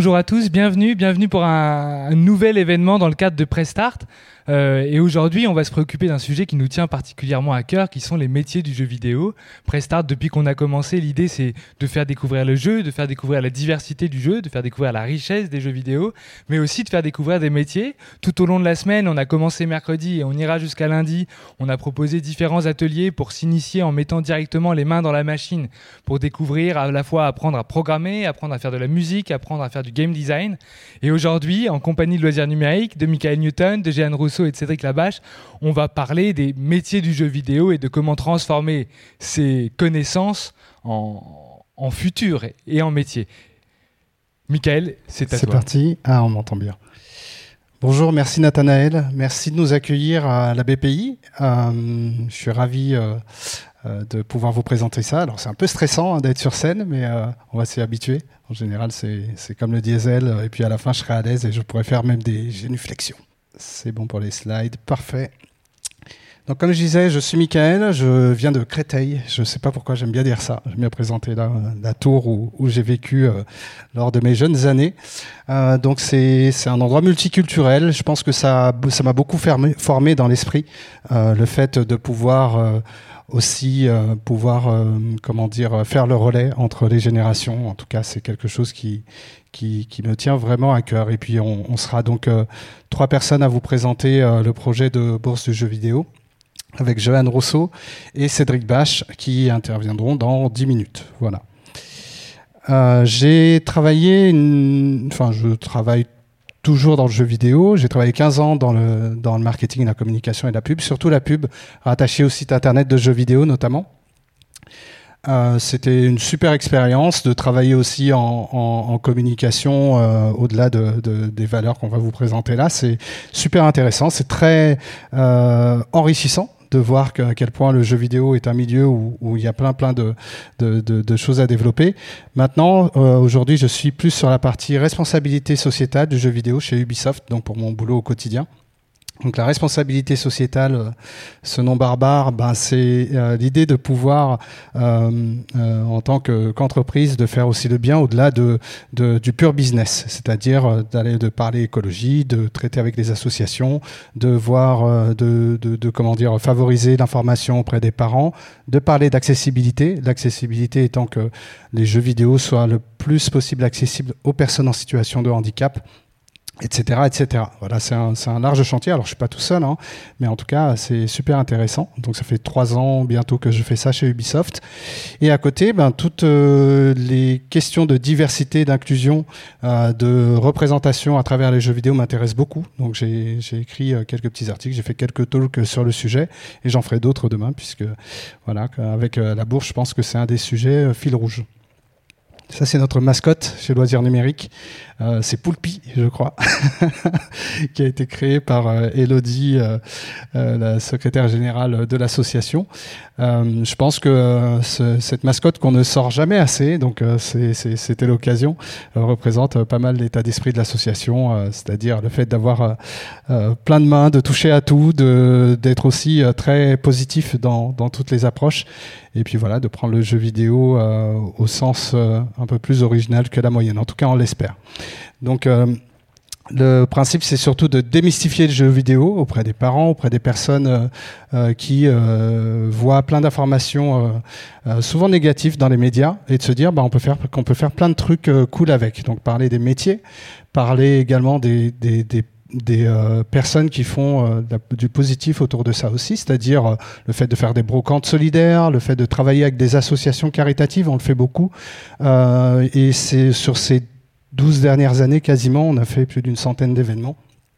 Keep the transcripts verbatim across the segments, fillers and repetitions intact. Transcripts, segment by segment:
bonjour à tous, bienvenue, bienvenue pour un, un nouvel événement dans le cadre de Prestart. Euh, et aujourd'hui, on va se préoccuper d'un sujet qui nous tient particulièrement à cœur, qui sont les métiers du jeu vidéo. Prestart, depuis qu'on a commencé, l'idée c'est de faire découvrir le jeu, de faire découvrir la diversité du jeu, de faire découvrir la richesse des jeux vidéo, mais aussi de faire découvrir des métiers. Tout au long de la semaine, on a commencé mercredi et on ira jusqu'à lundi. On a proposé différents ateliers pour s'initier en mettant directement les mains dans la machine, pour découvrir à la fois apprendre à programmer, apprendre à faire de la musique, apprendre à faire du game design. Et aujourd'hui, en compagnie de Loisirs Numériques, de Michael Newton, de Jeanne Rousseau et de Cédric Labache, on va parler des métiers du jeu vidéo et de comment transformer ces connaissances en, en futur et en métier. Michael, c'est à c'est toi. C'est parti. Ah, on m'entend bien. Bonjour, merci Nathanaël. Merci de nous accueillir à la B P I. Euh, je suis ravi euh, euh, de pouvoir vous présenter ça. Alors, c'est un peu stressant hein, d'être sur scène, mais euh, on va s'y habituer. En général, c'est, c'est comme le diesel. Et puis à la fin, je serai à l'aise et je pourrai faire même des génuflexions. C'est bon pour les slides. Parfait. Donc, comme je disais, je suis Michael, je viens de Créteil. Je ne sais pas pourquoi j'aime bien dire ça. J'aime bien présenter la, la tour où, où j'ai vécu euh, lors de mes jeunes années. Euh, donc, c'est, c'est un endroit multiculturel. Je pense que ça, ça m'a beaucoup fermé, formé dans l'esprit. Euh, le fait de pouvoir euh, aussi euh, pouvoir, euh, comment dire, faire le relais entre les générations. En tout cas, c'est quelque chose qui... Qui, qui me tient vraiment à cœur. Et puis, on, on sera donc euh, trois personnes à vous présenter euh, le projet de Bourse du jeu vidéo avec Jeanne Rousseau et Cédric Bache qui interviendront dans dix minutes. Voilà. Euh, j'ai travaillé, une... enfin, je travaille toujours dans le jeu vidéo. J'ai travaillé quinze ans dans le, dans le marketing, la communication et la pub, surtout la pub, rattachée au site internet de jeux vidéo notamment. Euh, c'était une super expérience de travailler aussi en, en, en communication euh, au-delà de, de, des valeurs qu'on va vous présenter là. C'est super intéressant, c'est très euh, enrichissant de voir que, à quel point le jeu vidéo est un milieu où, où il y a plein plein de, de, de, de choses à développer. Maintenant, euh, aujourd'hui, je suis plus sur la partie responsabilité sociétale du jeu vidéo chez Ubisoft, donc pour mon boulot au quotidien. Donc la responsabilité sociétale, ce nom barbare, ben c'est euh, l'idée de pouvoir, euh, euh, en tant que, qu'entreprise, de faire aussi le bien au-delà de, de, du pur business, c'est-à-dire euh, d'aller de parler écologie, de traiter avec les associations, de voir, euh, de, de, de comment dire, favoriser l'information auprès des parents, de parler d'accessibilité, l'accessibilité étant que les jeux vidéo soient le plus possible accessibles aux personnes en situation de handicap, et cetera, et cetera. Voilà, c'est un, c'est un large chantier. Alors, je suis pas tout seul, hein, mais en tout cas, c'est super intéressant. Donc, ça fait trois ans bientôt que je fais ça chez Ubisoft. Et à côté, ben, toutes euh, les questions de diversité, d'inclusion, euh, de représentation à travers les jeux vidéo m'intéressent beaucoup. Donc, j'ai, j'ai écrit euh, quelques petits articles, j'ai fait quelques talks sur le sujet, et j'en ferai d'autres demain, puisque, voilà, avec euh, la bourse, je pense que c'est un des sujets euh, fil rouge. Ça, c'est notre mascotte chez Loisirs Numériques. Euh, c'est Poulpi, je crois, qui a été créé par euh, Elodie, euh, euh, la secrétaire générale de l'association. Euh, je pense que euh, ce, cette mascotte qu'on ne sort jamais assez, donc euh, c'est, c'est, c'était l'occasion, euh, représente euh, pas mal l'état d'esprit de l'association, euh, c'est-à-dire le fait d'avoir euh, euh, plein de mains, de toucher à tout, de, d'être aussi euh, très positif dans, dans toutes les approches, et puis voilà, de prendre le jeu vidéo euh, au sens euh, un peu plus original que la moyenne. En tout cas, on l'espère. Donc, euh, le principe, c'est surtout de démystifier le jeu vidéo auprès des parents, auprès des personnes euh, euh, qui euh, voient plein d'informations, euh, euh, souvent négatives dans les médias, et de se dire, bah, on peut faire, qu'on peut faire plein de trucs euh, cool avec. Donc, parler des métiers, parler également des, des, des des euh, personnes qui font euh, du positif autour de ça aussi, c'est-à-dire euh, le fait de faire des brocantes solidaires, le fait de travailler avec des associations caritatives, on le fait beaucoup. Euh, et c'est sur ces douze dernières années, quasiment, on a fait plus d'une centaine d'événements.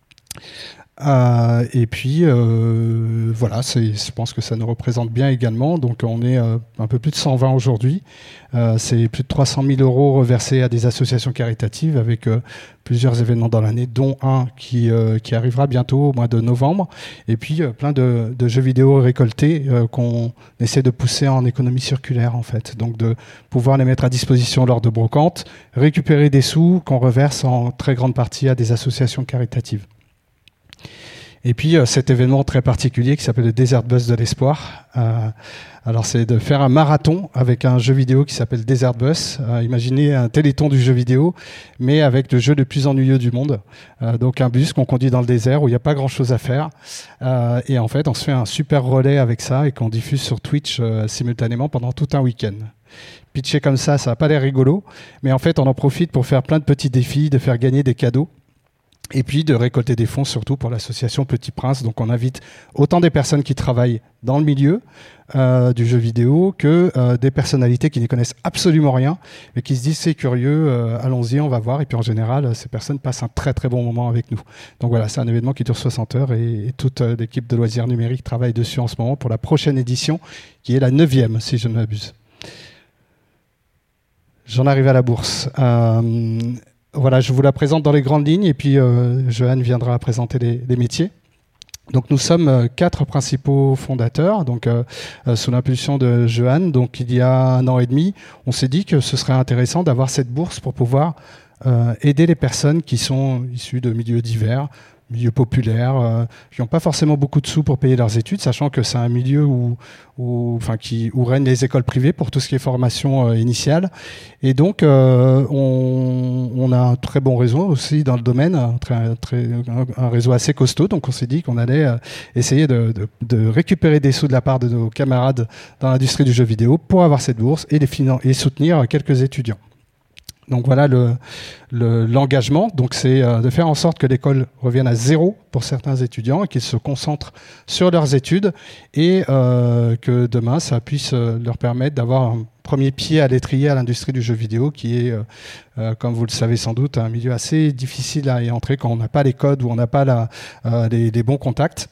Euh, et puis, euh, voilà, c'est, je pense que ça nous représente bien également. Donc, on est euh, un peu plus de cent vingt aujourd'hui. Euh, c'est plus de trois cent mille euros reversés à des associations caritatives avec euh, plusieurs événements dans l'année, dont un qui, euh, qui arrivera bientôt au mois de novembre. Et puis, euh, plein de, de jeux vidéo récoltés euh, qu'on essaie de pousser en économie circulaire, en fait. Donc, de pouvoir les mettre à disposition lors de brocantes, récupérer des sous qu'on reverse en très grande partie à des associations caritatives. Et puis euh, cet événement très particulier qui s'appelle le Desert Bus de l'espoir. Euh, alors c'est de faire un marathon avec un jeu vidéo qui s'appelle Desert Bus. Euh, imaginez un téléthon du jeu vidéo, mais avec le jeu le plus ennuyeux du monde. Euh, donc un bus qu'on conduit dans le désert où il n'y a pas grand-chose à faire. Euh, et en fait, on se fait un super relais avec ça et qu'on diffuse sur Twitch euh, simultanément pendant tout un week-end. Pitcher comme ça, ça n'a pas l'air rigolo, mais en fait, on en profite pour faire plein de petits défis, de faire gagner des cadeaux. Et puis de récolter des fonds surtout pour l'association Petit Prince. Donc on invite autant des personnes qui travaillent dans le milieu euh, du jeu vidéo que euh, des personnalités qui n'y connaissent absolument rien, mais qui se disent c'est curieux, euh, allons-y, on va voir. Et puis en général, ces personnes passent un très très bon moment avec nous. Donc voilà, c'est un événement qui dure soixante heures et, et toute euh, l'équipe de loisirs numériques travaille dessus en ce moment pour la prochaine édition, qui est la neuvième si je ne m'abuse. J'en arrive à la bourse. Euh, Voilà, je vous la présente dans les grandes lignes et puis euh, Johan viendra présenter les, les métiers. Donc nous sommes euh, quatre principaux fondateurs, donc euh, euh, sous l'impulsion de Johan. Donc il y a un an et demi, on s'est dit que ce serait intéressant d'avoir cette bourse pour pouvoir euh, aider les personnes qui sont issues de milieux divers, milieux populaires, euh, qui n'ont pas forcément beaucoup de sous pour payer leurs études, sachant que c'est un milieu où, où, enfin, qui, où règnent les écoles privées pour tout ce qui est formation euh, initiale. Et donc, euh, on, on a un très bon réseau aussi dans le domaine, un, très, très, un réseau assez costaud. Donc, on s'est dit qu'on allait euh, essayer de, de, de récupérer des sous de la part de nos camarades dans l'industrie du jeu vidéo pour avoir cette bourse et, les finan- et soutenir quelques étudiants. Donc voilà le, le, l'engagement. Donc c'est euh, de faire en sorte que l'école revienne à zéro pour certains étudiants et qu'ils se concentrent sur leurs études et euh, que demain ça puisse euh, leur permettre d'avoir un premier pied à l'étrier à l'industrie du jeu vidéo qui est, euh, euh, comme vous le savez sans doute, un milieu assez difficile à y entrer quand on n'a pas les codes ou on n'a pas la, euh, les, les bons contacts.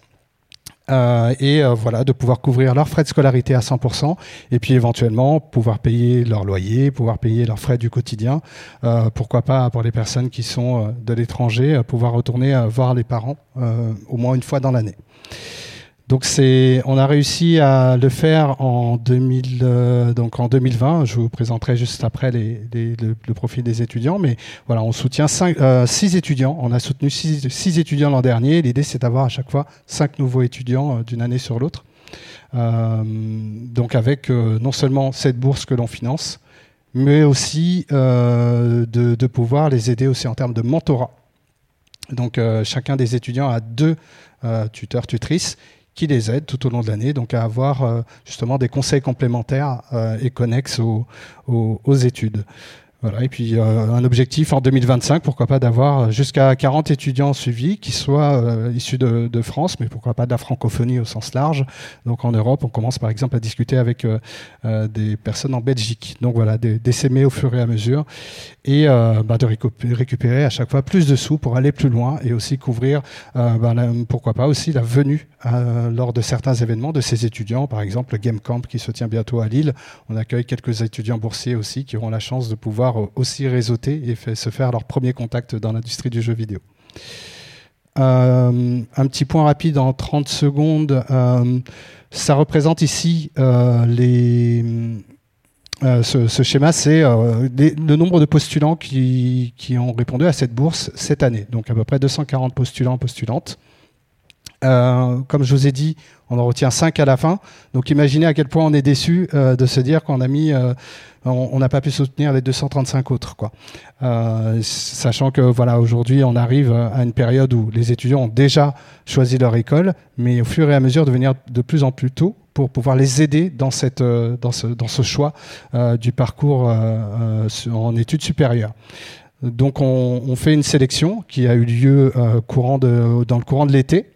Euh, et euh, voilà, de pouvoir couvrir leurs frais de scolarité à cent pour cent et puis éventuellement pouvoir payer leur loyer, pouvoir payer leurs frais du quotidien. Euh, pourquoi pas pour les personnes qui sont euh, de l'étranger, euh, pouvoir retourner euh, voir les parents euh, au moins une fois dans l'année. Donc c'est, on a réussi à le faire en deux mille, euh, donc en deux mille vingt. Je vous présenterai juste après les, les, le, le profil des étudiants, mais voilà, on soutient cinq, euh, six étudiants. On a soutenu six, six étudiants l'an dernier. L'idée, c'est d'avoir à chaque fois cinq nouveaux étudiants euh, d'une année sur l'autre. Euh, donc avec euh, non seulement cette bourse que l'on finance, mais aussi euh, de, de pouvoir les aider aussi en termes de mentorat. Donc euh, chacun des étudiants a deux euh, tuteurs, tutrices qui les aident tout au long de l'année, donc à avoir euh, justement des conseils complémentaires euh, et connexes aux, aux, aux études. Voilà, et puis euh, un objectif en deux mille vingt-cinq, pourquoi pas d'avoir jusqu'à quarante étudiants suivis qui soient euh, issus de, de France, mais pourquoi pas de la francophonie au sens large. Donc en Europe, on commence par exemple à discuter avec euh, euh, des personnes en Belgique. Donc voilà, d'essaimer au fur et à mesure et euh, bah, de récupérer à chaque fois plus de sous pour aller plus loin et aussi couvrir, euh, bah, la, pourquoi pas aussi la venue euh, lors de certains événements de ces étudiants. Par exemple, le Game Camp qui se tient bientôt à Lille. On accueille quelques étudiants boursiers aussi qui auront la chance de pouvoir aussi réseauter et fait, se faire leur premier contact dans l'industrie du jeu vidéo. Euh, un petit point rapide en trente secondes. Euh, ça représente ici euh, les... Euh, ce, ce schéma, c'est euh, le nombre de postulants qui, qui ont répondu à cette bourse cette année. Donc à peu près deux cent quarante postulants, postulantes. Euh, comme je vous ai dit, on en retient cinq à la fin. Donc imaginez à quel point on est déçu euh, de se dire qu'on a mis, euh, on n'a pas pu soutenir les deux cent trente-cinq autres, quoi. Euh, sachant que voilà, aujourd'hui, on arrive à une période où les étudiants ont déjà choisi leur école, mais au fur et à mesure de venir de plus en plus tôt pour pouvoir les aider dans cette, euh, dans ce, dans ce choix euh, du parcours euh, euh, en études supérieures. Donc on, on fait une sélection qui a eu lieu euh, courant de, dans le courant de l'été.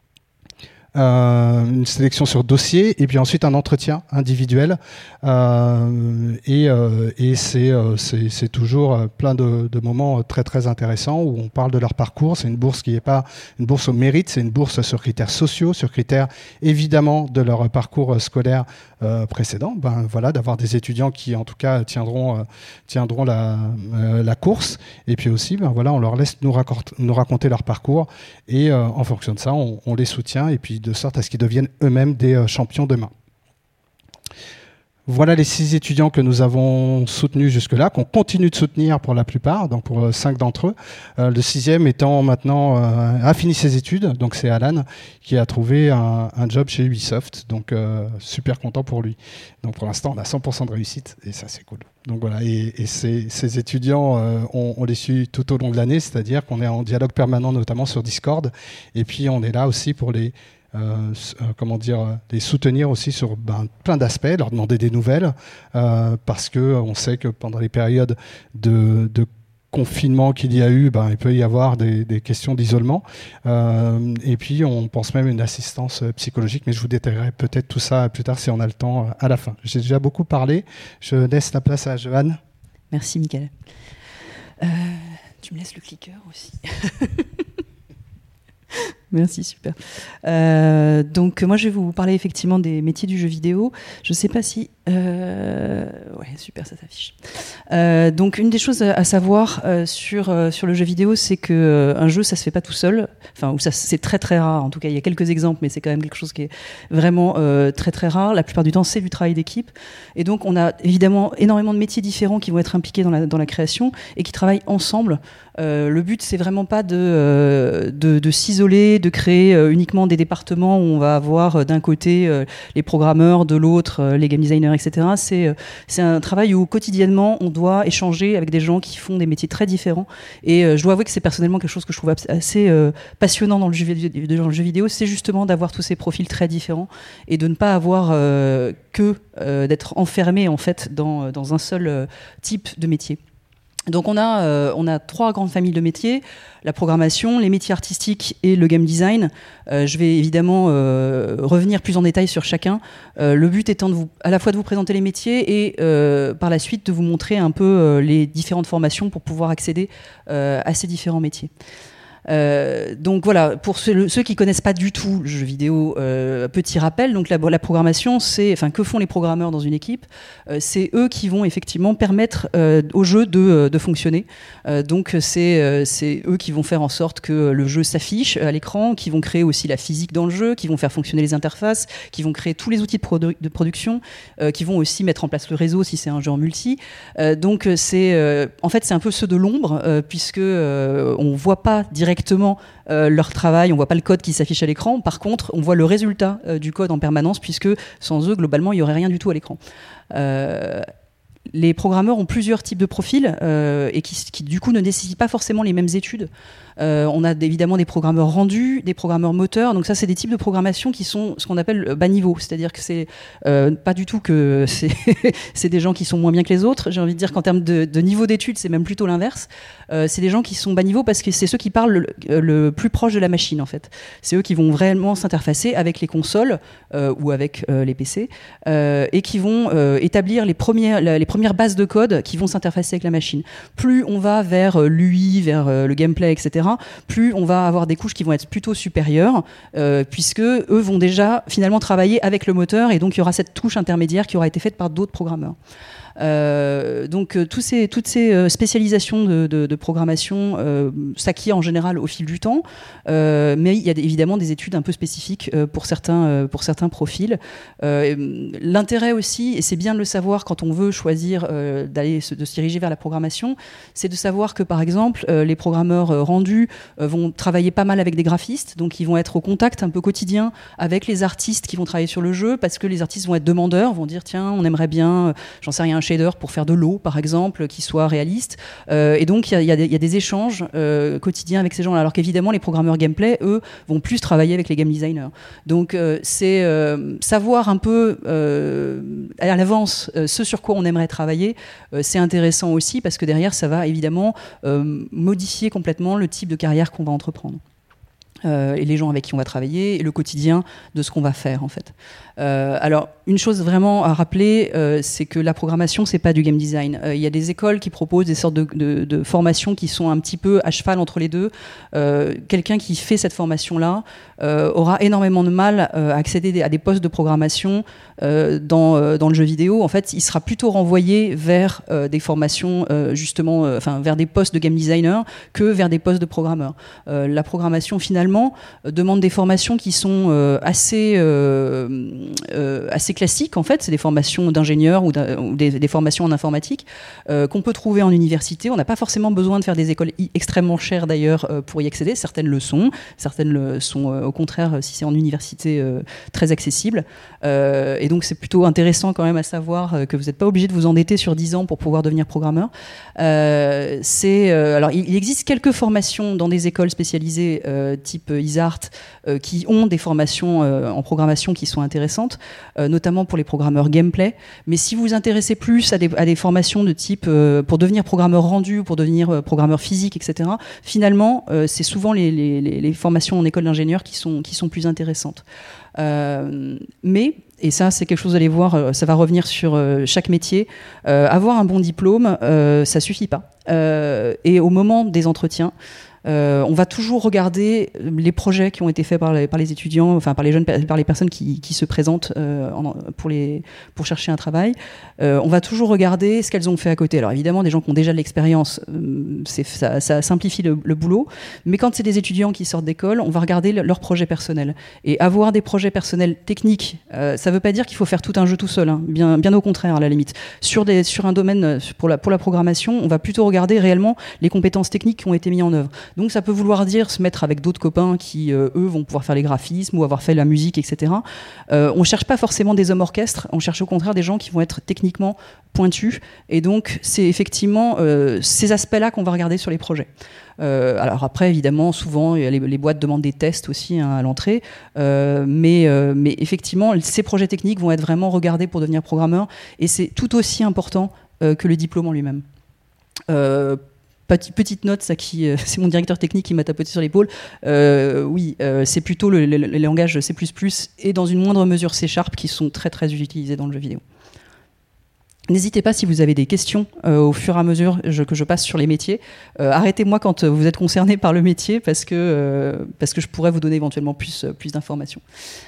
Euh, une sélection sur dossier et puis ensuite un entretien individuel euh, et, euh, et c'est, euh, c'est, c'est toujours plein de, de moments très très intéressants où on parle de leur parcours. C'est une bourse qui n'est pas une bourse au mérite, c'est une bourse sur critères sociaux, sur critères évidemment de leur parcours scolaire euh, précédent. Ben voilà, d'avoir des étudiants qui en tout cas tiendront, euh, tiendront la, euh, la course et puis aussi ben voilà, on leur laisse nous, raconter, nous raconter leur parcours et euh, en fonction de ça on, on les soutient et puis de sorte à ce qu'ils deviennent eux-mêmes des euh, champions demain. Voilà les six étudiants que nous avons soutenus jusque-là, qu'on continue de soutenir pour la plupart, donc pour cinq d'entre eux. Euh, le sixième étant maintenant euh, a fini ses études, donc c'est Alan qui a trouvé un, un job chez Ubisoft, donc euh, super content pour lui. Donc pour l'instant, on a cent pour cent de réussite et ça c'est cool. Donc voilà, et, et ces, ces étudiants, euh, on, on les suit tout au long de l'année, c'est-à-dire qu'on est en dialogue permanent, notamment sur Discord, et puis on est là aussi pour les Euh, euh, comment dire, les soutenir aussi sur ben, plein d'aspects, leur demander des nouvelles, euh, parce que on sait que pendant les périodes de, de confinement qu'il y a eu, ben, il peut y avoir des, des questions d'isolement. Euh, et puis on pense même à une assistance psychologique, mais je vous détaillerai peut-être tout ça plus tard si on a le temps à la fin. J'ai déjà beaucoup parlé, je laisse la place à Joanne. Merci Mickaël. Euh, tu me laisses le clicker aussi. Merci, super. Euh, donc moi je vais vous parler effectivement des métiers du jeu vidéo. Je ne sais pas si... Euh... Ouais, super, ça s'affiche. Euh, donc une des choses à savoir euh, sur, euh, sur le jeu vidéo, c'est qu'un euh, jeu, ça ne se fait pas tout seul. Enfin, ou ça, c'est très très rare. En tout cas, il y a quelques exemples, mais c'est quand même quelque chose qui est vraiment euh, très très rare. La plupart du temps, c'est du travail d'équipe. Et donc on a évidemment énormément de métiers différents qui vont être impliqués dans la, dans la création et qui travaillent ensemble. Euh, le but, c'est vraiment pas de, euh, de, de s'isoler, de créer euh, uniquement des départements où on va avoir euh, d'un côté euh, les programmeurs, de l'autre euh, les game designers, et cetera. C'est, euh, c'est un travail où quotidiennement on doit échanger avec des gens qui font des métiers très différents. Et euh, je dois avouer que c'est personnellement quelque chose que je trouve assez euh, passionnant dans le, jeu, dans le jeu vidéo, c'est justement d'avoir tous ces profils très différents et de ne pas avoir euh, que euh, d'être enfermé en fait dans, dans un seul euh, type de métier. Donc on a, euh, on a trois grandes familles de métiers, la programmation, les métiers artistiques et le game design. Euh, je vais évidemment euh, revenir plus en détail sur chacun. Euh, le but étant de vous, à la fois de vous présenter les métiers et euh, par la suite de vous montrer un peu euh, les différentes formations pour pouvoir accéder euh, à ces différents métiers. Euh, donc voilà, pour ceux, ceux qui connaissent pas du tout le jeu vidéo, euh, petit rappel, donc la, la programmation, c'est, enfin, que font les programmeurs dans une équipe ? euh, C'est eux qui vont effectivement permettre euh, au jeu de, de fonctionner. Euh, donc c'est, euh, c'est eux qui vont faire en sorte que le jeu s'affiche à l'écran, qui vont créer aussi la physique dans le jeu, qui vont faire fonctionner les interfaces, qui vont créer tous les outils de, produ- de production, euh, qui vont aussi mettre en place le réseau si c'est un jeu en multi. Euh, donc c'est, euh, en fait, c'est un peu ceux de l'ombre, euh, puisque euh, on voit pas directement directement euh, leur travail, on voit pas le code qui s'affiche à l'écran. Par contre, on voit le résultat euh, du code en permanence, puisque sans eux, globalement, il y aurait rien du tout à l'écran. Euh, les programmeurs ont plusieurs types de profils euh, et qui, qui, du coup, ne nécessitent pas forcément les mêmes études. Euh, on a évidemment des programmeurs rendus, des programmeurs moteurs. Donc ça, c'est des types de programmation qui sont ce qu'on appelle bas niveau. C'est-à-dire que c'est euh, pas du tout que c'est, c'est des gens qui sont moins bien que les autres. J'ai envie de dire qu'en termes de, de niveau d'études, c'est même plutôt l'inverse. Euh, c'est des gens qui sont bas niveau parce que c'est ceux qui parlent le, le plus proche de la machine, en fait. C'est eux qui vont vraiment s'interfacer avec les consoles euh, ou avec euh, les P C euh, et qui vont euh, établir les premières, les premières bases de code qui vont s'interfacer avec la machine. Plus on va vers euh, l'U I, vers euh, le gameplay, et cetera, plus on va avoir des couches qui vont être plutôt supérieures, euh, puisque eux vont déjà finalement travailler avec le moteur, et donc il y aura cette touche intermédiaire qui aura été faite par d'autres programmeurs. Euh, donc euh, tous ces, toutes ces euh, spécialisations de, de, de programmation euh, s'acquièrent en général au fil du temps, euh, mais il y a évidemment des études un peu spécifiques euh, pour, certains, euh, pour certains profils. Euh, l'intérêt aussi, et c'est bien de le savoir quand on veut choisir euh, d'aller se, de se diriger vers la programmation, c'est de savoir que par exemple euh, les programmeurs euh, rendus euh, vont travailler pas mal avec des graphistes, donc ils vont être au contact un peu quotidien avec les artistes qui vont travailler sur le jeu, parce que les artistes vont être demandeurs, vont dire tiens on aimerait bien, euh, j'en sais rien, un shader pour faire de l'eau par exemple qui soit réaliste, euh, et donc il y, y, y a des échanges euh, quotidiens avec ces gens-là, alors qu'évidemment les programmeurs gameplay eux vont plus travailler avec les game designers. Donc euh, c'est euh, savoir un peu euh, à l'avance euh, ce sur quoi on aimerait travailler, euh, c'est intéressant aussi parce que derrière ça va évidemment euh, modifier complètement le type de carrière qu'on va entreprendre. Euh, et les gens avec qui on va travailler et le quotidien de ce qu'on va faire en fait. Euh, alors une chose vraiment à rappeler, euh, c'est que la programmation c'est pas du game design. Euh, il y a des écoles qui proposent des sortes de, de, de formations qui sont un petit peu à cheval entre les deux. Euh, quelqu'un qui fait cette formation là euh, aura énormément de mal euh, à accéder à des postes de programmation euh, dans, euh, dans le jeu vidéo. En fait il sera plutôt renvoyé vers euh, des formations euh, justement, enfin euh, vers des postes de game designer que vers des postes de programmeur. Euh, la programmation finalement finalement euh, demandent des formations qui sont euh, assez, euh, euh, assez classiques en fait. C'est des formations d'ingénieurs ou, ou des, des formations en informatique euh, qu'on peut trouver en université. On n'a pas forcément besoin de faire des écoles extrêmement chères d'ailleurs euh, pour y accéder. Certaines le sont, certaines le sont euh, au contraire si c'est en université euh, très accessible. Euh, et donc c'est plutôt intéressant quand même à savoir euh, que vous n'êtes pas obligé de vous endetter sur dix ans pour pouvoir devenir programmeur. Euh, c'est, euh, alors il, il existe quelques formations dans des écoles spécialisées euh, type ISART euh, qui ont des formations euh, en programmation qui sont intéressantes, euh, notamment pour les programmeurs gameplay. Mais si vous vous intéressez plus à des, à des formations de type euh, pour devenir programmeur rendu, pour devenir euh, programmeur physique, et cetera, finalement, euh, c'est souvent les, les, les formations en école d'ingénieur qui sont, qui sont plus intéressantes. Euh, mais, et ça c'est quelque chose, vous allez voir, ça va revenir sur euh, chaque métier, euh, avoir un bon diplôme, euh, ça suffit pas. Euh, et au moment des entretiens, Euh, on va toujours regarder les projets qui ont été faits par les, par les étudiants, enfin par les jeunes, par les personnes qui, qui se présentent euh, en, pour, les, pour chercher un travail. Euh, on va toujours regarder ce qu'elles ont fait à côté. Alors évidemment, des gens qui ont déjà de l'expérience, euh, c'est, ça, ça simplifie le, le boulot. Mais quand c'est des étudiants qui sortent d'école, on va regarder le, leurs projets personnels. Et avoir des projets personnels techniques, euh, ça ne veut pas dire qu'il faut faire tout un jeu tout seul. Hein. Bien, bien au contraire, à la limite. Sur, des, sur un domaine, pour la, pour la programmation, on va plutôt regarder réellement les compétences techniques qui ont été mises en œuvre. Donc ça peut vouloir dire se mettre avec d'autres copains qui, euh, eux, vont pouvoir faire les graphismes ou avoir fait la musique, et cetera. Euh, on ne cherche pas forcément des hommes orchestres, on cherche au contraire des gens qui vont être techniquement pointus. Et donc c'est effectivement euh, ces aspects-là qu'on va regarder sur les projets. Euh, alors après, évidemment, souvent, les, les boîtes demandent des tests aussi hein, à l'entrée. Euh, mais, euh, mais effectivement, ces projets techniques vont être vraiment regardés pour devenir programmeur. Et c'est tout aussi important euh, que le diplôme en lui-même. Euh, Petite note, ça qui, euh, c'est mon directeur technique qui m'a tapoté sur l'épaule. Euh, oui, euh, c'est plutôt le, le, le langage C plus plus et dans une moindre mesure C Sharp qui sont très très utilisés dans le jeu vidéo. N'hésitez pas si vous avez des questions euh, au fur et à mesure je, que je passe sur les métiers. Euh, arrêtez-moi quand vous êtes concerné par le métier parce que, euh, parce que je pourrais vous donner éventuellement plus, plus d'informations.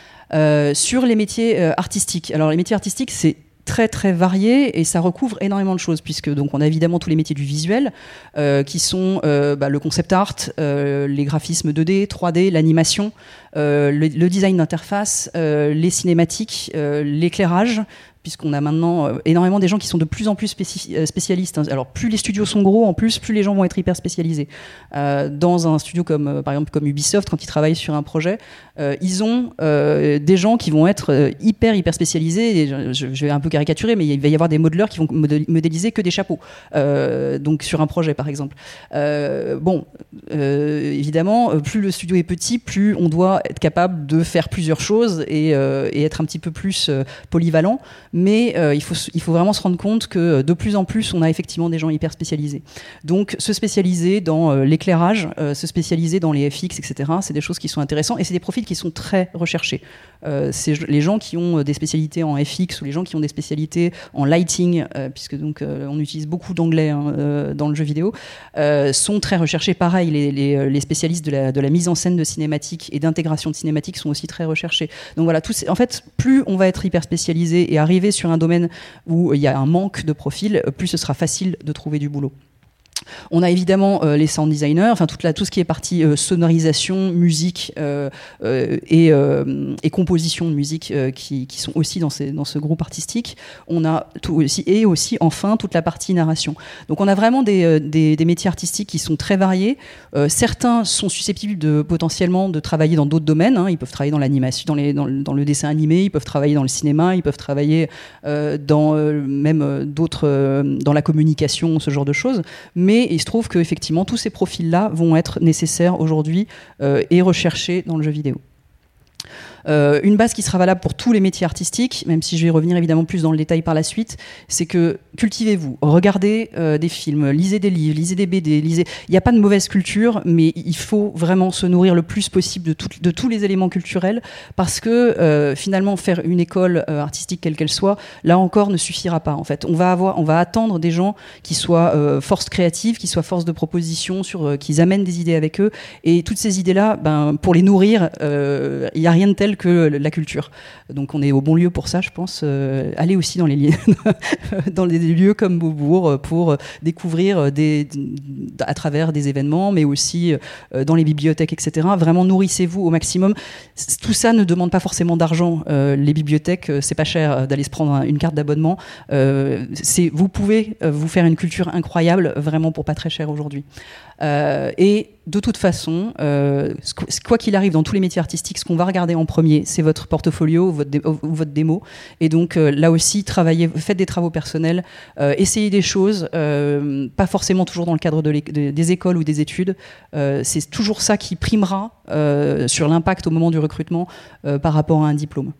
Euh, sur les métiers euh, artistiques. Alors les métiers artistiques, c'est très très varié et ça recouvre énormément de choses puisque donc on a évidemment tous les métiers du visuel euh, qui sont euh, bah, le concept art, euh, les graphismes deux D, trois D, l'animation, euh, le, le design d'interface, euh, les cinématiques, euh, l'éclairage, puisqu'on a maintenant euh, énormément des gens qui sont de plus en plus spécif- euh, spécialistes. Hein. Alors plus les studios sont gros, en plus, plus les gens vont être hyper spécialisés. Euh, dans un studio comme, euh, par exemple, comme Ubisoft, quand ils travaillent sur un projet, euh, ils ont euh, des gens qui vont être euh, hyper, hyper spécialisés. Et je, je vais un peu caricaturer, mais il va y avoir des modeleurs qui vont modéliser que des chapeaux. Euh, donc sur un projet, par exemple. Euh, bon, euh, évidemment, plus le studio est petit, plus on doit être capable de faire plusieurs choses et, euh, et être un petit peu plus euh, polyvalent. Mais euh, il faut, il faut vraiment se rendre compte que de plus en plus, on a effectivement des gens hyper spécialisés. Donc, se spécialiser dans euh, l'éclairage, euh, se spécialiser dans les F X, et cetera, c'est des choses qui sont intéressantes et c'est des profils qui sont très recherchés. Euh, c'est les gens qui ont des spécialités en F X ou les gens qui ont des spécialités en lighting, euh, puisque donc euh, on utilise beaucoup d'anglais hein, euh, dans le jeu vidéo, euh, sont très recherchés. Pareil, les, les, les spécialistes de la, de la mise en scène de cinématiques et d'intégration de cinématiques sont aussi très recherchés. Donc voilà, tous, en fait, plus on va être hyper spécialisé et arriver sur un domaine où il y a un manque de profil, plus ce sera facile de trouver du boulot. On a évidemment euh, les sound designers, enfin toute la, tout ce qui est partie euh, sonorisation, musique euh, euh, et, euh, et composition de musique euh, qui, qui sont aussi dans, ces, dans ce groupe artistique. On a tout aussi, et aussi enfin toute la partie narration. Donc on a vraiment des, euh, des, des métiers artistiques qui sont très variés. Euh, certains sont susceptibles de potentiellement de travailler dans d'autres domaines. Hein. Ils peuvent travailler dans l'animation, dans, les, dans, le, dans le dessin animé, ils peuvent travailler dans le cinéma, ils peuvent travailler euh, dans euh, même euh, d'autres euh, dans la communication, ce genre de choses. Mais Mais il se trouve qu'effectivement, tous ces profils-là vont être nécessaires aujourd'hui euh, et recherchés dans le jeu vidéo. Euh, une base qui sera valable pour tous les métiers artistiques, même si je vais revenir évidemment plus dans le détail par la suite, c'est que cultivez-vous, regardez euh, des films, lisez des livres, lisez des B D, lisez... Il n'y a pas de mauvaise culture, mais il faut vraiment se nourrir le plus possible de, tout, de tous les éléments culturels, parce que euh, finalement faire une école euh, artistique quelle qu'elle soit, là encore ne suffira pas en fait. On va avoir, on va attendre des gens qui soient euh, force créative, qui soient force de proposition, sur, euh, qui amènent des idées avec eux, et toutes ces idées-là, ben, pour les nourrir, il euh, n'y a rien de tel que la culture. Donc on est au bon lieu pour ça, je pense. Euh, allez aussi dans les, li- dans les lieux comme Beaubourg pour découvrir des, à travers des événements, mais aussi euh, dans les bibliothèques, et cetera. Vraiment nourrissez-vous au maximum. Tout ça ne demande pas forcément d'argent. Euh, les bibliothèques, c'est pas cher d'aller se prendre une carte d'abonnement. Euh, c'est, vous pouvez vous faire une culture incroyable, vraiment pour pas très cher aujourd'hui. Euh, et de toute façon, euh, quoi qu'il arrive dans tous les métiers artistiques, ce qu'on va regarder en premier, c'est votre portfolio, votre, dé- ou votre démo. Et donc euh, là aussi, travaillez, faites des travaux personnels, euh, essayez des choses, euh, pas forcément toujours dans le cadre de de, des écoles ou des études. Euh, c'est toujours ça qui primera euh, sur l'impact au moment du recrutement euh, par rapport à un diplôme.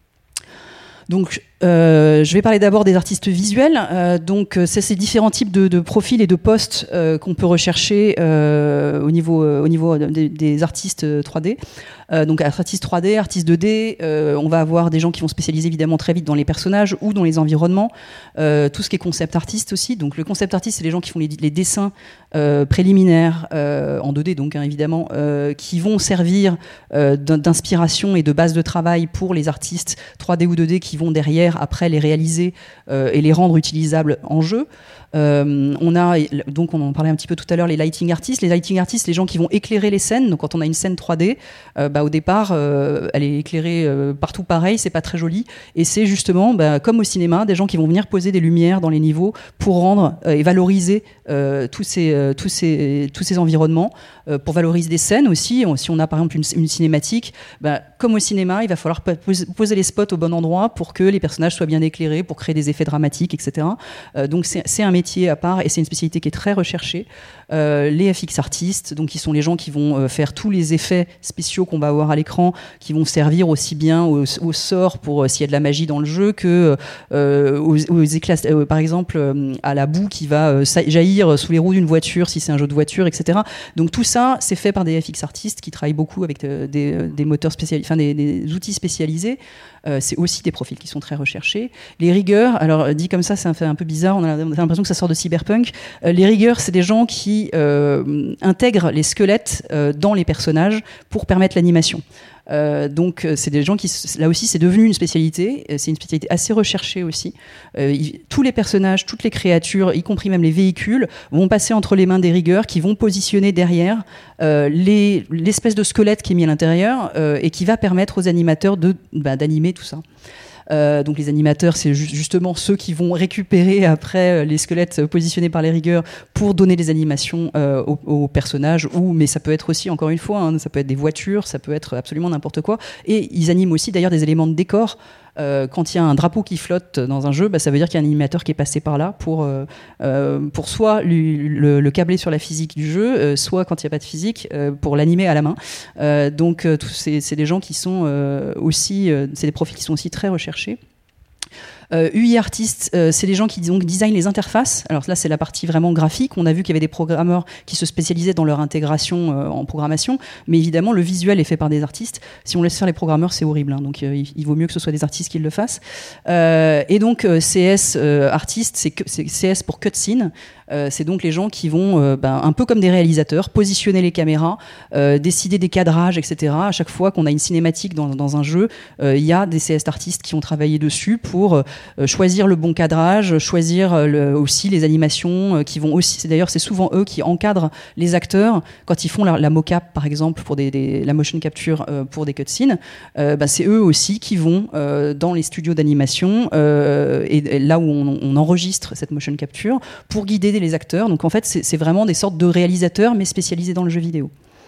Donc, euh, je vais parler d'abord des artistes visuels. Euh, donc, c'est ces différents types de, de profils et de postes euh, qu'on peut rechercher euh, au niveau, euh, au niveau des, des artistes trois D. Euh, donc, artistes trois D, artistes deux D. Euh, on va avoir des gens qui vont spécialiser évidemment très vite dans les personnages ou dans les environnements. Euh, tout ce qui est concept artiste aussi. Donc, le concept artiste, c'est les gens qui font les, les dessins euh, préliminaires euh, en deux D, donc hein, évidemment, euh, qui vont servir euh, d'inspiration et de base de travail pour les artistes trois D ou deux D qui vont derrière après les réaliser euh, et les rendre utilisables en jeu. Euh, on a, donc on en parlait un petit peu tout à l'heure, les lighting artists. Les lighting artists, les gens qui vont éclairer les scènes. Donc quand on a une scène trois D, euh, bah, au départ, euh, elle est éclairée euh, partout pareil, c'est pas très joli. Et c'est justement, bah, comme au cinéma, des gens qui vont venir poser des lumières dans les niveaux pour rendre euh, et valoriser euh, tous ces, euh, tous ces, tous ces environnements, euh, pour valoriser des scènes aussi. Si on a par exemple une, une cinématique, bah, comme au cinéma, il va falloir poser les spots au bon endroit pour que les personnages soient bien éclairés, pour créer des effets dramatiques, et cetera. Euh, donc c'est, c'est un métier à part et c'est une spécialité qui est très recherchée. Euh, les F X artistes, donc qui sont les gens qui vont euh, faire tous les effets spéciaux qu'on va avoir à l'écran, qui vont servir aussi bien au, au sort pour euh, s'il y a de la magie dans le jeu que euh, aux, aux éclats, euh, par exemple euh, à la boue qui va euh, jaillir sous les roues d'une voiture si c'est un jeu de voiture, et cetera. Donc tout ça, c'est fait par des F X artistes qui travaillent beaucoup avec euh, des, des moteurs spécialisés, enfin des, des outils spécialisés. Euh, c'est aussi des profils qui sont très recherchés. Les riggers, alors dit comme ça, ça fait un peu bizarre, on a, on a l'impression que ça sort de cyberpunk. Euh, les riggers, c'est des gens qui euh, intègrent les squelettes euh, dans les personnages pour permettre l'animation. Euh, donc c'est des gens qui, là aussi c'est devenu une spécialité, c'est une spécialité assez recherchée aussi. Euh, y, tous les personnages, toutes les créatures, y compris même les véhicules, vont passer entre les mains des riggers qui vont positionner derrière euh, les, l'espèce de squelette qui est mis à l'intérieur euh, et qui va permettre aux animateurs de, bah, d'animer tout ça. Euh, donc les animateurs, c'est ju- justement ceux qui vont récupérer après les squelettes positionnés par les riggers pour donner des animations euh, aux, aux personnages. Ou, mais ça peut être aussi, encore une fois, hein, ça peut être des voitures, ça peut être absolument n'importe quoi. Et ils animent aussi d'ailleurs des éléments de décor. Euh, quand il y a un drapeau qui flotte dans un jeu, bah, ça veut dire qu'il y a un animateur qui est passé par là pour, euh, euh, pour soit lui, le, le câbler sur la physique du jeu, euh, soit quand il n'y a pas de physique, euh, pour l'animer à la main. Euh, donc euh, c'est, c'est des gens qui sont euh, aussi, euh, c'est des profils qui sont aussi très recherchés. Euh, U I artistes, euh, c'est les gens qui donc designent les interfaces. Alors là, c'est la partie vraiment graphique. On a vu qu'il y avait des programmeurs qui se spécialisaient dans leur intégration euh, en programmation, mais évidemment, le visuel est fait par des artistes. Si on laisse faire les programmeurs, c'est horrible. Hein, donc, euh, il, il vaut mieux que ce soit des artistes qui le fassent. Euh, et donc, euh, C S euh, artistes, c'est, c'est C S pour cutscene. Euh, c'est donc les gens qui vont, euh, ben, un peu comme des réalisateurs, positionner les caméras, euh, décider des cadrages, et cetera. À chaque fois qu'on a une cinématique dans, dans un jeu, euh, il y a des C S artistes qui ont travaillé dessus pour euh, choisir le bon cadrage, choisir euh, le, aussi les animations euh, qui vont aussi. C'est, d'ailleurs, c'est souvent eux qui encadrent les acteurs quand ils font la, la mocap, par exemple, pour des, des, la motion capture euh, pour des cutscenes. Euh, ben, c'est eux aussi qui vont euh, dans les studios d'animation euh, et, et là où on, on enregistre cette motion capture pour guider les acteurs. Donc en fait, c'est, c'est vraiment des sortes de réalisateurs, mais spécialisés dans le jeu vidéo.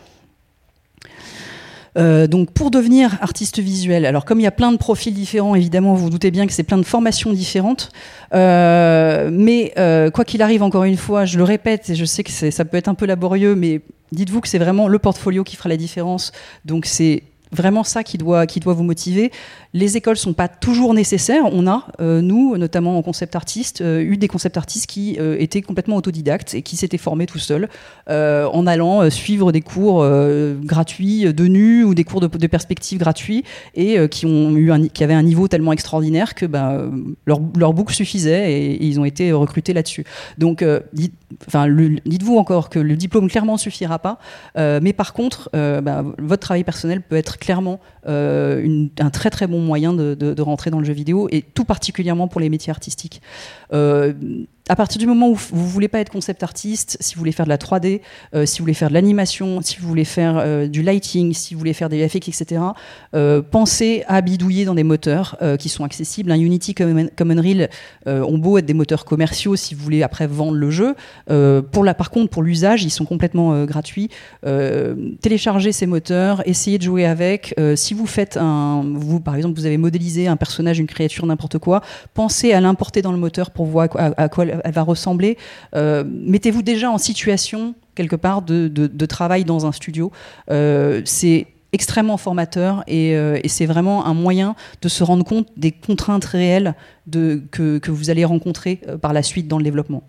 Euh, donc pour devenir artiste visuel, alors comme il y a plein de profils différents, évidemment, vous vous doutez bien que c'est plein de formations différentes. Euh, mais euh, quoi qu'il arrive, encore une fois, je le répète, et je sais que c'est, ça peut être un peu laborieux, mais dites-vous que c'est vraiment le portfolio qui fera la différence. Donc c'est vraiment ça qui doit, qui doit vous motiver. Les écoles sont pas toujours nécessaires. On a, euh, nous, notamment en concept artiste, euh, eu des concept artistes qui euh, étaient complètement autodidactes et qui s'étaient formés tout seuls euh, en allant euh, suivre des cours euh, gratuits de nu ou des cours de, de perspective gratuits et euh, qui ont eu un, qui avaient un niveau tellement extraordinaire que ben, leur, leur book suffisait et, et ils ont été recrutés là-dessus. Donc, euh, dites, enfin, le, dites-vous encore que le diplôme clairement suffira pas, euh, mais par contre, euh, ben, votre travail personnel peut être clairement euh, une, un très très bon moyen de, de, de rentrer dans le jeu vidéo, et tout particulièrement pour les métiers artistiques. Euh, à partir du moment où vous voulez pas être concept artiste, si vous voulez faire de la trois D, euh, si vous voulez faire de l'animation, si vous voulez faire euh, du lighting, si vous voulez faire des V F X, et cetera, euh, pensez à bidouiller dans des moteurs euh, qui sont accessibles. Un Unity comme, comme Unreal euh, ont beau être des moteurs commerciaux si vous voulez après vendre le jeu. Euh, pour la, par contre, pour l'usage, ils sont complètement euh, gratuits. Euh, téléchargez ces moteurs, essayez de jouer avec. Euh, si vous faites un, vous par exemple, vous avez modélisé un personnage, une créature, n'importe quoi, pensez à l'importer dans le moteur pour voir à, à, à quoi elle va ressembler. Euh, mettez-vous déjà en situation quelque part de, de, de travail dans un studio. Euh, c'est extrêmement formateur et, euh, et c'est vraiment un moyen de se rendre compte des contraintes réelles de, que, que vous allez rencontrer euh, par la suite dans le développement.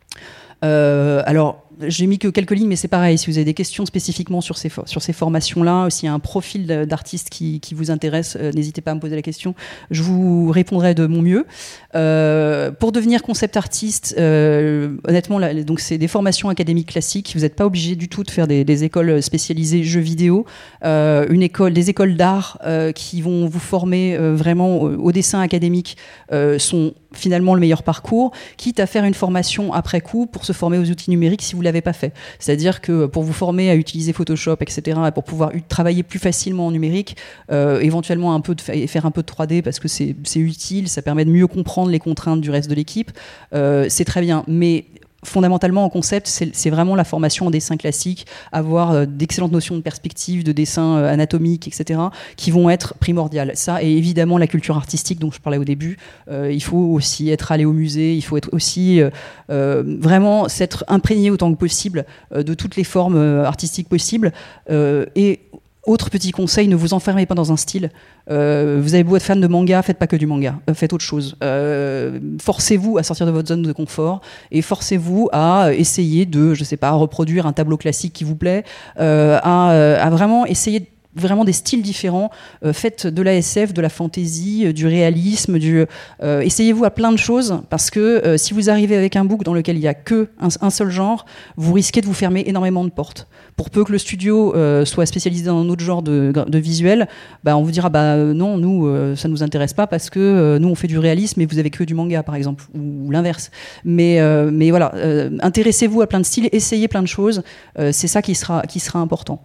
Euh, alors, j'ai mis que quelques lignes, mais c'est pareil. Si vous avez des questions spécifiquement sur ces, sur ces formations-là, s'il y a un profil d'artiste qui, qui vous intéresse, euh, n'hésitez pas à me poser la question. Je vous répondrai de mon mieux. Euh, pour devenir concept artiste, euh, honnêtement, là, donc c'est des formations académiques classiques. Vous n'êtes pas obligé du tout de faire des, des écoles spécialisées jeux vidéo. Euh, une école, des écoles d'art euh, qui vont vous former euh, vraiment au, au dessin académique euh, sont finalement le meilleur parcours, quitte à faire une formation après coup pour se former aux outils numériques si vous l'avez pas fait. C'est-à-dire que pour vous former à utiliser Photoshop, et cetera, et pour pouvoir travailler plus facilement en numérique, euh, éventuellement un peu de fa- faire un peu de trois D parce que c'est, c'est utile, ça permet de mieux comprendre les contraintes du reste de l'équipe, euh, c'est très bien. Mais fondamentalement, en concept, c'est, c'est vraiment la formation en dessin classique, avoir euh, d'excellentes notions de perspective, de dessin euh, anatomique, et cetera, qui vont être primordiales. Ça, et évidemment la culture artistique dont je parlais au début. Euh, il faut aussi être allé au musée, il faut être aussi euh, euh, vraiment s'être imprégné autant que possible euh, de toutes les formes euh, artistiques possibles. Euh, et autre petit conseil, ne vous enfermez pas dans un style. Euh, vous avez beau être fan de manga, faites pas que du manga, euh, faites autre chose. Euh, forcez-vous à sortir de votre zone de confort et forcez-vous à essayer de, je sais pas, reproduire un tableau classique qui vous plaît, euh, à, à vraiment essayer de vraiment des styles différents, euh, faites de la S F, de la fantasy, euh, du réalisme, du, euh, essayez-vous à plein de choses, parce que euh, si vous arrivez avec un book dans lequel il n'y a que un, un seul genre, vous risquez de vous fermer énormément de portes. Pour peu que le studio euh, soit spécialisé dans un autre genre de, de visuel, bah, on vous dira bah euh, non, nous euh, ça nous intéresse pas parce que euh, nous on fait du réalisme et vous avez que du manga par exemple, ou, ou l'inverse. Mais euh, mais voilà, euh, intéressez-vous à plein de styles, essayez plein de choses, euh, c'est ça qui sera qui sera important.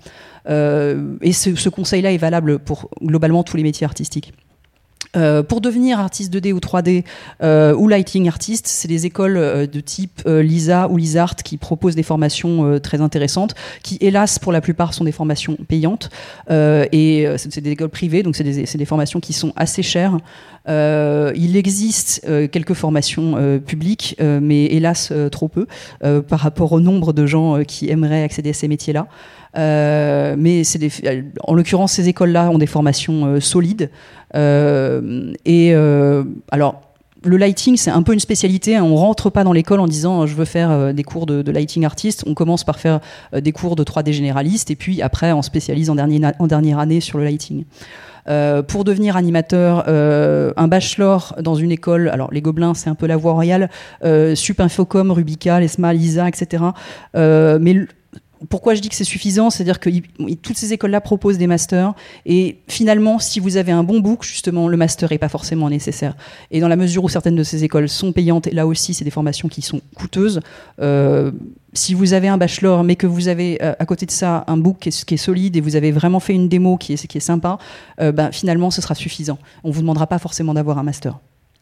Euh, et ce, ce conseil-là est valable pour globalement tous les métiers artistiques. Euh, pour devenir artiste deux D ou trois D euh, ou lighting artiste, c'est des écoles euh, de type euh, Lisa ou Lisart qui proposent des formations euh, très intéressantes, qui hélas pour la plupart sont des formations payantes euh, et euh, c'est, c'est des écoles privées, donc c'est des, c'est des formations qui sont assez chères. Euh, il existe euh, quelques formations euh, publiques, euh, mais hélas euh, trop peu euh, par rapport au nombre de gens euh, qui aimeraient accéder à ces métiers-là. Euh, mais c'est des, en l'occurrence, ces écoles-là ont des formations euh, solides. Euh, et euh, alors, le lighting, c'est un peu une spécialité. Hein. On rentre pas dans l'école en disant je veux faire euh, des cours de, de lighting artiste. On commence par faire euh, des cours de trois D généraliste et puis après on spécialise en, dernier, en dernière année sur le lighting. Euh, pour devenir animateur, euh, un bachelor dans une école, alors les Gobelins c'est un peu la voie royale, euh, Sup Infocom, Rubica, l'ESMA, l'ISA, et cetera. Euh, mais pourquoi je dis que c'est suffisant, c'est-à-dire que y, toutes ces écoles-là proposent des masters et finalement, si vous avez un bon book, justement, le master n'est pas forcément nécessaire. Et dans la mesure où certaines de ces écoles sont payantes, là aussi, c'est des formations qui sont coûteuses. Euh, si vous avez un bachelor, mais que vous avez euh, à côté de ça un book qui est, qui est solide et vous avez vraiment fait une démo qui est, qui est sympa, euh, ben, finalement, ce sera suffisant. On ne vous demandera pas forcément d'avoir un master.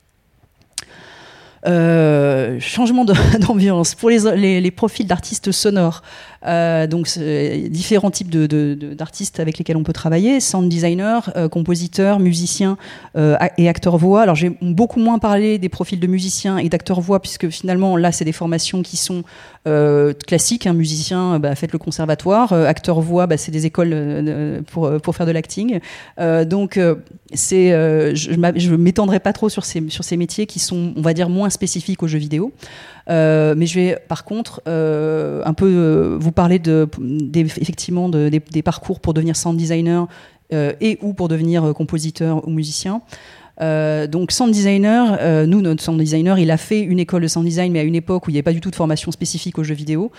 Euh, changement de, d'ambiance pour les, les, les profils d'artistes sonores, euh, donc différents types de, de, de, d'artistes avec lesquels on peut travailler, sound designer, euh, compositeur, musicien euh, et acteur voix. Alors j'ai beaucoup moins parlé des profils de musiciens et d'acteurs voix puisque finalement là c'est des formations qui sont euh, classiques. Un musicien, bah, faites le conservatoire, euh, acteur voix, bah, c'est des écoles euh, pour pour faire de l'acting. Euh, donc euh, c'est, euh, je, je m'étendrai pas trop sur ces sur ces métiers qui sont, on va dire, moins spécifiques aux jeux vidéo. Euh, mais je vais par contre euh, un peu euh, vous parler de, des, effectivement de, des, des parcours pour devenir sound designer euh, et ou pour devenir compositeur ou musicien. Euh, donc sound designer, euh, nous notre sound designer, il a fait une école de sound design, mais à une époque où il n'y avait pas du tout de formation spécifique aux jeux vidéo.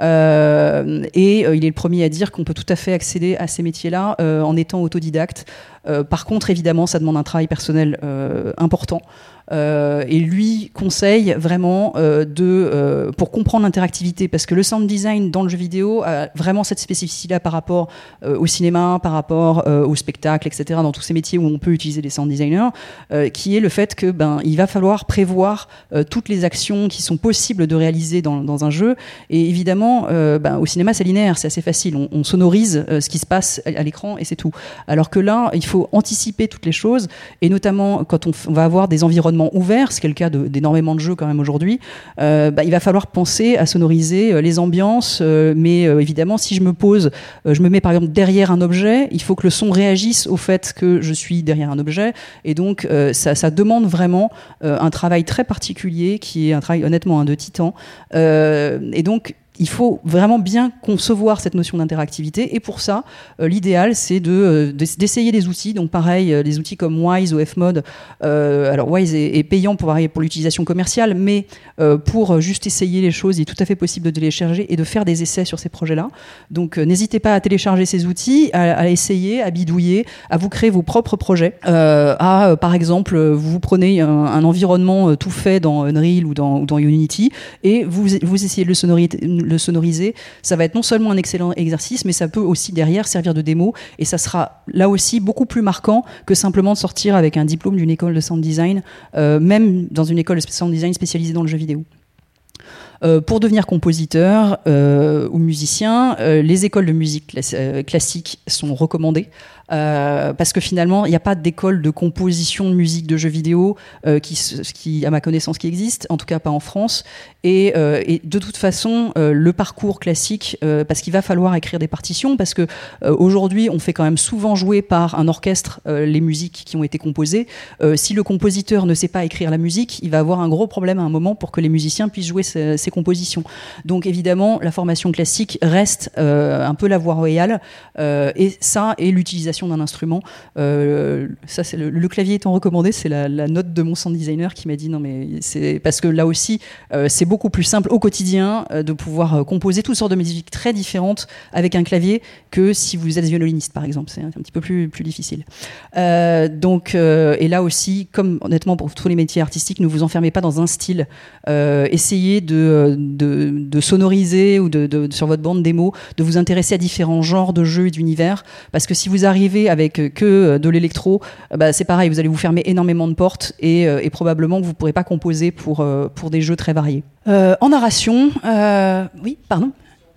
Euh, et euh, il est le premier à dire qu'on peut tout à fait accéder à ces métiers-là euh, en étant autodidacte. Euh, par contre, évidemment, ça demande un travail personnel euh, important. Euh, et lui conseille vraiment euh, de, euh, pour comprendre l'interactivité, parce que le sound design dans le jeu vidéo a vraiment cette spécificité-là par rapport euh, au cinéma, par rapport euh, au spectacle, et cetera, dans tous ces métiers où on peut utiliser des sound designers, euh, qui est le fait que ben, il va falloir prévoir euh, toutes les actions qui sont possibles de réaliser dans, dans un jeu. Et évidemment, euh, ben, au cinéma, c'est linéaire, c'est assez facile. On, on sonorise euh, ce qui se passe à, à l'écran et c'est tout. Alors que là, il faut anticiper toutes les choses, et notamment quand on, f- on va avoir des environnements ouvert, ce qui est le cas de, d'énormément de jeux quand même aujourd'hui, euh, bah, il va falloir penser à sonoriser euh, les ambiances, euh, mais euh, évidemment si je me pose, euh, je me mets par exemple derrière un objet, il faut que le son réagisse au fait que je suis derrière un objet, et donc euh, ça, ça demande vraiment euh, un travail très particulier, qui est un travail honnêtement hein, de titan, euh, et donc il faut vraiment bien concevoir cette notion d'interactivité, et pour ça, euh, l'idéal, c'est de, euh, d'essayer des outils. Donc pareil, euh, des outils comme Wwise ou Fmod. Euh, alors Wwise est, est payant pour, pour l'utilisation commerciale, mais euh, pour juste essayer les choses, il est tout à fait possible de télécharger et de faire des essais sur ces projets-là. Donc euh, n'hésitez pas à télécharger ces outils, à, à essayer, à bidouiller, à vous créer vos propres projets. Euh, à, euh, par exemple, vous prenez un, un environnement euh, tout fait dans Unreal ou dans, ou dans Unity, et vous, vous essayez de le sonoriser, le sonoriser, ça va être non seulement un excellent exercice, mais ça peut aussi derrière servir de démo, et ça sera là aussi beaucoup plus marquant que simplement de sortir avec un diplôme d'une école de sound design, euh, même dans une école de sound design spécialisée dans le jeu vidéo. Euh, pour devenir compositeur euh, ou musicien, euh, les écoles de musique clas- euh, classique sont recommandées. Euh, parce que finalement, il n'y a pas d'école de composition de musique de jeux vidéo euh, qui, qui, à ma connaissance, qui existe, en tout cas pas en France. Et, euh, et de toute façon, euh, le parcours classique, euh, parce qu'il va falloir écrire des partitions, parce que euh, aujourd'hui, on fait quand même souvent jouer par un orchestre euh, les musiques qui ont été composées. Euh, si le compositeur ne sait pas écrire la musique, il va avoir un gros problème à un moment pour que les musiciens puissent jouer ces, ces compositions. Donc évidemment, la formation classique reste euh, un peu la voie royale, euh, et ça, et l'utilisation d'un instrument. Euh, ça, c'est le, le clavier étant recommandé, c'est la, la note de mon sound designer qui m'a dit non mais c'est parce que là aussi euh, c'est beaucoup plus simple au quotidien euh, de pouvoir euh, composer toutes sortes de musiques très différentes avec un clavier que si vous êtes violoniniste par exemple, c'est un, un petit peu plus plus difficile. Euh, donc euh, et là aussi, comme honnêtement pour tous les métiers artistiques, ne vous enfermez pas dans un style. Euh, essayez de, de, de sonoriser ou de, de, sur votre bande démo, de vous intéresser à différents genres de jeux et d'univers, parce que si vous arrivez avec que de l'électro, bah c'est pareil, vous allez vous fermer énormément de portes, et, et probablement que vous ne pourrez pas composer pour, pour des jeux très variés. Euh, en narration, euh, oui, pardon.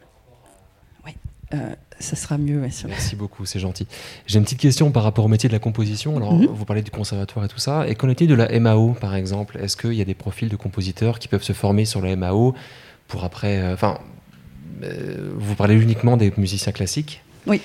Oui, euh, ça sera mieux. Ouais, Merci beaucoup, c'est gentil. J'ai une petite question par rapport au métier de la composition. Alors, mm-hmm. vous parlez du conservatoire et tout ça. Et qu'en est-il de la M A O, par exemple ? Est-ce qu'il y a des profils de compositeurs qui peuvent se former sur la M A O pour après... Enfin, euh, vous parlez uniquement des musiciens classiques ? Oui.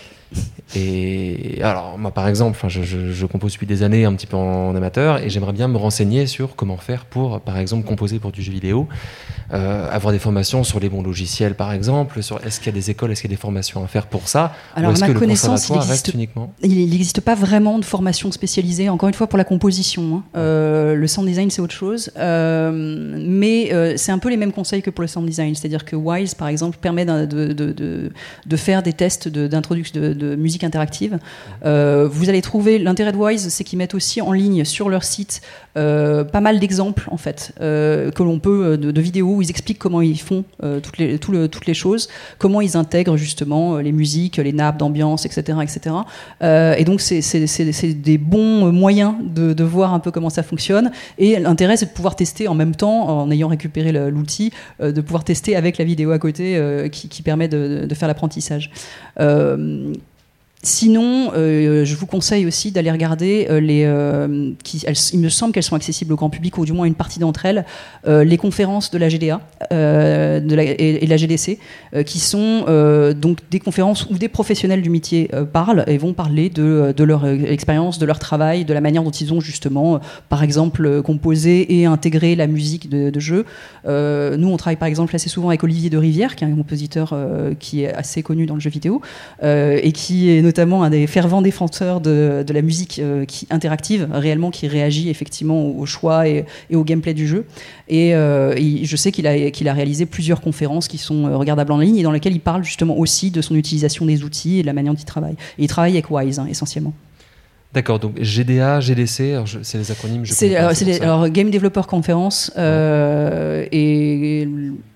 Et alors moi par exemple, je, je, je compose depuis des années un petit peu en amateur, et j'aimerais bien me renseigner sur comment faire pour par exemple composer pour du jeu vidéo, euh, avoir des formations sur les bons logiciels par exemple, sur est-ce qu'il y a des écoles, est-ce qu'il y a des formations à faire pour ça, alors, ou est-ce à ma que connaissance, le conservatoire il existe, reste uniquement il n'existe pas vraiment de formation spécialisée, encore une fois pour la composition, hein. euh, le sound design c'est autre chose, euh, mais euh, c'est un peu les mêmes conseils que pour le sound design, c'est-à-dire que Wwise par exemple permet de, de, de, de faire des tests de, d'introduction de, de musique interactive. Euh, vous allez trouver, l'intérêt de Wwise, c'est qu'ils mettent aussi en ligne sur leur site euh, pas mal d'exemples en fait, euh, que l'on peut, de, de vidéos où ils expliquent comment ils font euh, toutes, les, tout le, toutes les choses, comment ils intègrent justement les musiques, les nappes d'ambiance, et cetera, et cetera. Euh, et donc c'est, c'est, c'est, c'est des bons moyens de, de voir un peu comment ça fonctionne. Et l'intérêt, c'est de pouvoir tester en même temps, en ayant récupéré le, l'outil, euh, de pouvoir tester avec la vidéo à côté euh, qui, qui permet de, de faire l'apprentissage. Euh, Sinon, euh, je vous conseille aussi d'aller regarder euh, les. Euh, qui, elles, il me semble qu'elles sont accessibles au grand public, ou du moins une partie d'entre elles, euh, les conférences de la G D A euh, de la, et, et la G D C, euh, qui sont euh, donc des conférences où des professionnels du métier euh, parlent et vont parler de, de leur expérience, de leur travail, de la manière dont ils ont justement, euh, par exemple, euh, composé et intégré la musique de, de jeu. Euh, nous, on travaille par exemple assez souvent avec Olivier de Rivière, qui est un compositeur euh, qui est assez connu dans le jeu vidéo euh, et qui est notamment notamment un des fervents défenseurs de, de la musique euh, qui, interactive, réellement qui réagit effectivement aux choix et, et au gameplay du jeu. Et, euh, et je sais qu'il a, qu'il a réalisé plusieurs conférences qui sont regardables en ligne et dans lesquelles il parle justement aussi de son utilisation des outils et de la manière dont il travaille. Et il travaille avec Wise, hein, essentiellement. D'accord, donc G D A, G D C, alors je, c'est les acronymes. Je c'est, alors, c'est les, alors Game Developer Conference euh, ouais. et...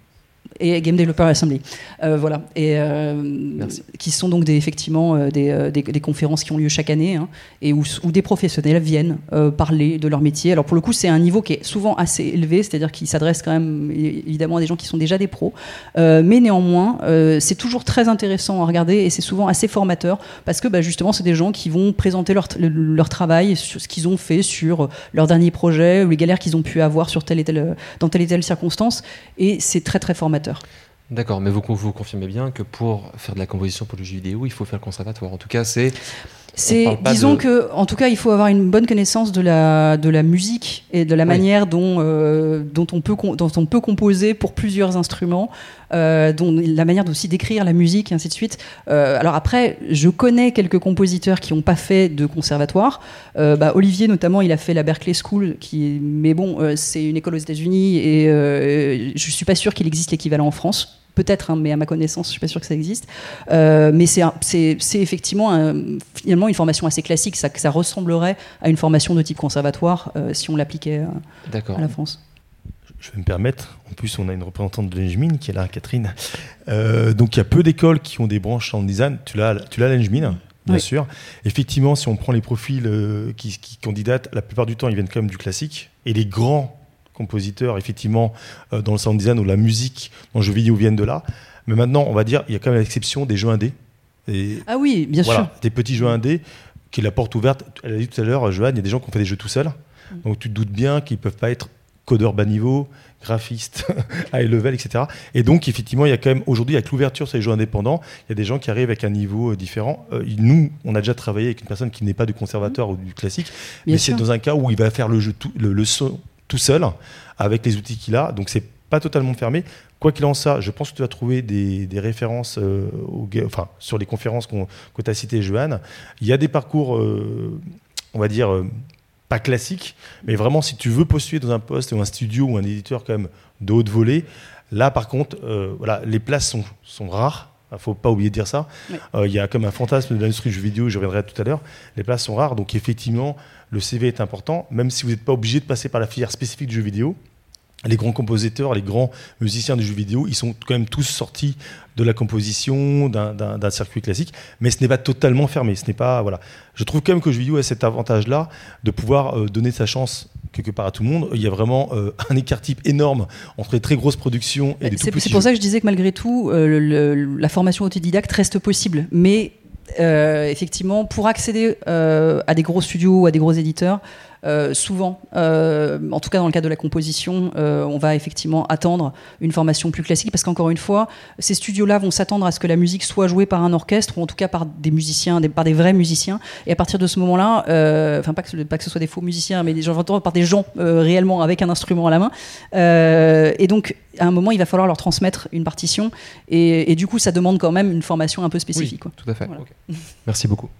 et Game Developer Assembly, euh, voilà, et euh, qui sont donc des, effectivement euh, des, euh, des, des conférences qui ont lieu chaque année, hein, et où, où des professionnels viennent euh, parler de leur métier. Alors pour le coup, c'est un niveau qui est souvent assez élevé, c'est-à-dire qu'ils s'adressent quand même évidemment à des gens qui sont déjà des pros, euh, mais néanmoins, euh, c'est toujours très intéressant à regarder et c'est souvent assez formateur parce que bah, justement, c'est des gens qui vont présenter leur, leur travail, sur ce qu'ils ont fait sur leur dernier projet, ou les galères qu'ils ont pu avoir sur telle et telle, dans telle et telle circonstance, et c'est très très formateur. D'accord, mais vous, vous confirmez bien que pour faire de la composition pour le jeu vidéo, il faut faire le conservatoire. En tout cas, c'est... c'est disons de... que, en tout cas, il faut avoir une bonne connaissance de la, de la musique et de la oui. manière dont, euh, dont, on peut, dont on peut composer pour plusieurs instruments, euh, dont, la manière aussi d'écrire la musique, et ainsi de suite. Euh, alors après, je connais quelques compositeurs qui n'ont pas fait de conservatoire. Euh, bah, Olivier, notamment, il a fait la Berklee School, qui, mais bon, euh, c'est une école aux États-Unis et euh, je ne suis pas sûr qu'il existe l'équivalent en France. Peut-être, hein, mais à ma connaissance, je ne suis pas sûre que ça existe. Euh, mais c'est, c'est, c'est effectivement un, finalement une formation assez classique. Ça, ça ressemblerait à une formation de type conservatoire euh, si on l'appliquait euh, à la France. Je vais me permettre. En plus, on a une représentante de l'Engmin qui est là, Catherine. Euh, donc, il y a peu d'écoles qui ont des branches en design. Tu l'as, tu l'as l'Engmin, bien oui. sûr. Effectivement, si on prend les profils euh, qui, qui candidatent, la plupart du temps, ils viennent quand même du classique. Et les grands compositeurs, effectivement, euh, dans le sound design ou la musique dans le jeu vidéo viennent de là. Mais maintenant, on va dire, il y a quand même l'exception des jeux indés. Et ah oui, bien voilà, sûr. Des petits jeux indés, qui est la porte ouverte. Elle a dit tout à l'heure, Joanne, il y a des gens qui ont fait des jeux tout seuls. Mm. Donc tu te doutes bien qu'ils ne peuvent pas être codeurs bas niveau, graphistes, high level, et cetera. Et donc, effectivement, il y a quand même, aujourd'hui, avec l'ouverture sur les jeux indépendants, il y a des gens qui arrivent avec un niveau euh, différent. Euh, nous, on a déjà travaillé avec une personne qui n'est pas du conservateur mm. ou du classique, bien mais sûr. C'est dans un cas où il va faire le jeu tout, le, le son tout seul, avec les outils qu'il a, donc c'est pas totalement fermé. Quoi qu'il en soit, je pense que tu vas trouver des, des références euh, au, enfin, sur les conférences qu'on, que tu as citées, Joanne. Il y a des parcours, euh, on va dire, euh, pas classiques, mais vraiment, si tu veux postuler dans un poste ou un studio ou un éditeur quand même de haute volée, là, par contre, euh, voilà, les places sont, sont rares. Il ne faut pas oublier de dire ça. Il oui. euh, y a comme un fantasme de l'industrie du jeu vidéo, je reviendrai tout à l'heure. Les places sont rares, donc effectivement, le C V est important, même si vous n'êtes pas obligé de passer par la filière spécifique du jeu vidéo. Les grands compositeurs, les grands musiciens du jeu vidéo, ils sont quand même tous sortis de la composition, d'un, d'un, d'un circuit classique, mais ce n'est pas totalement fermé. Ce n'est pas, voilà. Je trouve quand même que le jeu vidéo a cet avantage-là de pouvoir euh, donner sa chance quelque part à tout le monde. Il y a vraiment euh, un écart type énorme entre les très grosses productions et les tout c'est, petits c'est pour jeux. ça que je disais que malgré tout, euh, le, le, la formation autodidacte reste possible, mais euh, effectivement, pour accéder euh, à des gros studios, à des gros éditeurs, Euh, souvent, euh, en tout cas dans le cas de la composition, euh, on va effectivement attendre une formation plus classique parce qu'encore une fois, ces studios-là vont s'attendre à ce que la musique soit jouée par un orchestre ou en tout cas par des musiciens, des, par des vrais musiciens. Et à partir de ce moment-là, euh, enfin pas que, pas que ce soit des faux musiciens, mais des gens, par des gens euh, réellement avec un instrument à la main. Euh, et donc, à un moment, il va falloir leur transmettre une partition. Et, et du coup, ça demande quand même une formation un peu spécifique. Oui, quoi. Tout à fait. Voilà. Okay. Merci beaucoup.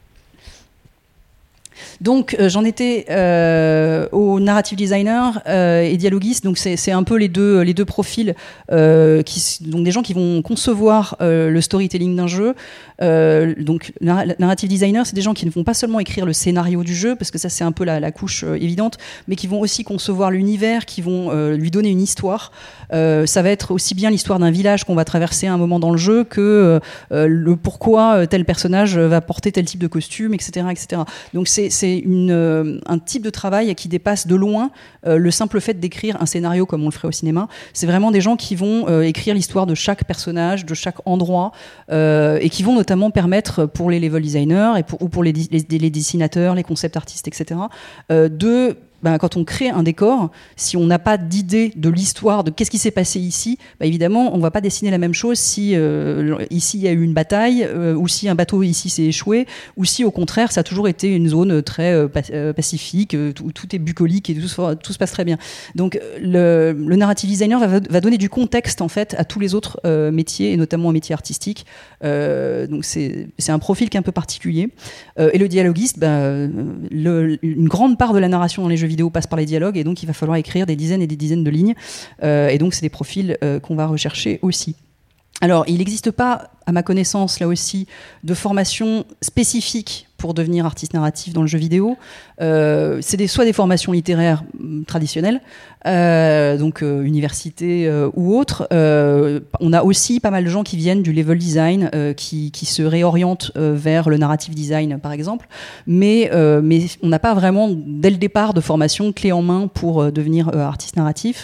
Donc euh, j'en étais euh, au narrative designer euh, et dialoguiste. Donc c'est, c'est un peu les deux les deux profils, euh, qui, donc des gens qui vont concevoir euh, le storytelling d'un jeu. Euh, donc narrative designer, c'est des gens qui ne vont pas seulement écrire le scénario du jeu, parce que ça c'est un peu la, la couche euh, évidente, mais qui vont aussi concevoir l'univers, qui vont euh, lui donner une histoire. Euh, ça va être aussi bien l'histoire d'un village qu'on va traverser à un moment dans le jeu que euh, le pourquoi tel personnage va porter tel type de costume, et cetera, et cetera. Donc c'est, c'est une, euh, un type de travail qui dépasse de loin euh, le simple fait d'écrire un scénario comme on le ferait au cinéma. C'est vraiment des gens qui vont euh, écrire l'histoire de chaque personnage, de chaque endroit, euh, et qui vont notamment permettre pour les level designers et pour, ou pour les, les, les dessinateurs, les concept artistes, et cetera, euh, de ben, quand on crée un décor, si on n'a pas d'idée de l'histoire, de qu'est-ce qui s'est passé ici, ben, évidemment, on ne va pas dessiner la même chose si euh, ici il y a eu une bataille, euh, ou si un bateau ici s'est échoué, ou si au contraire ça a toujours été une zone très euh, pacifique, euh, tout, tout est bucolique et tout, tout se passe très bien. Donc le, le narrative designer va, va donner du contexte en fait à tous les autres euh, métiers, et notamment aux métiers artistiques. Euh, donc c'est, c'est un profil qui est un peu particulier. Euh, et le dialoguiste, ben, le, une grande part de la narration dans les jeux vidéo passe par les dialogues, et donc il va falloir écrire des dizaines et des dizaines de lignes, euh, et donc c'est des profils euh, qu'on va rechercher aussi. Alors il n'existe pas, à ma connaissance, là aussi, de formation spécifique pour devenir artiste narratif dans le jeu vidéo. Euh, c'est des, soit des formations littéraires traditionnelles, euh, donc euh, université euh, ou autres. Euh, on a aussi pas mal de gens qui viennent du level design, euh, qui, qui se réorientent euh, vers le narrative design, par exemple. Mais, euh, mais on n'a pas vraiment, dès le départ, de formation clé en main pour euh, devenir euh, artiste narratif.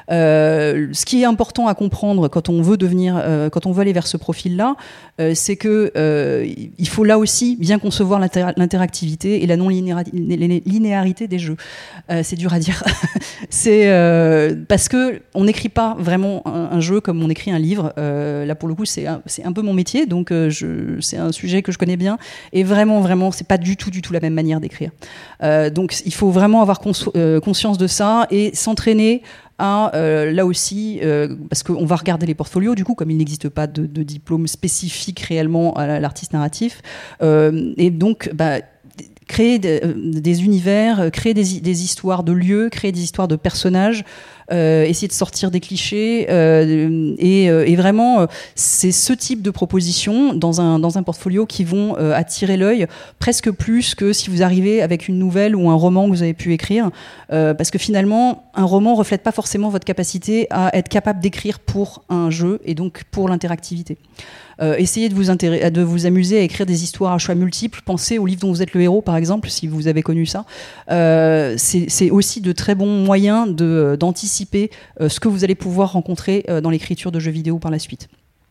Euh, ce qui est important à comprendre quand on veut devenir, euh, quand on veut aller vers ce profil-là, euh, c'est que euh, il faut là aussi bien concevoir l'inter- l'interactivité et la non-linéarité des jeux. Euh, c'est dur à dire. c'est euh, parce que on n'écrit pas vraiment un, un jeu comme on écrit un livre. Euh, là, pour le coup, c'est un, c'est un peu mon métier, donc euh, je, c'est un sujet que je connais bien. Et vraiment, vraiment, c'est pas du tout, du tout la même manière d'écrire. Euh, donc, il faut vraiment avoir cons- euh, conscience de ça et s'entraîner à, euh, là aussi, euh, parce qu'on va regarder les portfolios, du coup, comme il n'existe pas de, de diplôme spécifique réellement à l'artiste narratif. Euh, et donc, bah, créer des, des univers, créer des, des histoires de lieux, créer des histoires de personnages, euh, essayer de sortir des clichés, euh, et, euh, et vraiment, euh, c'est ce type de propositions dans un, dans un portfolio qui vont euh, attirer l'œil presque plus que si vous arrivez avec une nouvelle ou un roman que vous avez pu écrire, euh, parce que finalement, un roman reflète pas forcément votre capacité à être capable d'écrire pour un jeu et donc pour l'interactivité. Euh, essayez de vous, intér- de vous amuser à écrire des histoires à choix multiples. Pensez au livre dont vous êtes le héros, par exemple, si vous avez connu ça. Euh, c'est, c'est aussi de très bons moyens de, d'anticiper euh, ce que vous allez pouvoir rencontrer euh, dans l'écriture de jeux vidéo par la suite.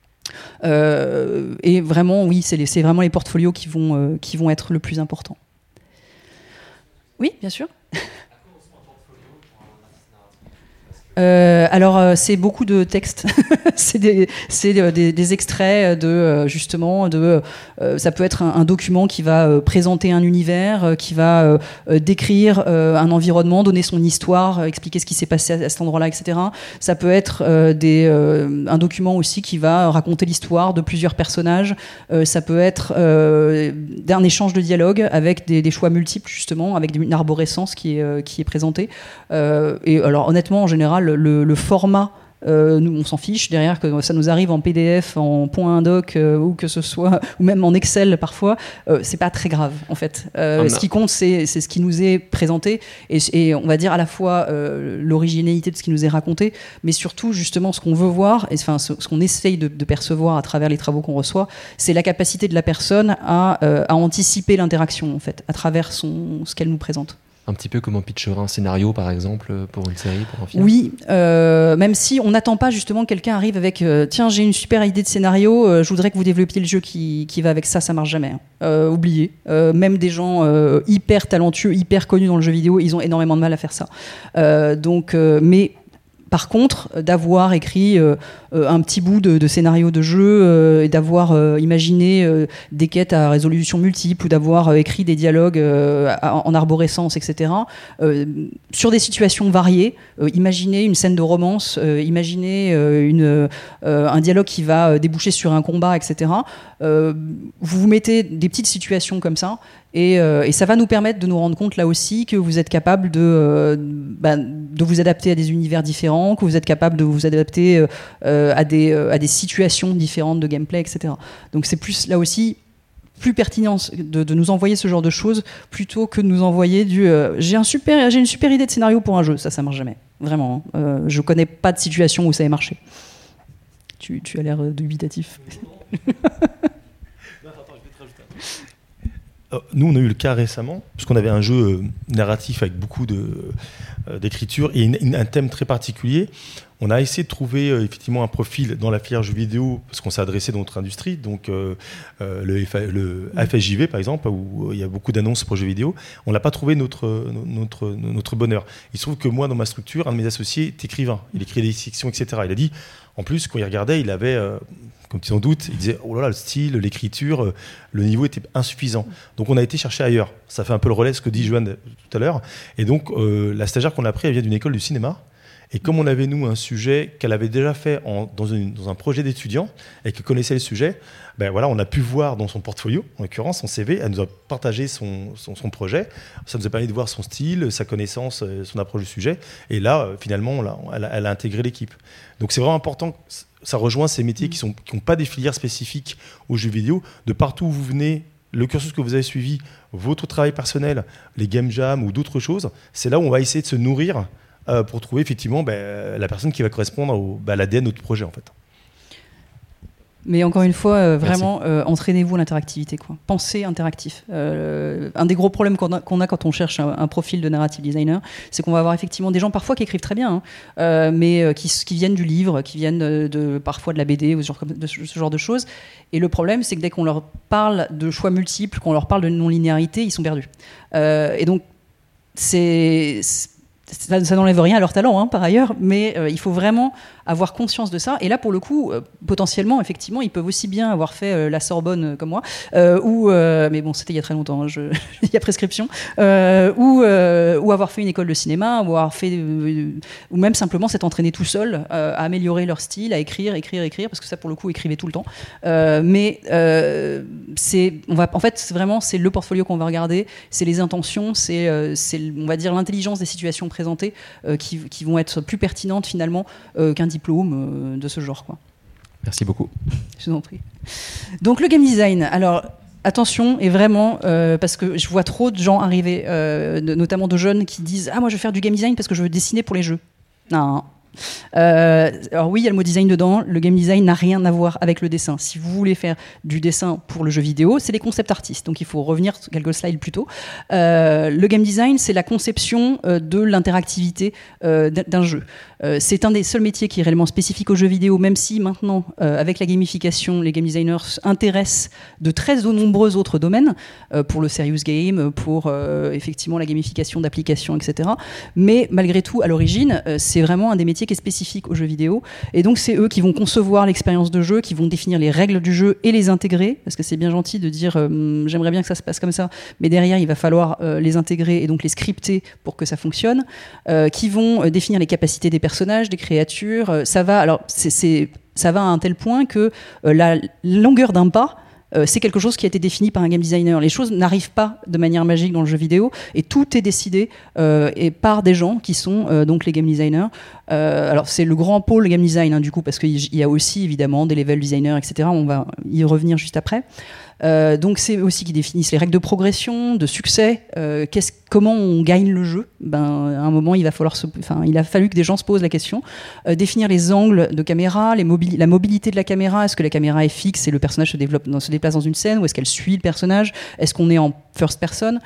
Euh, et vraiment, oui, c'est, les, c'est vraiment les portfolios qui vont, euh, qui vont être le plus important. Oui, bien sûr. Euh, alors euh, c'est beaucoup de textes, c'est, des, c'est des, des extraits de euh, justement de euh, ça peut être un, un document qui va euh, présenter un univers, euh, qui va euh, euh, décrire euh, un environnement, donner son histoire, euh, expliquer ce qui s'est passé à, à cet endroit-là, et cetera. Ça peut être euh, des, euh, un document aussi qui va raconter l'histoire de plusieurs personnages. Euh, ça peut être euh, un échange de dialogue avec des, des choix multiples justement, avec une arborescence qui est euh, qui est présentée. Euh, et alors honnêtement en général Le, le format, euh, nous on s'en fiche derrière que ça nous arrive en P D F, en .indoc euh, ou que ce soit, ou même en Excel parfois, euh, c'est pas très grave en fait. Euh, oh ce qui compte c'est, c'est ce qui nous est présenté et, et on va dire à la fois euh, l'originalité de ce qui nous est raconté, mais surtout justement ce qu'on veut voir, et, enfin ce, ce qu'on essaye de, de percevoir à travers les travaux qu'on reçoit, c'est la capacité de la personne à, euh, à anticiper l'interaction en fait, à travers son, ce qu'elle nous présente. Un petit peu comme on pitcherait un scénario, par exemple, pour une série, pour un film. Oui, euh, même si on n'attend pas justement que quelqu'un arrive avec euh, « Tiens, j'ai une super idée de scénario, euh, je voudrais que vous développiez le jeu qui, qui va avec ça », ça marche jamais. Hein. Euh, oubliez. Euh, même des gens euh, hyper talentueux, hyper connus dans le jeu vidéo, ils ont énormément de mal à faire ça. Euh, donc, euh, mais... Par contre, d'avoir écrit euh, un petit bout de, de scénario de jeu euh, et d'avoir euh, imaginé euh, des quêtes à résolution multiple ou d'avoir euh, écrit des dialogues euh, en arborescence, et cetera, euh, sur des situations variées, euh, imaginez une scène de romance, euh, imaginez euh, une, euh, un dialogue qui va déboucher sur un combat, et cetera. Euh, vous vous mettez des petites situations comme ça. Et, euh, et ça va nous permettre de nous rendre compte là aussi que vous êtes capable de, euh, bah, de vous adapter à des univers différents, que vous êtes capable de vous adapter euh, à, des, euh, à des situations différentes de gameplay, et cetera. Donc c'est plus là aussi plus pertinent de, de nous envoyer ce genre de choses plutôt que de nous envoyer du euh, j'ai un super, j'ai une super idée de scénario pour un jeu. Ça, ça marche jamais. Vraiment. Hein. Euh, je connais pas de situation où ça ait marché. Tu, tu as l'air dubitatif. Nous, on a eu le cas récemment, puisqu'on avait un jeu narratif avec beaucoup de, euh, d'écriture et une, une, un thème très particulier. On a essayé de trouver euh, effectivement un profil dans la filière jeux vidéo parce qu'on s'est adressé dans notre industrie, donc euh, euh, le, F A, le F S J V par exemple, où il y a beaucoup d'annonces pour jeux vidéo. On n'a pas trouvé notre, notre, notre bonheur. Il se trouve que moi, dans ma structure, un de mes associés est écrivain. Il écrit des fictions, et cetera. Il a dit, en plus, quand il regardait, il avait, euh, comme tu en doutes, il disait, oh là là, le style, l'écriture, euh, le niveau était insuffisant. Donc on a été chercher ailleurs. Ça fait un peu le relais de ce que dit Joanne tout à l'heure. Et donc euh, la stagiaire qu'on a pris, elle vient d'une école du cinéma. Et comme on avait, nous, un sujet qu'elle avait déjà fait en, dans, une, dans un projet d'étudiant et qu'elle connaissait le sujet, ben voilà, on a pu voir dans son portfolio, en l'occurrence, son C V, elle nous a partagé son, son, son projet. Ça nous a permis de voir son style, sa connaissance, son approche du sujet. Et là, finalement, on l'a, elle, a, elle a intégré l'équipe. Donc c'est vraiment important, ça rejoint ces métiers qui n'ont qui pas des filières spécifiques aux jeux vidéo. De partout où vous venez, le cursus que vous avez suivi, votre travail personnel, les game jams ou d'autres choses, c'est là où on va essayer de se nourrir Euh, pour trouver effectivement bah, la personne qui va correspondre au, bah, à l'A D N de notre projet en fait. Mais encore une fois, euh, vraiment, euh, entraînez-vous à l'interactivité, quoi. Pensez interactif. Euh, un des gros problèmes qu'on a, qu'on a quand on cherche un, un profil de narrative designer, c'est qu'on va avoir effectivement des gens parfois qui écrivent très bien, hein, euh, mais euh, qui, qui viennent du livre, qui viennent de, de, parfois de la B D ou ce genre de, ce genre de choses. Et le problème, c'est que dès qu'on leur parle de choix multiples, qu'on leur parle de non-linéarité, ils sont perdus. Euh, et donc, c'est... c'est Ça, ça n'enlève rien à leur talent, hein, par ailleurs, mais euh, il faut vraiment avoir conscience de ça. Et là, pour le coup, euh, potentiellement, effectivement, ils peuvent aussi bien avoir fait euh, la Sorbonne euh, comme moi, euh, ou, euh, mais bon, c'était il y a très longtemps, hein, je, il y a prescription, euh, ou, euh, ou avoir fait une école de cinéma, ou avoir fait, euh, ou même simplement s'être entraîné tout seul euh, à améliorer leur style, à écrire, écrire, écrire, parce que ça, pour le coup, écrivez tout le temps. Euh, mais euh, c'est, on va, en fait, c'est vraiment, c'est le portfolio qu'on va regarder, c'est les intentions, c'est, euh, c'est, on va dire, l'intelligence des situations présentées euh, qui, qui vont être plus pertinentes finalement euh, qu'un diplôme euh, de ce genre, quoi. Merci beaucoup. Je vous en prie. Donc le game design, alors attention, et vraiment, euh, parce que je vois trop de gens arriver, euh, de, notamment de jeunes qui disent « Ah, moi je veux faire du game design parce que je veux dessiner pour les jeux ». Non. Euh, alors oui, il y a le mot design dedans. Le game design n'a rien à voir avec le dessin. Si vous voulez faire du dessin pour le jeu vidéo, c'est les concept artistes. Donc il faut revenir quelques slides plus tôt. Euh, le game design, c'est la conception euh, de l'interactivité euh, d'un jeu. Euh, c'est un des seuls métiers qui est réellement spécifique aux jeux vidéo, même si maintenant, euh, avec la gamification, les game designers s'intéressent de très nombreux autres domaines, euh, pour le serious game, pour euh, effectivement la gamification d'applications, et cetera. Mais malgré tout, à l'origine, euh, c'est vraiment un des métiers qui est spécifique aux jeux vidéo. Et donc, c'est eux qui vont concevoir l'expérience de jeu, qui vont définir les règles du jeu et les intégrer, parce que c'est bien gentil de dire euh, j'aimerais bien que ça se passe comme ça, mais derrière, il va falloir euh, les intégrer et donc les scripter pour que ça fonctionne, euh, qui vont euh, définir les capacités des personnages, des créatures. Euh, ça va, alors, c'est, c'est, ça va à un tel point que euh, la longueur d'un pas, Euh, c'est quelque chose qui a été défini par un game designer. Les choses n'arrivent pas de manière magique dans le jeu vidéo et tout est décidé euh, et par des gens qui sont euh, donc les game designers. Euh, alors c'est le grand pôle game design, hein, du coup, parce qu'il y a aussi évidemment des level designers, et cetera. On va y revenir juste après. Euh, donc c'est aussi qui définissent les règles de progression, de succès, euh, qu'est-ce, comment on gagne le jeu. Ben, à un moment, il va falloir, se, enfin, il a fallu que des gens se posent la question. Euh, définir les angles de caméra, les mobili- la mobilité de la caméra. Est-ce que la caméra est fixe et le personnage se développe, se déplace dans une scène, ou est-ce qu'elle suit le personnage? Est-ce qu'on est en first person?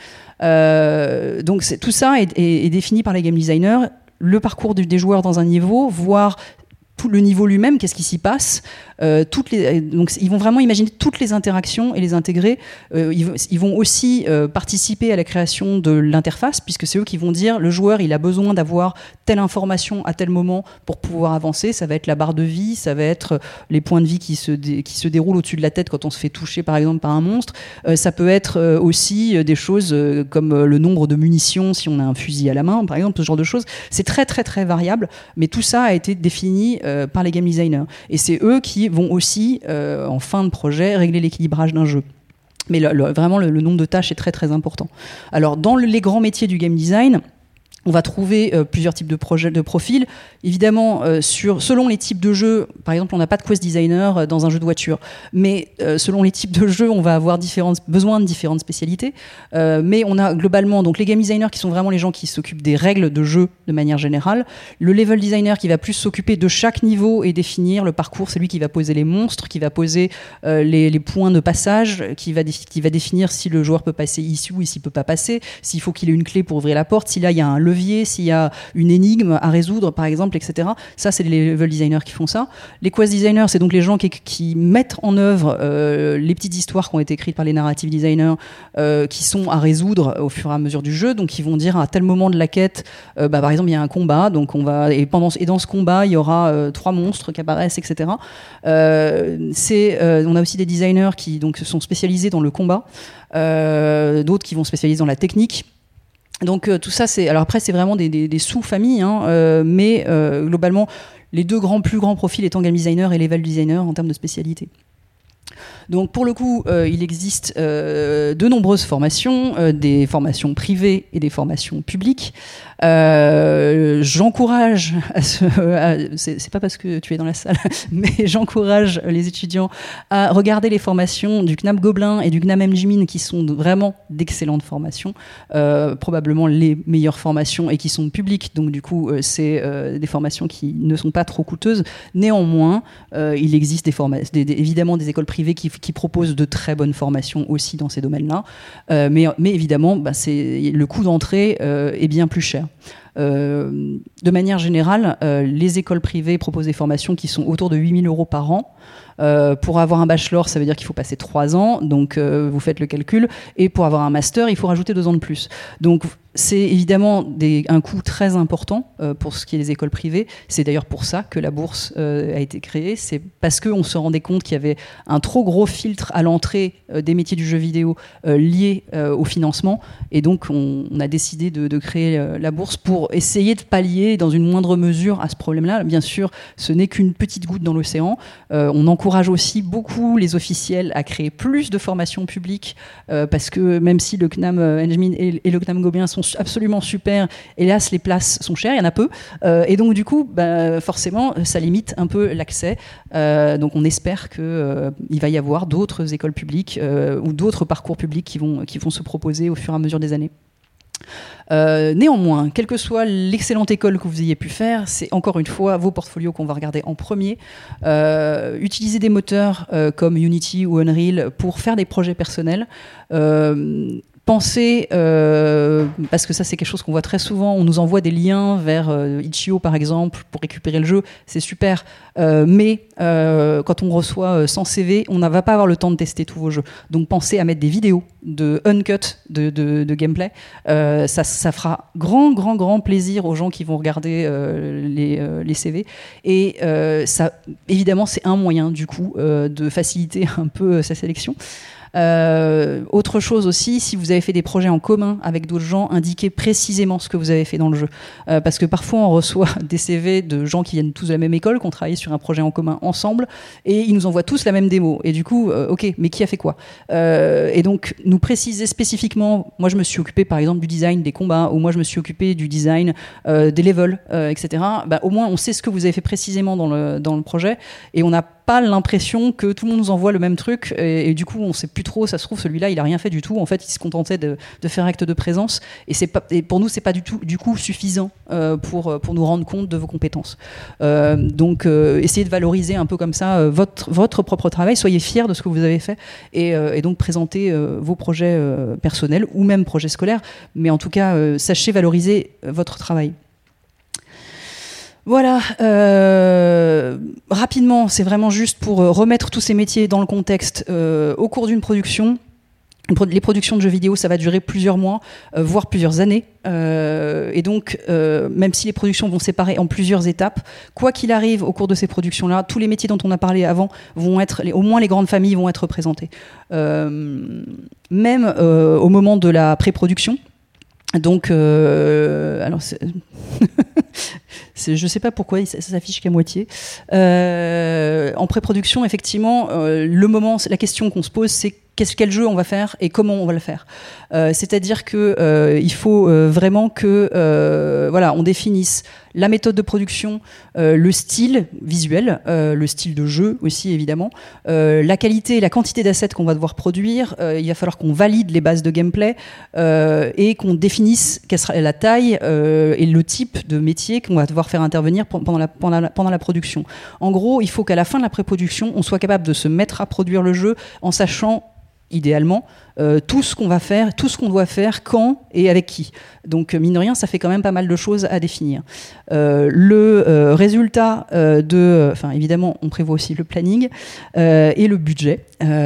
euh, Donc c'est, tout ça est, est, est défini par les game designers. Le parcours de, des joueurs dans un niveau, voire tout le niveau lui-même, qu'est-ce qui s'y passe, euh, toutes les, donc ils vont vraiment imaginer toutes les interactions et les intégrer. Euh, ils, ils vont aussi euh, participer à la création de l'interface, puisque c'est eux qui vont dire le joueur il a besoin d'avoir telle information à tel moment pour pouvoir avancer. Ça va être la barre de vie, ça va être les points de vie qui se, dé, qui se déroulent au-dessus de la tête quand on se fait toucher par exemple par un monstre. Euh, ça peut être euh, aussi des choses euh, comme euh, le nombre de munitions si on a un fusil à la main par exemple, ce genre de choses. C'est très très très variable, mais tout ça a été défini euh, par les game designers. Et c'est eux qui vont aussi, euh, en fin de projet, régler l'équilibrage d'un jeu. Mais le, le, vraiment, le, le nombre de tâches est très très important. Alors, dans le, les grands métiers du game design, on va trouver euh, plusieurs types de projets, de profils. Évidemment, euh, sur, selon les types de jeux, par exemple, on n'a pas de quest designer euh, dans un jeu de voiture, mais euh, selon les types de jeux, on va avoir différentes, besoin de différentes spécialités. Euh, mais on a globalement donc les game designers qui sont vraiment les gens qui s'occupent des règles de jeu de manière générale. Le level designer qui va plus s'occuper de chaque niveau et définir le parcours, c'est lui qui va poser les monstres, qui va poser euh, les, les points de passage, qui va, défi- qui va définir si le joueur peut passer ici ou ici peut pas passer, s'il faut qu'il ait une clé pour ouvrir la porte, si là il y a un levier, s'il y a une énigme à résoudre, par exemple, et cetera. Ça, c'est les level designers qui font ça. Les quest designers, c'est donc les gens qui, qui mettent en œuvre euh, les petites histoires qui ont été écrites par les narrative designers, euh, qui sont à résoudre au fur et à mesure du jeu. Donc, ils vont dire à tel moment de la quête, euh, bah, par exemple, il y a un combat, donc on va et pendant et dans ce combat, il y aura euh, trois monstres qui apparaissent, et cetera. Euh, c'est, euh, on a aussi des designers qui donc sont spécialisés dans le combat, euh, d'autres qui vont spécialiser dans la technique. Donc euh, tout ça, c'est alors après c'est vraiment des, des, des sous-familles, hein, euh, mais euh, globalement les deux grands plus grands profils étant game designer et level designer en termes de spécialité. Donc pour le coup, euh, il existe euh, de nombreuses formations, euh, des formations privées et des formations publiques. Euh, j'encourage, à ce, à, c'est, c'est pas parce que tu es dans la salle, mais j'encourage les étudiants à regarder les formations du C N A M Gobelin et du C N A M Engmin qui sont vraiment d'excellentes formations, euh, probablement les meilleures formations et qui sont publiques. Donc du coup, euh, c'est euh, des formations qui ne sont pas trop coûteuses. Néanmoins, euh, il existe des forma- des, des, évidemment des écoles privées qui, qui proposent de très bonnes formations aussi dans ces domaines-là. Euh, mais, mais évidemment, bah, c'est, le coût d'entrée euh, est bien plus cher. Euh, de manière générale, euh, les écoles privées proposent des formations qui sont autour de huit mille euros par an. Euh, pour avoir un bachelor, ça veut dire qu'il faut passer trois ans, donc euh, vous faites le calcul. Et pour avoir un master, il faut rajouter deux ans de plus. Donc c'est évidemment des, un coût très important euh, pour ce qui est des écoles privées. C'est d'ailleurs pour ça que la bourse euh, a été créée. C'est parce qu'on se rendait compte qu'il y avait un trop gros filtre à l'entrée euh, des métiers du jeu vidéo euh, liés euh, au financement. Et donc on, on a décidé de, de créer euh, la bourse pour essayer de pallier dans une moindre mesure à ce problème-là. Bien sûr, ce n'est qu'une petite goutte dans l'océan. Euh, on encourage aussi beaucoup les officiels à créer plus de formations publiques euh, parce que même si le C N A M Engmin et, et le C N A M Gobelin sont absolument super, hélas les places sont chères, il y en a peu, euh, et donc du coup bah, forcément ça limite un peu l'accès. Euh, donc on espère qu'il euh, va y avoir d'autres écoles publiques euh, ou d'autres parcours publics qui vont, qui vont se proposer au fur et à mesure des années. Euh, néanmoins, quelle que soit l'excellente école que vous ayez pu faire, c'est encore une fois vos portfolios qu'on va regarder en premier. Euh, utilisez des moteurs euh, comme Unity ou Unreal pour faire des projets personnels. Euh, Pensez, euh, parce que ça c'est quelque chose qu'on voit très souvent, on nous envoie des liens vers euh, itch point io par exemple pour récupérer le jeu, c'est super, euh, mais euh, quand on reçoit euh, cent C V, on ne va pas avoir le temps de tester tous vos jeux. Donc pensez à mettre des vidéos de uncut de, de, de gameplay, euh, ça, ça fera grand grand grand plaisir aux gens qui vont regarder euh, les, euh, les C V, et euh, ça évidemment c'est un moyen du coup euh, de faciliter un peu euh, sa sélection. Euh, autre chose aussi, si vous avez fait des projets en commun avec d'autres gens, indiquez précisément ce que vous avez fait dans le jeu. Euh, parce que parfois on reçoit des C V de gens qui viennent tous de la même école, qui ont travaillé sur un projet en commun ensemble, et ils nous envoient tous la même démo. Et du coup, euh, ok, mais qui a fait quoi euh, Et donc, nous préciser spécifiquement, moi je me suis occupé par exemple du design des combats, ou moi je me suis occupé du design euh, des levels, euh, et cetera. Bah, au moins on sait ce que vous avez fait précisément dans le, dans le projet, et on n'a pas l'impression que tout le monde nous envoie le même truc, et, et du coup on sait plus trop, ça se trouve celui-là il a rien fait du tout, en fait il se contentait de, de faire acte de présence, et, c'est pas, et pour nous c'est pas du tout du coup suffisant euh, pour, pour nous rendre compte de vos compétences. Euh, donc euh, essayez de valoriser un peu comme ça euh, votre, votre propre travail, soyez fiers de ce que vous avez fait, et, euh, et donc présentez euh, vos projets euh, personnels ou même projets scolaires, mais en tout cas euh, sachez valoriser votre travail. Voilà, euh, rapidement, c'est vraiment juste pour remettre tous ces métiers dans le contexte. Euh, au cours d'une production, les productions de jeux vidéo, ça va durer plusieurs mois, euh, voire plusieurs années. Euh, et donc, euh, même si les productions vont se séparer en plusieurs étapes, quoi qu'il arrive au cours de ces productions-là, tous les métiers dont on a parlé avant vont être, les, au moins les grandes familles vont être représentées. Euh, même euh, au moment de la pré-production. Donc, euh, alors, c'est c'est, je ne sais pas pourquoi ça, ça s'affiche qu'à moitié. Euh, en pré-production, effectivement, euh, le moment, la question qu'on se pose, c'est qu'est-ce, quel jeu on va faire et comment on va le faire. Euh, c'est-à-dire que euh, il faut euh, vraiment que, euh, voilà, on définisse la méthode de production, euh, le style visuel, euh, le style de jeu aussi évidemment, euh, la qualité et la quantité d'assets qu'on va devoir produire. Euh, il va falloir qu'on valide les bases de gameplay euh, et qu'on définisse quelle sera la taille euh, et le type de métier qu'on va devoir faire intervenir pendant la, pendant la, pendant la production. En gros, il faut qu'à la fin de la pré-production, on soit capable de se mettre à produire le jeu en sachant idéalement, euh, tout ce qu'on va faire, tout ce qu'on doit faire, quand et avec qui. Donc, mine de rien, ça fait quand même pas mal de choses à définir. Euh, le euh, résultat euh, de... Enfin, évidemment, on prévoit aussi le planning euh, et le budget.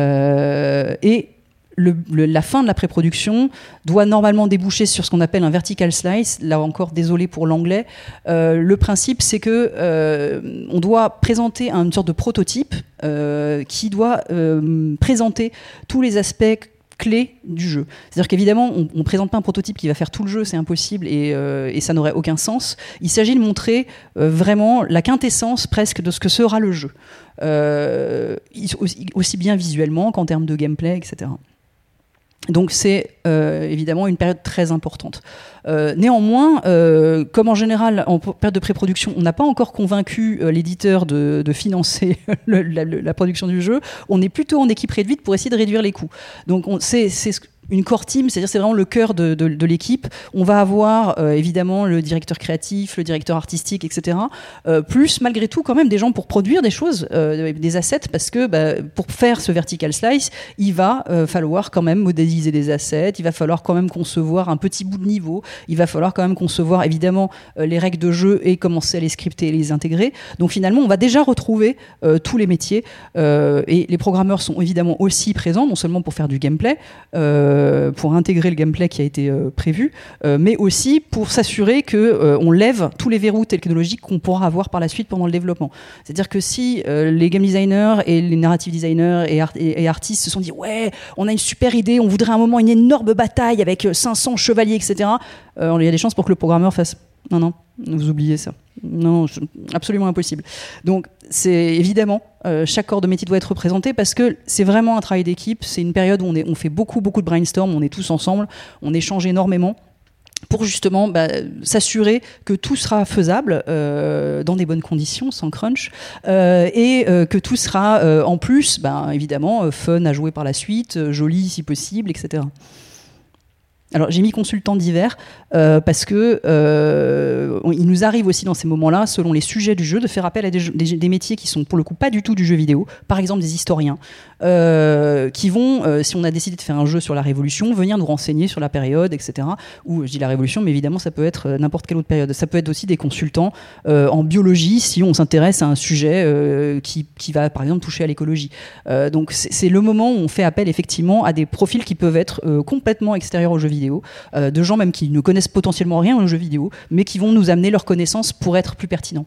Euh, et Le, le, la fin de la pré-production doit normalement déboucher sur ce qu'on appelle un vertical slice. Là encore, désolé pour l'anglais. Euh, le principe, c'est que euh, on doit présenter une sorte de prototype euh, qui doit euh, présenter tous les aspects clés du jeu. C'est-à-dire qu'évidemment, on ne présente pas un prototype qui va faire tout le jeu, c'est impossible et, euh, et ça n'aurait aucun sens. Il s'agit de montrer euh, vraiment la quintessence presque de ce que sera le jeu, euh, aussi, aussi bien visuellement qu'en termes de gameplay, et cetera. Donc c'est euh, évidemment une période très importante. Euh, néanmoins, euh, comme en général en période de pré-production, on n'a pas encore convaincu euh, l'éditeur de, de financer le, la, la production du jeu, on est plutôt en équipe réduite pour essayer de réduire les coûts. Donc on, c'est, c'est ce une core team, c'est-à-dire c'est vraiment le cœur de, de, de l'équipe. On va avoir euh, évidemment le directeur créatif, le directeur artistique, et cetera. Euh, plus malgré tout quand même des gens pour produire des choses, euh, des assets, parce que bah, pour faire ce vertical slice, il va euh, falloir quand même modéliser des assets, il va falloir quand même concevoir un petit bout de niveau, il va falloir quand même concevoir évidemment euh, les règles de jeu et commencer à les scripter et les intégrer. Donc finalement, on va déjà retrouver euh, tous les métiers euh, et les programmeurs sont évidemment aussi présents, non seulement pour faire du gameplay, euh, pour intégrer le gameplay qui a été euh, prévu, euh, mais aussi pour s'assurer que euh, on lève tous les verrous technologiques qu'on pourra avoir par la suite pendant le développement. C'est-à-dire que si euh, les game designers et les narrative designers et, art- et, et artistes se sont dit ouais, on a une super idée, on voudrait un moment une énorme bataille avec cinq cents chevaliers, et cetera. Euh, il y a des chances pour que le programmeur fasse non non, vous oubliez ça. Non, absolument impossible. Donc, c'est évidemment, euh, chaque corps de métier doit être représenté parce que c'est vraiment un travail d'équipe. C'est une période où on, est, on fait beaucoup, beaucoup de brainstorm, on est tous ensemble, on échange énormément pour justement bah, s'assurer que tout sera faisable euh, dans des bonnes conditions, sans crunch, euh, et euh, que tout sera euh, en plus, bah, évidemment, fun à jouer par la suite, euh, joli si possible, et cetera. Alors j'ai mis consultant divers euh, parce que euh, il nous arrive aussi dans ces moments-là, selon les sujets du jeu, de faire appel à des, des, des métiers qui sont pour le coup pas du tout du jeu vidéo, par exemple des historiens, euh, qui vont, euh, si on a décidé de faire un jeu sur la Révolution, venir nous renseigner sur la période, et cetera. Ou je dis la Révolution, mais évidemment ça peut être n'importe quelle autre période. Ça peut être aussi des consultants euh, en biologie si on s'intéresse à un sujet euh, qui, qui va par exemple toucher à l'écologie. Euh, donc c'est, c'est le moment où on fait appel effectivement à des profils qui peuvent être euh, complètement extérieurs au jeu vidéo. Euh, de gens même qui ne connaissent potentiellement rien aux jeux vidéo, mais qui vont nous amener leurs connaissances pour être plus pertinents.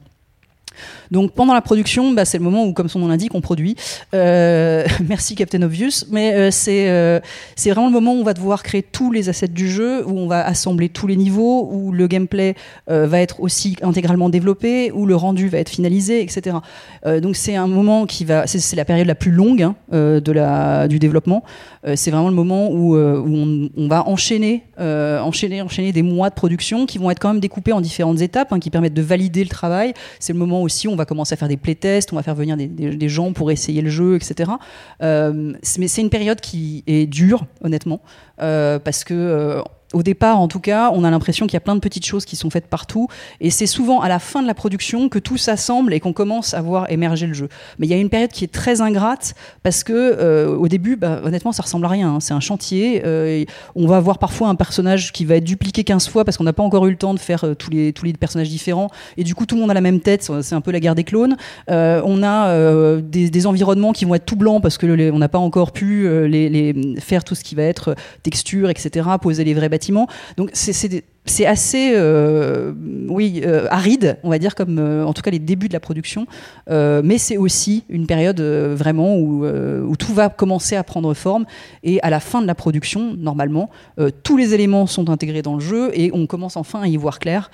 Donc pendant la production, bah, c'est le moment où, comme son nom l'indique, on produit. Euh, merci Captain Obvious, mais euh, c'est, euh, c'est vraiment le moment où on va devoir créer tous les assets du jeu, où on va assembler tous les niveaux, où le gameplay euh, va être aussi intégralement développé, où le rendu va être finalisé, et cetera. Euh, donc c'est un moment qui va, c'est, c'est la période la plus longue hein, euh, de la, du développement. Euh, c'est vraiment le moment où, euh, où on, on va enchaîner, euh, enchaîner, enchaîner des mois de production qui vont être quand même découpés en différentes étapes, hein, qui permettent de valider le travail. C'est le moment aussi où on va commencer à faire des playtests, on va faire venir des, des, des gens pour essayer le jeu, et cetera. Euh, c'est, mais c'est une période qui est dure, honnêtement, euh, parce que euh, au départ, en tout cas, on a l'impression qu'il y a plein de petites choses qui sont faites partout, et c'est souvent à la fin de la production que tout s'assemble et qu'on commence à voir émerger le jeu. Mais il y a une période qui est très ingrate parce que euh, au début, bah, honnêtement, ça ressemble à rien. Hein. C'est un chantier. Euh, on va avoir parfois un personnage qui va être dupliqué quinze fois parce qu'on n'a pas encore eu le temps de faire euh, tous les tous les personnages différents, et du coup, tout le monde a la même tête. C'est un peu la guerre des clones. Euh, on a euh, des, des environnements qui vont être tout blancs parce que les, on n'a pas encore pu euh, les, les faire tout ce qui va être texture, et cetera. Poser les vrais bâtiments. Donc c'est, c'est, c'est assez euh, oui, euh, aride, on va dire, comme euh, en tout cas les débuts de la production. Euh, mais c'est aussi une période euh, vraiment où, euh, où tout va commencer à prendre forme. Et à la fin de la production, normalement, euh, tous les éléments sont intégrés dans le jeu et on commence enfin à y voir clair.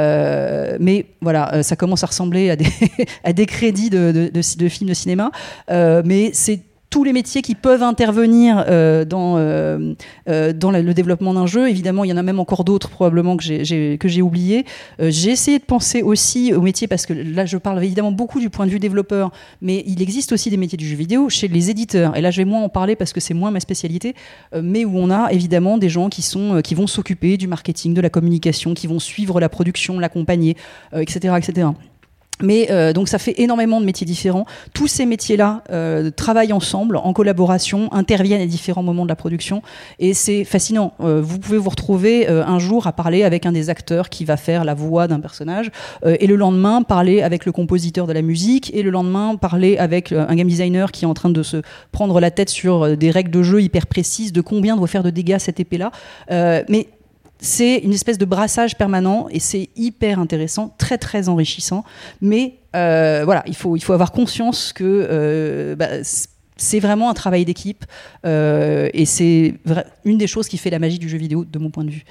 Euh, mais voilà, euh, ça commence à ressembler à des, à des crédits de, de, de, de films de cinéma. Euh, mais c'est tous les métiers qui peuvent intervenir euh, dans, euh, euh, dans le développement d'un jeu. Évidemment, il y en a même encore d'autres probablement que j'ai, j'ai, que j'ai oubliés. Euh, j'ai essayé de penser aussi aux métiers, parce que là, je parle évidemment beaucoup du point de vue développeur, mais il existe aussi des métiers du jeu vidéo chez les éditeurs. Et là, je vais moins en parler parce que c'est moins ma spécialité, euh, mais où on a évidemment des gens qui, sont, euh, qui vont s'occuper du marketing, de la communication, qui vont suivre la production, l'accompagner, euh, et cetera, et cetera. Mais euh, donc ça fait énormément de métiers différents. Tous ces métiers-là euh, travaillent ensemble, en collaboration, interviennent à différents moments de la production, et c'est fascinant. Euh, vous pouvez vous retrouver euh, un jour à parler avec un des acteurs qui va faire la voix d'un personnage, euh, et le lendemain parler avec le compositeur de la musique, et le lendemain parler avec euh, un game designer qui est en train de se prendre la tête sur euh, des règles de jeu hyper précises, de combien doit faire de dégâts cette épée-là. Euh, mais c'est une espèce de brassage permanent et c'est hyper intéressant, très très enrichissant. Mais euh, voilà, il faut, il faut avoir conscience que euh, bah, c'est vraiment un travail d'équipe euh, et c'est vra- une des choses qui fait la magie du jeu vidéo de mon point de vue.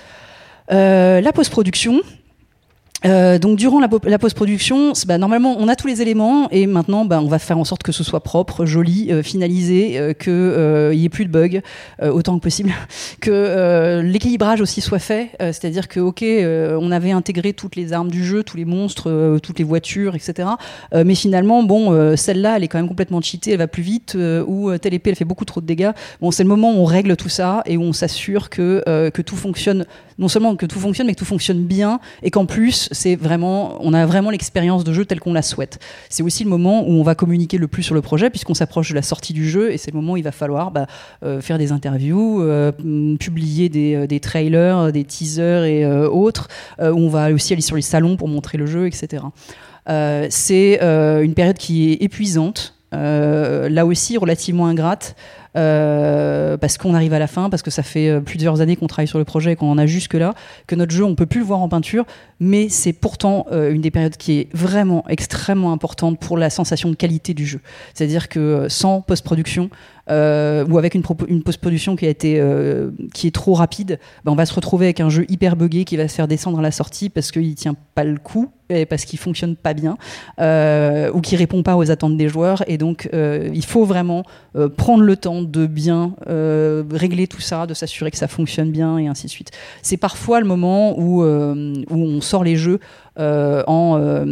Euh, la post-production. Euh, donc durant la, la post-production, bah, normalement on a tous les éléments et maintenant bah, on va faire en sorte que ce soit propre, joli, euh, finalisé, euh, qu'il euh, y ait plus de bugs euh, autant que possible, que euh, l'équilibrage aussi soit fait, euh, c'est-à-dire que ok, euh, on avait intégré toutes les armes du jeu, tous les monstres, euh, toutes les voitures, et cetera. Euh, mais finalement, bon, euh, celle-là, elle est quand même complètement cheatée, elle va plus vite, euh, ou euh, telle épée, elle fait beaucoup trop de dégâts. Bon, c'est le moment où on règle tout ça et où on s'assure que euh, que tout fonctionne. Non seulement que tout fonctionne, mais que tout fonctionne bien et qu'en plus, c'est vraiment, on a vraiment l'expérience de jeu telle qu'on la souhaite. C'est aussi le moment où on va communiquer le plus sur le projet puisqu'on s'approche de la sortie du jeu et c'est le moment où il va falloir bah, euh, faire des interviews, euh, publier des, des trailers, des teasers et euh, autres, euh, où on va aussi aller sur les salons pour montrer le jeu, et cetera. Euh, c'est euh, une période qui est épuisante, euh, là aussi relativement ingrate. Euh, parce qu'on arrive à la fin, parce que ça fait euh, plusieurs années qu'on travaille sur le projet et qu'on en a jusque là, que notre jeu on peut plus le voir en peinture, mais c'est pourtant euh, une des périodes qui est vraiment extrêmement importante pour la sensation de qualité du jeu. C'est-à-dire que sans post-production euh, ou avec une, pro- une post-production qui a été euh, qui est trop rapide, ben on va se retrouver avec un jeu hyper buggé qui va se faire descendre à la sortie parce qu'il tient pas le coup et parce qu'il fonctionne pas bien euh, ou qui répond pas aux attentes des joueurs, et donc euh, il faut vraiment euh, prendre le temps de bien euh, régler tout ça, de s'assurer que ça fonctionne bien et ainsi de suite. C'est parfois le moment où, euh, où on sort les jeux euh, en euh,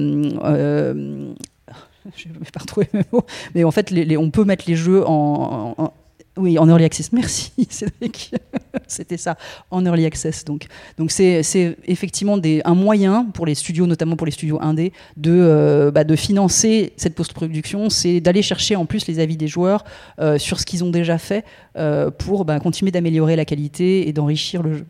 euh, je ne vais pas retrouver mes mots, mais en fait les, les, on peut mettre les jeux en, en, en oui, en early access. Merci Cédric. C'était ça, en early access. Donc, donc c'est, c'est effectivement des, un moyen pour les studios, notamment pour les studios indés, de, euh, bah, de financer cette post-production. C'est d'aller chercher en plus les avis des joueurs euh, sur ce qu'ils ont déjà fait euh, pour bah, continuer d'améliorer la qualité et d'enrichir le jeu.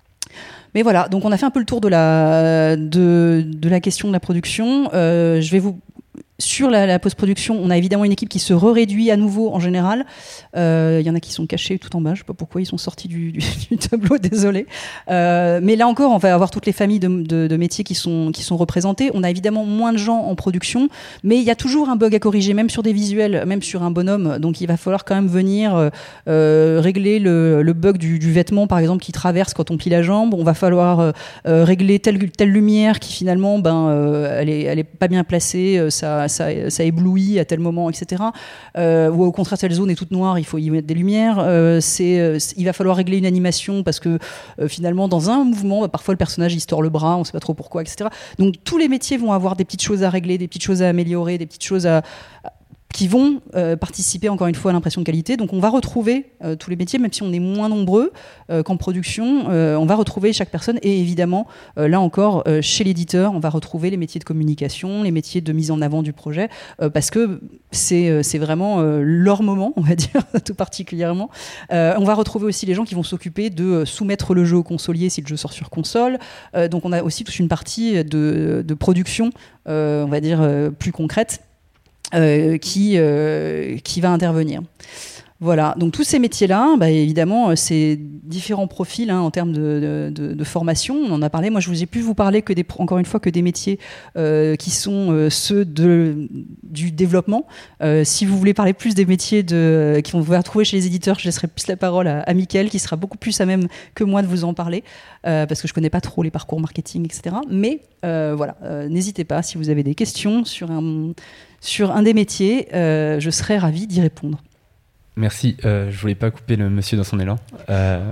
Mais voilà, donc on a fait un peu le tour de la, de, de la question de la production. Euh, je vais vous... Sur la, la post-production, on a évidemment une équipe qui se réduit à nouveau en général. Il euh, y en a qui sont cachés tout en bas. Je ne sais pas pourquoi ils sont sortis du, du, du tableau, désolé. Euh, mais là encore, on va avoir toutes les familles de, de, de métiers qui sont, qui sont représentées. On a évidemment moins de gens en production, mais il y a toujours un bug à corriger, même sur des visuels, même sur un bonhomme. Donc il va falloir quand même venir euh, régler le, le bug du, du vêtement, par exemple, qui traverse quand on plie la jambe. On va falloir euh, régler telle, telle lumière qui finalement, ben, euh, elle est, elle est pas bien placée. Ça Ça, ça éblouit à tel moment, et cetera. Euh, ou au contraire, telle zone est toute noire, il faut y mettre des lumières. Euh, c'est, c'est, il va falloir régler une animation parce que euh, finalement, dans un mouvement, bah, parfois le personnage il se tord le bras, on ne sait pas trop pourquoi, et cetera. Donc tous les métiers vont avoir des petites choses à régler, des petites choses à améliorer, des petites choses à, à qui vont euh, participer encore une fois à l'impression de qualité. Donc on va retrouver euh, tous les métiers, même si on est moins nombreux euh, qu'en production, euh, on va retrouver chaque personne, et évidemment, euh, là encore, euh, chez l'éditeur, on va retrouver les métiers de communication, les métiers de mise en avant du projet, euh, parce que c'est, euh, c'est vraiment euh, leur moment, on va dire, tout particulièrement. Euh, on va retrouver aussi les gens qui vont s'occuper de soumettre le jeu au consolier si le jeu sort sur console. Euh, donc on a aussi toute une partie de, de production, euh, on va dire, euh, plus concrète, Euh, qui, euh, qui va intervenir. Voilà, donc tous ces métiers-là, bah, évidemment, c'est différents profils hein, en termes de, de, de formation. On en a parlé. Moi, je vous ai pu vous parler que des, encore une fois que des métiers euh, qui sont euh, ceux de, du développement. Euh, si vous voulez parler plus des métiers de, qui vont vous retrouver chez les éditeurs, je laisserai plus la parole à, à Mickaël, qui sera beaucoup plus à même que moi de vous en parler, euh, parce que je connais pas trop les parcours marketing, et cetera. Mais euh, voilà, euh, n'hésitez pas si vous avez des questions sur un sur un des métiers, euh, je serais ravie d'y répondre. Merci, euh, je voulais pas couper le monsieur dans son élan. Euh,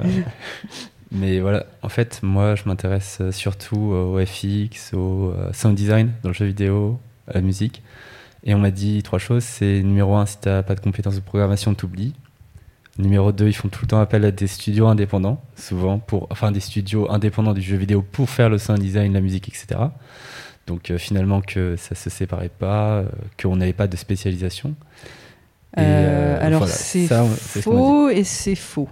mais voilà, en fait, moi, je m'intéresse surtout au F X, au sound design dans le jeu vidéo, à la musique. Et on m'a dit trois choses. C'est numéro un, si t'as pas de compétences de programmation, t'oublies. Numéro deux, ils font tout le temps appel à des studios indépendants, souvent pour, enfin des studios indépendants du jeu vidéo pour faire le sound design, la musique, et cetera. Donc euh, finalement que ça se séparait pas, euh, qu'on n'avait pas de spécialisation. Et euh, alors voilà, c'est ça, faux et c'est faux.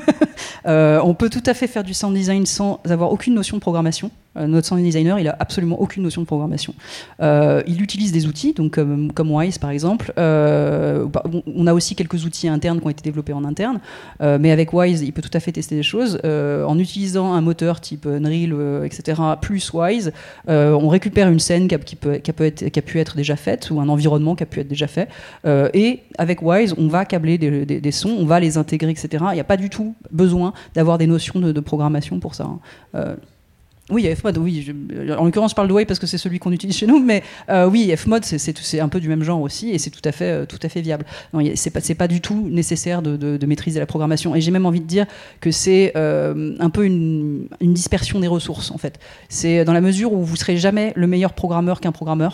euh, on peut tout à fait faire du sound design sans avoir aucune notion de programmation. Euh, notre sound designer, il a absolument aucune notion de programmation. Euh, il utilise des outils, donc comme, comme Wwise par exemple. Euh, on a aussi quelques outils internes qui ont été développés en interne, euh, mais avec Wwise, il peut tout à fait tester des choses euh, en utilisant un moteur type Unreal, euh, et cetera. Plus Wwise, euh, on récupère une scène qui a, qui, peut, qui, a peut être, qui a pu être déjà faite ou un environnement qui a pu être déjà fait, euh, et avec Wwise, on va câbler des, des, des sons, on va les intégrer, et cetera. Il n'y a pas du tout besoin d'avoir des notions de, de programmation pour ça. Hein. Euh, Oui, Fmod, oui. Je, en l'occurrence, je parle de Wave parce que c'est celui qu'on utilise chez nous, mais euh, oui, Fmod, c'est, c'est, c'est un peu du même genre aussi, et c'est tout à fait, tout à fait viable. Non, c'est pas, c'est pas du tout nécessaire de, de, de maîtriser la programmation. Et j'ai même envie de dire que c'est euh, un peu une, une dispersion des ressources, en fait. C'est dans la mesure où vous serez jamais le meilleur programmeur qu'un programmeur.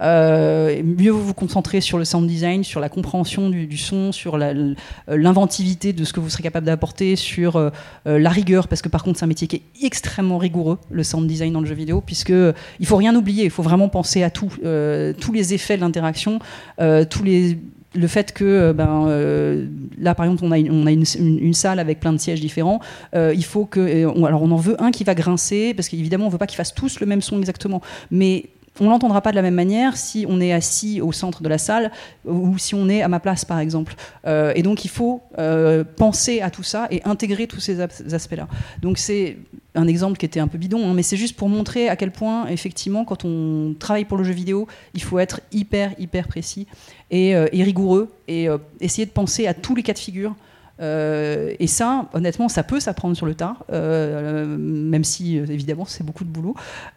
Euh, mieux vous vous concentrez sur le sound design, sur la compréhension du, du son, sur la, l'inventivité de ce que vous serez capable d'apporter, sur euh, la rigueur, parce que par contre, c'est un métier qui est extrêmement rigoureux, le sound design dans le jeu vidéo, puisque euh, il faut rien oublier, il faut vraiment penser à tout, euh, tous les effets de l'interaction, euh, tous les le fait que ben, euh, là par exemple on a une, on a une, une, une salle avec plein de sièges différents, euh, il faut que on, alors on en veut un qui va grincer parce qu'évidemment on veut pas qu'ils fassent tous le même son exactement, mais on l'entendra pas de la même manière si on est assis au centre de la salle ou si on est à ma place par exemple. Euh, et donc il faut euh, penser à tout ça et intégrer tous ces aspects-là. Donc c'est un exemple qui était un peu bidon, hein, mais c'est juste pour montrer à quel point effectivement quand on travaille pour le jeu vidéo, il faut être hyper hyper précis et, euh, et rigoureux et euh, essayer de penser à tous les cas de figure. Euh, et ça, honnêtement, ça peut s'apprendre sur le tard, euh, même si, euh, évidemment, c'est beaucoup de boulot.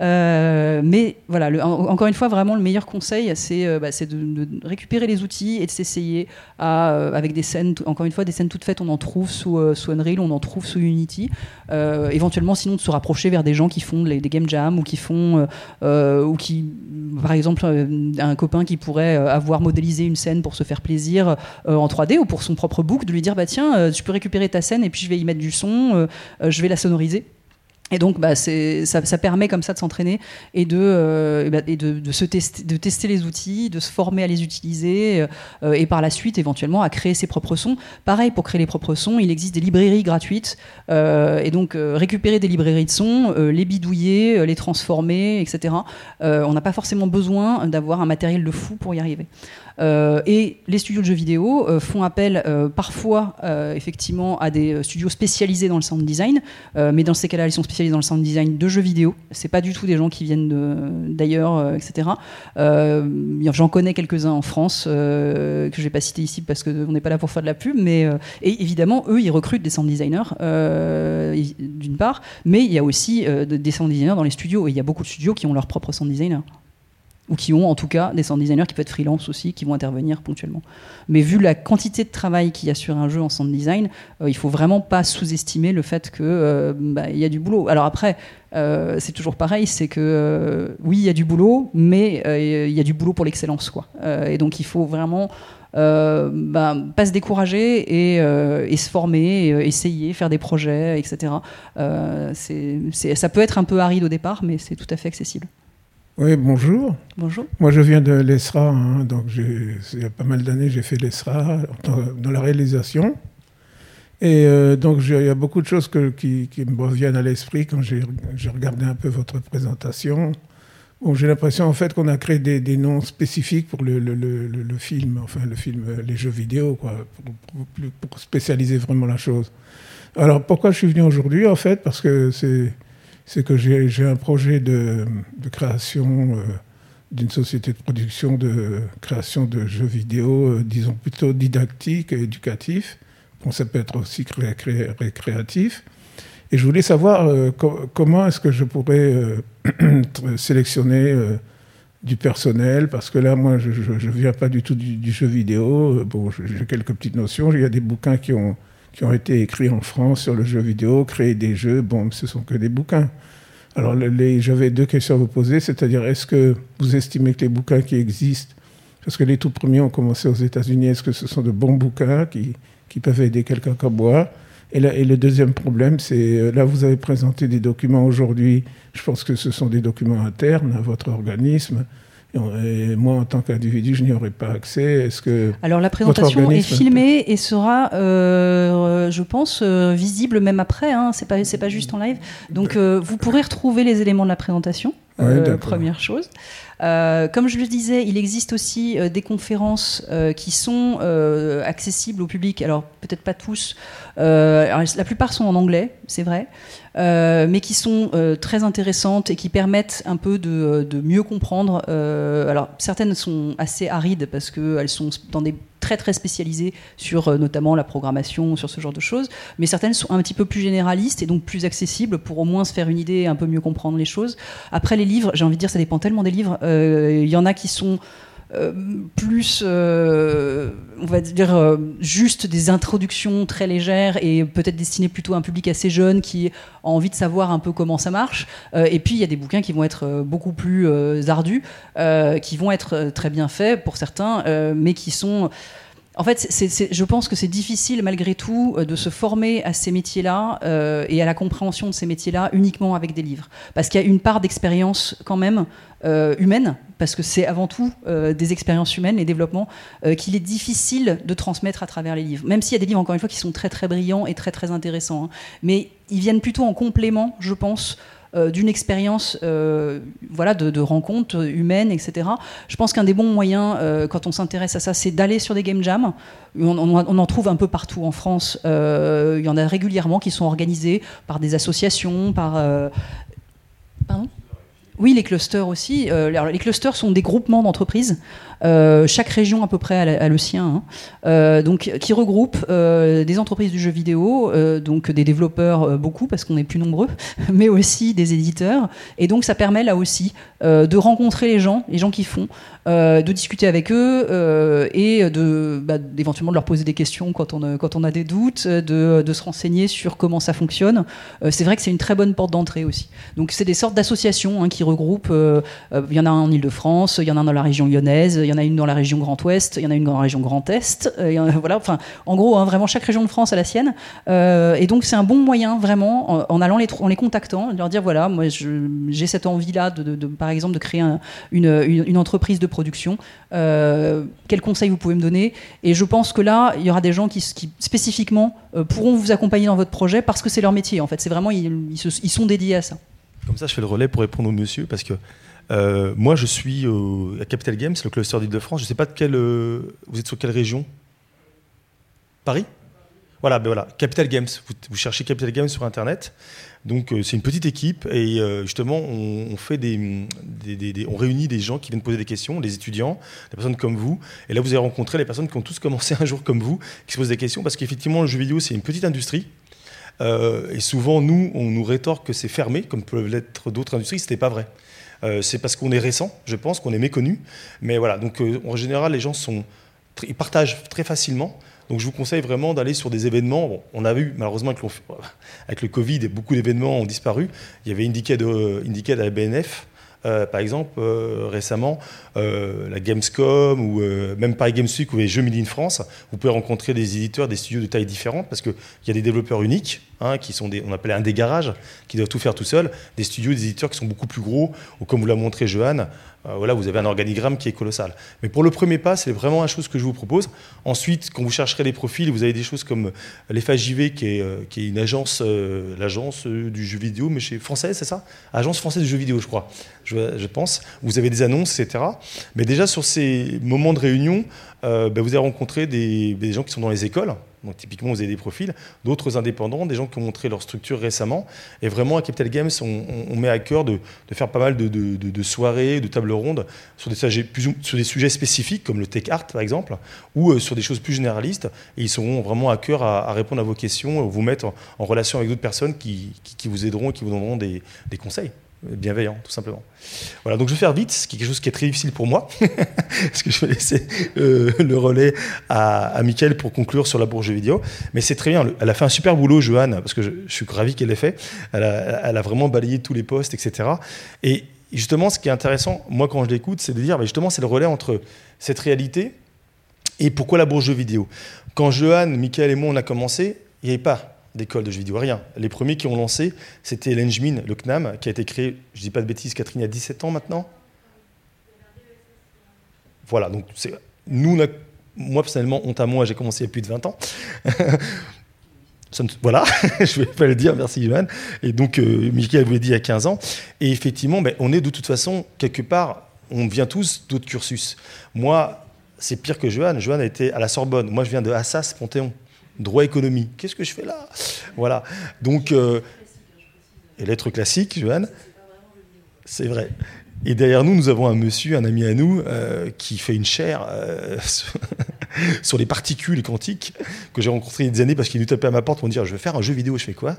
Euh, mais voilà, le, en, encore une fois, vraiment, le meilleur conseil, c'est, euh, bah, c'est de, de récupérer les outils et de s'essayer à, euh, avec des scènes, encore une fois, des scènes toutes faites, on en trouve sous, euh, sous Unreal, on en trouve sous Unity. Euh, éventuellement, sinon, de se rapprocher vers des gens qui font les, des game jams ou qui font, euh, ou qui, par exemple, euh, un copain qui pourrait avoir modélisé une scène pour se faire plaisir euh, en trois D ou pour son propre book, de lui dire, bah tiens, Euh, tu peux récupérer ta scène et puis je vais y mettre du son, euh, euh, je vais la sonoriser. Et donc, bah, c'est, ça, ça permet comme ça de s'entraîner et de, euh, et bah, et de, de, se tester, de tester les outils, de se former à les utiliser euh, et par la suite, éventuellement, à créer ses propres sons. Pareil, pour créer les propres sons, il existe des librairies gratuites euh, et donc euh, récupérer des librairies de sons, euh, les bidouiller, euh, les transformer, et cetera. Euh, on n'a pas forcément besoin d'avoir un matériel de fou pour y arriver. Euh, et les studios de jeux vidéo euh, font appel euh, parfois euh, effectivement à des studios spécialisés dans le sound design, euh, mais dans ces cas-là, ils sont spécialisés dans le sound design de jeux vidéo. C'est pas du tout des gens qui viennent de, d'ailleurs, euh, et cetera. Euh, j'en connais quelques-uns en France euh, que je vais pas citer ici parce qu'on n'est pas là pour faire de la pub, mais euh, et évidemment, eux, ils recrutent des sound designers euh, d'une part, mais il y a aussi euh, des sound designers dans les studios et il y a beaucoup de studios qui ont leur propre sound designer. Ou qui ont en tout cas des sound designers qui peuvent être freelance aussi, qui vont intervenir ponctuellement. Mais vu la quantité de travail qu'il y a sur un jeu en sound design, euh, il faut vraiment pas sous-estimer le fait qu'il euh, bah, y a du boulot. Alors après, euh, c'est toujours pareil, c'est que euh, oui, il y a du boulot, mais il euh, y a du boulot pour l'excellence, quoi. Euh, et donc il faut vraiment euh, bah, pas se décourager et, euh, et se former, et, euh, essayer, faire des projets, et cetera. Euh, c'est, c'est, ça peut être un peu aride au départ, mais c'est tout à fait accessible. Oui, bonjour. Bonjour. Moi, je viens de l'E S R A, hein, donc j'ai, il y a pas mal d'années, j'ai fait l'E S R A dans la réalisation. Et euh, donc, il y a beaucoup de choses que, qui, qui me reviennent à l'esprit quand j'ai, j'ai regardé un peu votre présentation. Bon, j'ai l'impression, en fait, qu'on a créé des, des noms spécifiques pour le, le, le, le film, enfin, le film, les jeux vidéo, quoi, pour, pour, pour spécialiser vraiment la chose. Alors, pourquoi je suis venu aujourd'hui, en fait? Parce que c'est... c'est que j'ai, j'ai un projet de, de création euh, d'une société de production de création de jeux vidéo, euh, disons plutôt didactique et éducatif. Bon, ça peut être aussi cré- cré- récréatif. Et je voulais savoir euh, co- comment est-ce que je pourrais euh, sélectionner euh, du personnel, parce que là, moi, je ne viens pas du tout du, du jeu vidéo. Bon, j'ai quelques petites notions. Il y a des bouquins qui ont... qui ont été écrits en France sur le jeu vidéo, créer des jeux, bon, ce sont que des bouquins. Alors, les, j'avais deux questions à vous poser, c'est-à-dire, est-ce que vous estimez que les bouquins qui existent, parce que les tout premiers ont commencé aux États-Unis, est-ce que ce sont de bons bouquins qui, qui peuvent aider quelqu'un comme moi? Et, la, et le deuxième problème, c'est, là, vous avez présenté des documents aujourd'hui, je pense que ce sont des documents internes à votre organisme. Et moi, en tant qu'individu, je n'y aurais pas accès. Est-ce que Alors, la présentation est filmée et sera, euh, je pense, euh, visible même après. Hein. C'est pas, c'est pas juste en live. Donc, euh, vous pourrez retrouver les éléments de la présentation. Euh, ouais, première chose. Euh, comme je le disais, il existe aussi euh, des conférences euh, qui sont euh, accessibles au public. Alors, peut-être pas tous. Euh, alors, la plupart sont en anglais, c'est vrai. Euh, mais qui sont euh, très intéressantes et qui permettent un peu de, de mieux comprendre. Euh, alors, certaines sont assez arides parce qu'elles sont dans des très très spécialisées sur euh, notamment la programmation, sur ce genre de choses, mais certaines sont un petit peu plus généralistes et donc plus accessibles pour au moins se faire une idée et un peu mieux comprendre les choses. Après, les livres, j'ai envie de dire, ça dépend tellement des livres. Il euh, y en a qui sont Euh, plus, euh, on va dire, euh, juste des introductions très légères et peut-être destinées plutôt à un public assez jeune qui a envie de savoir un peu comment ça marche. Euh, et puis, il y a des bouquins qui vont être euh, beaucoup plus euh, ardus, euh, qui vont être euh, très bien faits pour certains, euh, mais qui sont... En fait, c'est, c'est, je pense que c'est difficile malgré tout de se former à ces métiers-là euh, et à la compréhension de ces métiers-là uniquement avec des livres. Parce qu'il y a une part d'expérience quand même euh, humaine, parce que c'est avant tout euh, des expériences humaines, les développements, euh, qu'il est difficile de transmettre à travers les livres. Même s'il y a des livres, encore une fois, qui sont très très brillants et très très intéressants. Hein. Mais ils viennent plutôt en complément, je pense, Euh, d'une expérience euh, voilà, de, de rencontres humaines, et cetera. Je pense qu'un des bons moyens, euh, quand on s'intéresse à ça, c'est d'aller sur des game jams. On, on, on en trouve un peu partout en France. Euh, il y en a régulièrement qui sont organisés par des associations, par... Euh... Pardon ? Oui, les clusters aussi. Euh, alors, les clusters sont des groupements d'entreprises. Euh, chaque région à peu près a, a le sien, hein. euh, donc qui regroupe euh, des entreprises du jeu vidéo, euh, donc des développeurs euh, beaucoup parce qu'on est plus nombreux, mais aussi des éditeurs. Et donc ça permet là aussi euh, de rencontrer les gens, les gens qui font, euh, de discuter avec eux euh, et de, bah, éventuellement de leur poser des questions quand on a, quand on a des doutes, de, de se renseigner sur comment ça fonctionne. Euh, c'est vrai que c'est une très bonne porte d'entrée aussi. Donc c'est des sortes d'associations hein, qui regroupent. Euh, euh, il y en a un en Île-de-France, il y en a un dans la région lyonnaise. Il y en a une dans la région Grand Ouest, il y en a une dans la région Grand Est. Euh, il y en a, voilà, enfin, en gros, hein, vraiment, chaque région de France a la sienne. Euh, et donc, c'est un bon moyen, vraiment, en, en allant les, en les contactant, de leur dire, voilà, moi, je, j'ai cette envie-là, de, de, de, par exemple, de créer un, une, une, une entreprise de production. Euh, quels conseils vous pouvez me donner ? Et je pense que là, il y aura des gens qui, qui spécifiquement, euh, pourront vous accompagner dans votre projet parce que c'est leur métier, en fait. C'est vraiment, ils, ils, se, ils sont dédiés à ça. Comme ça, je fais le relais pour répondre au monsieur, parce que Euh, moi, je suis au, à Capital Games, le cluster d'Île-de-France. Je ne sais pas de quelle. Euh, vous êtes sur quelle région ? Paris ? Voilà, ben voilà, Capital Games. Vous, vous cherchez Capital Games sur Internet. Donc, euh, c'est une petite équipe et euh, justement, on, on fait des, des, des, des, on réunit des gens qui viennent poser des questions, des étudiants, des personnes comme vous. Et là, vous avez rencontré les personnes qui ont tous commencé un jour comme vous, qui se posent des questions, parce qu'effectivement, le jeu vidéo, c'est une petite industrie. Euh, et souvent, nous, on nous rétorque que c'est fermé, comme peuvent l'être d'autres industries. Ce n'était pas vrai. Euh, c'est parce qu'on est récent, je pense, qu'on est méconnu. Mais voilà, donc euh, en général, les gens sont, ils partagent très facilement. Donc je vous conseille vraiment d'aller sur des événements. Bon, on a vu, malheureusement, avec le, avec le Covid, beaucoup d'événements ont disparu. Il y avait Indiecade, Indiecade à la B N F, euh, par exemple, euh, récemment, euh, la Gamescom, ou euh, même Paris Games Week, ou les Jeux Made in France. Vous pouvez rencontrer des éditeurs, des studios de taille différentes, parce qu'il y a des développeurs uniques, hein, qui sont des, on appelle un des garages, qui doivent tout faire tout seuls, des studios, des éditeurs qui sont beaucoup plus gros, ou comme vous l'a montré Johan, euh, voilà, vous avez un organigramme qui est colossal. Mais pour le premier pas, c'est vraiment la chose que je vous propose. Ensuite, quand vous chercherez les profils, vous avez des choses comme l'F A J V, qui est, euh, qui est une agence, euh, l'agence euh, du jeu vidéo, mais chez française, c'est ça ? Agence française du jeu vidéo, je crois, je, je pense. Vous avez des annonces, et cetera. Mais déjà, sur ces moments de réunion, euh, ben, vous avez rencontré des, des gens qui sont dans les écoles. Donc typiquement, vous avez des profils, d'autres indépendants, des gens qui ont montré leur structure récemment. Et vraiment, à Capital Games, on, on met à cœur de, de faire pas mal de, de, de, de soirées, de tables rondes sur des, sujets, plus, sur des sujets spécifiques, comme le tech art, par exemple, ou euh, sur des choses plus généralistes. Et ils seront vraiment à cœur à, à répondre à vos questions, vous mettre en, en relation avec d'autres personnes qui, qui, qui vous aideront et qui vous donneront des, des conseils bienveillant, tout simplement. Voilà, donc je vais faire vite, ce qui est quelque chose qui est très difficile pour moi, parce que je vais laisser euh, le relais à, à Mickaël pour conclure sur la bourse jeux vidéo. Mais c'est très bien, elle a fait un super boulot, Johan, parce que je, je suis ravi qu'elle l'ait fait. Elle a, elle a vraiment balayé tous les postes, et cetera. Et justement, ce qui est intéressant, moi quand je l'écoute, c'est de dire, bah, justement, c'est le relais entre cette réalité et pourquoi la bourse jeux vidéo. Quand Johan, Mickaël et moi, on a commencé, il n'y avait pas d'école de jeux vidéo, rien. Les premiers qui ont lancé, c'était l'Engmin, le C N A M, qui a été créé, je dis pas de bêtises, Catherine, il y a dix-sept ans maintenant. Voilà, donc c'est, nous, on a, moi personnellement, honte à moi, j'ai commencé il y a plus de vingt ans. Ça ne, voilà, je ne vais pas le dire, merci Johan. Et donc, euh, Michael vous l'a dit il y a quinze ans. Et effectivement, ben, on est de toute façon, quelque part, on vient tous d'autres cursus. Moi, c'est pire que Johan. Johan a été à la Sorbonne. Moi, je viens de Assas, Panthéon. Droit économie. Qu'est-ce que je fais là? Voilà. Donc, euh, et lettres classiques, Johan. C'est vrai. Et derrière nous, nous avons un monsieur, un ami à nous, euh, qui fait une chaire euh, sur les particules quantiques, que j'ai rencontré il y a des années parce qu'il nous tapait à ma porte pour me dire « je veux faire un jeu vidéo, je fais quoi ?»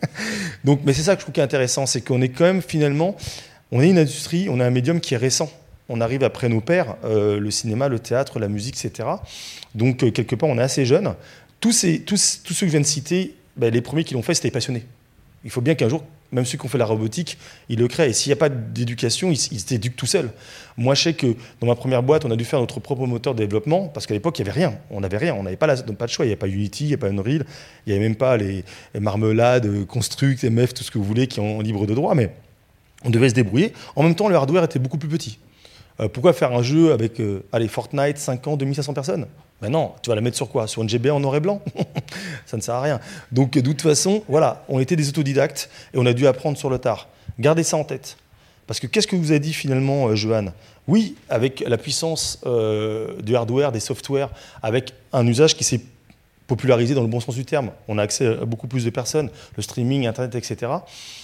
Donc, mais c'est ça que je trouve qui est intéressant, c'est qu'on est quand même finalement, on est une industrie, on a un médium qui est récent. On arrive après nos pairs, euh, le cinéma, le théâtre, la musique, et cetera. Donc, euh, quelque part, on est assez jeunes. Tous, ces, tous, tous ceux que je viens de citer, ben, les premiers qui l'ont fait, c'était passionnés. Il faut bien qu'un jour, même ceux qui ont fait la robotique, ils le créent. Et s'il n'y a pas d'éducation, ils, ils s'éduquent tout seuls. Moi, je sais que dans ma première boîte, on a dû faire notre propre moteur de développement, parce qu'à l'époque, il n'y avait rien. On n'avait rien. On n'avait pas, la, pas de choix. Il n'y avait pas Unity, il n'y avait pas Unreal, il n'y avait même pas les, les marmelades, Construct, M F, tout ce que vous voulez, qui ont libre de droit. Mais on devait se débrouiller. En même temps, le hardware était beaucoup plus petit. Euh, pourquoi faire un jeu avec euh, allez, Fortnite, cinq ans, deux mille cinq cents personnes? Ben non, tu vas la mettre sur quoi? Sur une G B A en noir et blanc? Ça ne sert à rien. Donc, de toute façon, voilà, on était des autodidactes et on a dû apprendre sur le tard. Gardez ça en tête. Parce que qu'est-ce que vous a dit finalement, euh, Johan? Oui, avec la puissance euh, du hardware, des softwares, avec un usage qui s'est popularisé dans le bon sens du terme. On a accès à beaucoup plus de personnes, le streaming, Internet, et cetera.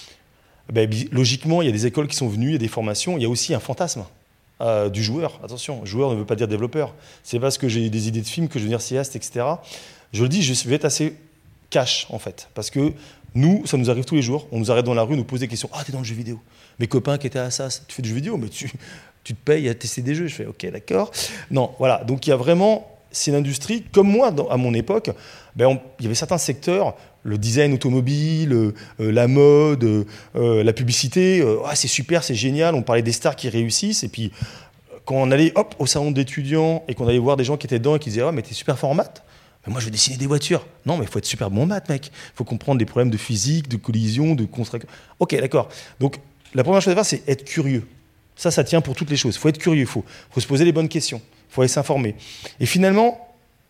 Ben, logiquement, il y a des écoles qui sont venues, il y a des formations, il y a aussi un fantasme. Euh, du joueur, attention, joueur ne veut pas dire développeur. C'est parce que j'ai des idées de films que je veux dire cinéaste, et cetera. Je le dis, je vais être assez cash en fait, parce que nous, ça nous arrive tous les jours. On nous arrête dans la rue, nous pose des questions. Ah, t'es dans le jeu vidéo. Mes copains qui étaient à Assas, tu fais du jeu vidéo, mais tu, tu te payes à tester des jeux. Je fais ok, d'accord. Non, voilà. Donc il y a vraiment, c'est une industrie comme moi dans, à mon époque. Ben, on, il y avait certains secteurs. Le design automobile, euh, la mode, euh, la publicité, euh, ah, c'est super, c'est génial, on parlait des stars qui réussissent, et puis quand on allait hop, au salon d'étudiants et qu'on allait voir des gens qui étaient dedans et qui disaient « Ah, mais t'es super fort en maths !» Mais moi, je veux dessiner des voitures. Non, mais il faut être super bon en maths, mec. Il faut comprendre des problèmes de physique, de collision, de construction. Ok, d'accord. Donc, la première chose à faire, c'est être curieux. Ça, ça tient pour toutes les choses. Il faut être curieux, il faut, faut se poser les bonnes questions, il faut aller s'informer. Et finalement,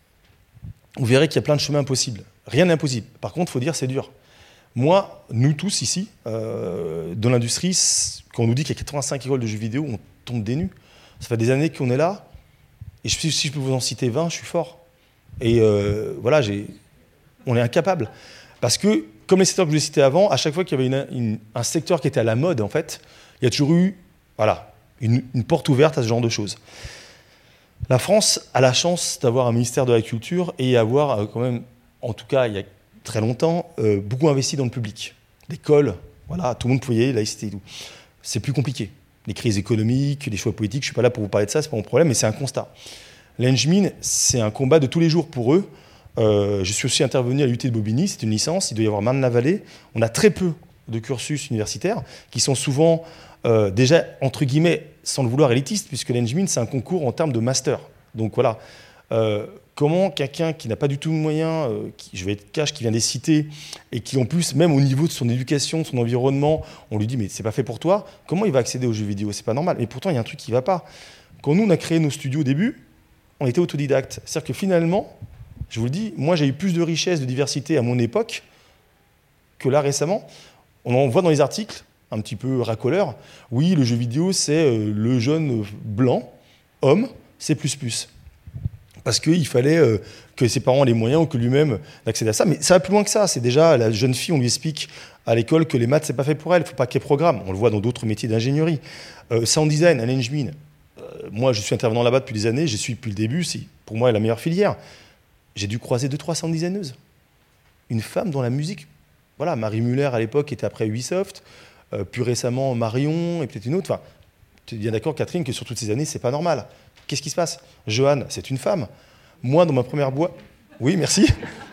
vous verrez qu'il y a plein de chemins possibles. Rien n'est impossible. Par contre, il faut dire c'est dur. Moi, nous tous ici, euh, dans l'industrie, quand on nous dit qu'il y a quatre-vingt-cinq écoles de jeux vidéo, on tombe des nues. Ça fait des années qu'on est là. Et si je peux vous en citer vingt, je suis fort. Et euh, voilà, j'ai, on est incapable. Parce que, comme les secteurs que je vous ai cités avant, à chaque fois qu'il y avait une, une, un secteur qui était à la mode, en fait, il y a toujours eu voilà, une, une porte ouverte à ce genre de choses. La France a la chance d'avoir un ministère de la Culture et avoir euh, quand même, en tout cas il y a très longtemps, euh, beaucoup investi dans le public. L'école, voilà, tout le monde pouvait y aller, laïcité et tout. C'est plus compliqué. Les crises économiques, les choix politiques, je ne suis pas là pour vous parler de ça, ce n'est pas mon problème, mais c'est un constat. L'Engmin, c'est un combat de tous les jours pour eux. Euh, je suis aussi intervenu à l'U T de Bobigny, c'est une licence, il doit y avoir Marne-la-Vallée. On a très peu de cursus universitaires qui sont souvent euh, déjà, entre guillemets, sans le vouloir élitistes, puisque l'Engmin, c'est un concours en termes de master. Donc voilà, euh, comment quelqu'un qui n'a pas du tout de moyens, euh, qui, je vais être cash, qui vient des cités, et qui en plus, même au niveau de son éducation, de son environnement, on lui dit mais c'est pas fait pour toi, comment il va accéder aux jeux vidéo? C'est pas normal. Mais pourtant, il y a un truc qui va pas. Quand nous, on a créé nos studios au début, on était autodidactes. C'est-à-dire que finalement, je vous le dis, moi j'ai eu plus de richesse, de diversité à mon époque que là récemment. On en voit dans les articles, un petit peu racoleurs, oui, le jeu vidéo, c'est euh, le jeune blanc, homme, C plus plus. Parce qu'il fallait euh, que ses parents aient les moyens ou que lui-même d'accéder à ça. Mais ça va plus loin que ça. C'est déjà, la jeune fille, on lui explique à l'école que les maths, c'est pas fait pour elle. Il ne faut pas qu'elle programme. On le voit dans d'autres métiers d'ingénierie. Euh, sound design, à l'Engmin. Euh, moi, je suis intervenant là-bas depuis des années. J'y suis depuis le début. C'est pour moi la meilleure filière. J'ai dû croiser deux, trois sound designeuses. Une femme dans la musique. Voilà, Marie Muller, à l'époque, était après Ubisoft. Euh, plus récemment, Marion et peut-être une autre. Enfin, tu es bien d'accord, Catherine, que sur toutes ces années, c'est pas normal. Qu'est-ce qui se passe? Johan, c'est une femme. Moi, dans ma première boîte... Oui, merci.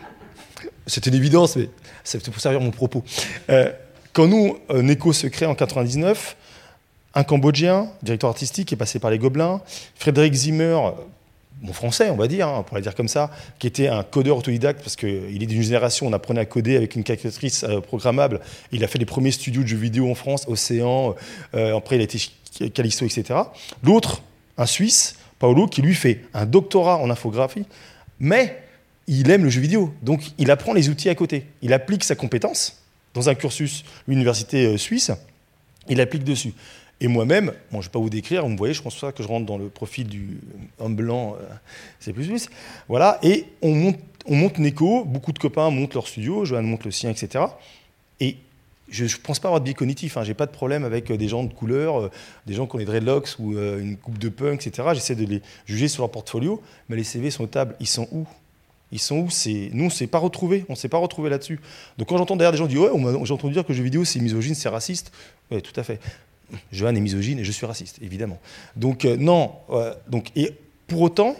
C'est une évidence, mais c'est pour servir mon propos. Euh, quand nous, euh, Neko se crée en quatre-vingt-dix-neuf, un Cambodgien, directeur artistique, est passé par les Gobelins. Frédéric Zimmer, mon français, on va dire, hein, pour le dire comme ça, qui était un codeur autodidacte, parce qu'il est d'une génération, on apprenait à coder avec une calculatrice euh, programmable. Il a fait les premiers studios de jeux vidéo en France, Océan, euh, après il a été chez Callisto, et cetera. L'autre, un Suisse, Paolo, qui lui fait un doctorat en infographie, mais il aime le jeu vidéo, donc il apprend les outils à côté. Il applique sa compétence dans un cursus, l'université euh, suisse, il applique dessus. Et moi-même, bon, je ne vais pas vous décrire, vous me voyez, je pense pas que je rentre dans le profil du homme blanc, euh, c'est plus suisse. Voilà, et on monte, on monte Neko, beaucoup de copains montent leur studio, Johan monte le sien, et cetera. Et je ne pense pas avoir de biais cognitif, hein, je n'ai pas de problème avec des gens de couleur, euh, des gens qui ont des dreadlocks ou euh, une coupe de punk, et cetera. J'essaie de les juger sur leur portfolio, mais les C V sont au table, ils sont où ? Ils sont où c'est... Nous, on ne s'est pas retrouvés, on ne s'est pas retrouvés là-dessus. Donc quand j'entends derrière des gens dire « Ouais, on m'a... j'ai entendu dire que le jeu vidéo, c'est misogyne, c'est raciste », oui, tout à fait. Johan est misogyne et je suis raciste, évidemment. Donc, euh, non. Euh, donc, et pour autant,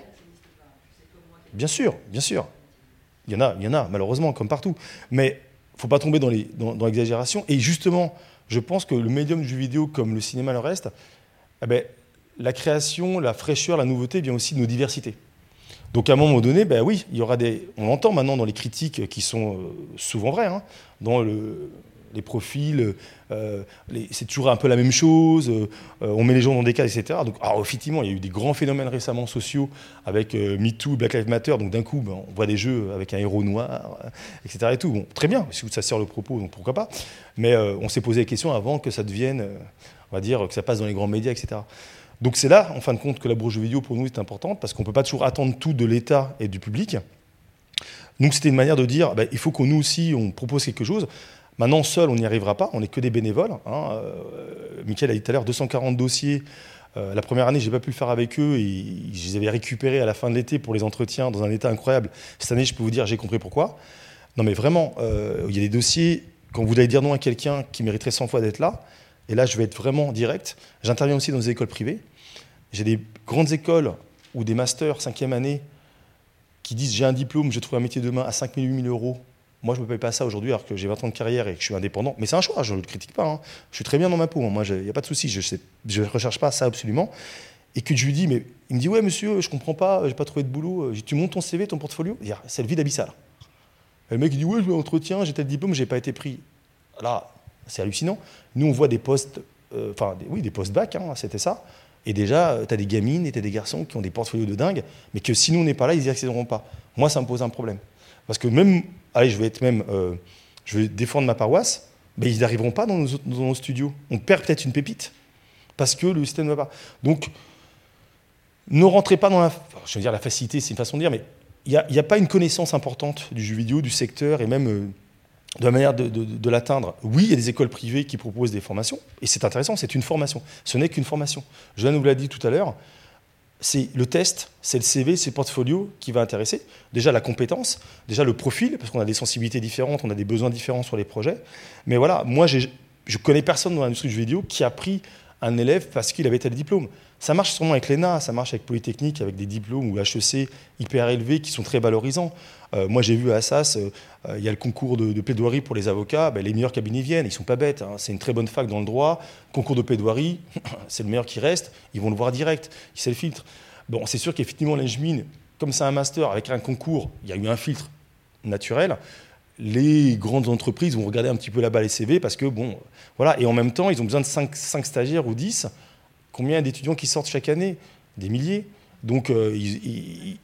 bien sûr, bien sûr, il y en a, il y en a, malheureusement, comme partout. Mais il ne faut pas tomber dans, les, dans, dans l'exagération. Et justement, je pense que le médium du jeu vidéo, comme le cinéma, le reste, eh ben, la création, la fraîcheur, la nouveauté vient aussi de nos diversités. Donc, à un moment donné, ben oui, il y aura des. On l'entend maintenant dans les critiques qui sont souvent vraies, hein, dans le. Les profils, euh, les, c'est toujours un peu la même chose, euh, on met les gens dans des cases, et cetera. Donc, alors, effectivement, il y a eu des grands phénomènes récemment sociaux avec euh, MeToo, Black Lives Matter, donc d'un coup, ben, on voit des jeux avec un héros noir, euh, et cetera. Et tout. Bon, très bien, si ça sert le propos, donc pourquoi pas. Mais euh, on s'est posé la question avant que ça devienne, euh, on va dire, que ça passe dans les grands médias, et cetera. Donc c'est là, en fin de compte, que la branche jeux vidéo, pour nous, est importante, parce qu'on ne peut pas toujours attendre tout de l'État et du public. Donc c'était une manière de dire, ben, il faut que nous aussi, on propose quelque chose. Maintenant, seul, on n'y arrivera pas, on n'est que des bénévoles. Hein. Euh, Mickaël a dit tout à l'heure, deux cent quarante dossiers. Euh, la première année, je n'ai pas pu le faire avec eux. Et je les avais récupérés à la fin de l'été pour les entretiens dans un état incroyable. Cette année, je peux vous dire, j'ai compris pourquoi. Non, mais vraiment, euh, il y a des dossiers, quand vous allez dire non à quelqu'un qui mériterait cent fois d'être là, et là, je vais être vraiment direct. J'interviens aussi dans des écoles privées. J'ai des grandes écoles ou des masters, cinquième année, qui disent, j'ai un diplôme, je trouve un métier demain à cinq mille, huit mille euros. Moi, je ne me paye pas ça aujourd'hui alors que j'ai vingt ans de carrière et que je suis indépendant. Mais c'est un choix, je ne le critique pas. Hein. Je suis très bien dans ma peau. Hein. Moi, il n'y a pas de souci. Je ne recherche pas ça absolument. Et que je lui dis, mais il me dit, ouais, monsieur, je ne comprends pas, je n'ai pas trouvé de boulot. Tu montes ton C V, ton portfolio ? C'est le vide abyssal. Et le mec, il dit, ouais, je m'entretiens, j'ai tel diplôme, je n'ai pas été pris. Là, c'est hallucinant. Nous, on voit des postes, enfin, euh, oui, des postes bac, hein, c'était ça. Et déjà, tu as des gamines et tu as des garçons qui ont des portfolios de dingue, mais que si nous, on n'est pas là, ils n'y accéderont pas. Moi, ça me pose un problème. Parce que même, allez, je vais être même, euh, je vais défendre ma paroisse, ben ils n'arriveront pas dans nos, dans nos studios. On perd peut-être une pépite parce que le système ne va pas. Donc, ne rentrez pas dans la, je veux dire la facilité, c'est une façon de dire, mais il n'y a, a pas une connaissance importante du jeu vidéo, du secteur et même euh, de la manière de, de, de l'atteindre. Oui, il y a des écoles privées qui proposent des formations et c'est intéressant, c'est une formation. Ce n'est qu'une formation. Johan nous l'a dit tout à l'heure. C'est le test, c'est le C V, c'est le portfolio qui va intéresser. Déjà la compétence, déjà le profil, parce qu'on a des sensibilités différentes, on a des besoins différents sur les projets. Mais voilà, moi, j'ai, je connais personne dans l'industrie du jeu vidéo qui a pris un élève parce qu'il avait tel diplôme. Ça marche sûrement avec l'E N A, ça marche avec Polytechnique, avec des diplômes ou H E C hyper élevés qui sont très valorisants. Euh, moi, j'ai vu à Assas, il euh, y a le concours de, de plaidoirie pour les avocats. Ben, les meilleurs cabinets viennent, ils ne sont pas bêtes. Hein. C'est une très bonne fac dans le droit. Concours de plaidoirie, c'est le meilleur qui reste. Ils vont le voir direct. C'est le filtre. Bon, c'est sûr qu'effectivement, l'Engmin, comme c'est un master avec un concours, il y a eu un filtre naturel. Les grandes entreprises vont regarder un petit peu là-bas les C V parce que, bon, voilà. Et en même temps, ils ont besoin de cinq, cinq stagiaires ou dix. Combien d'étudiants qui sortent chaque année ? Des milliers. Donc, euh, ils, ils,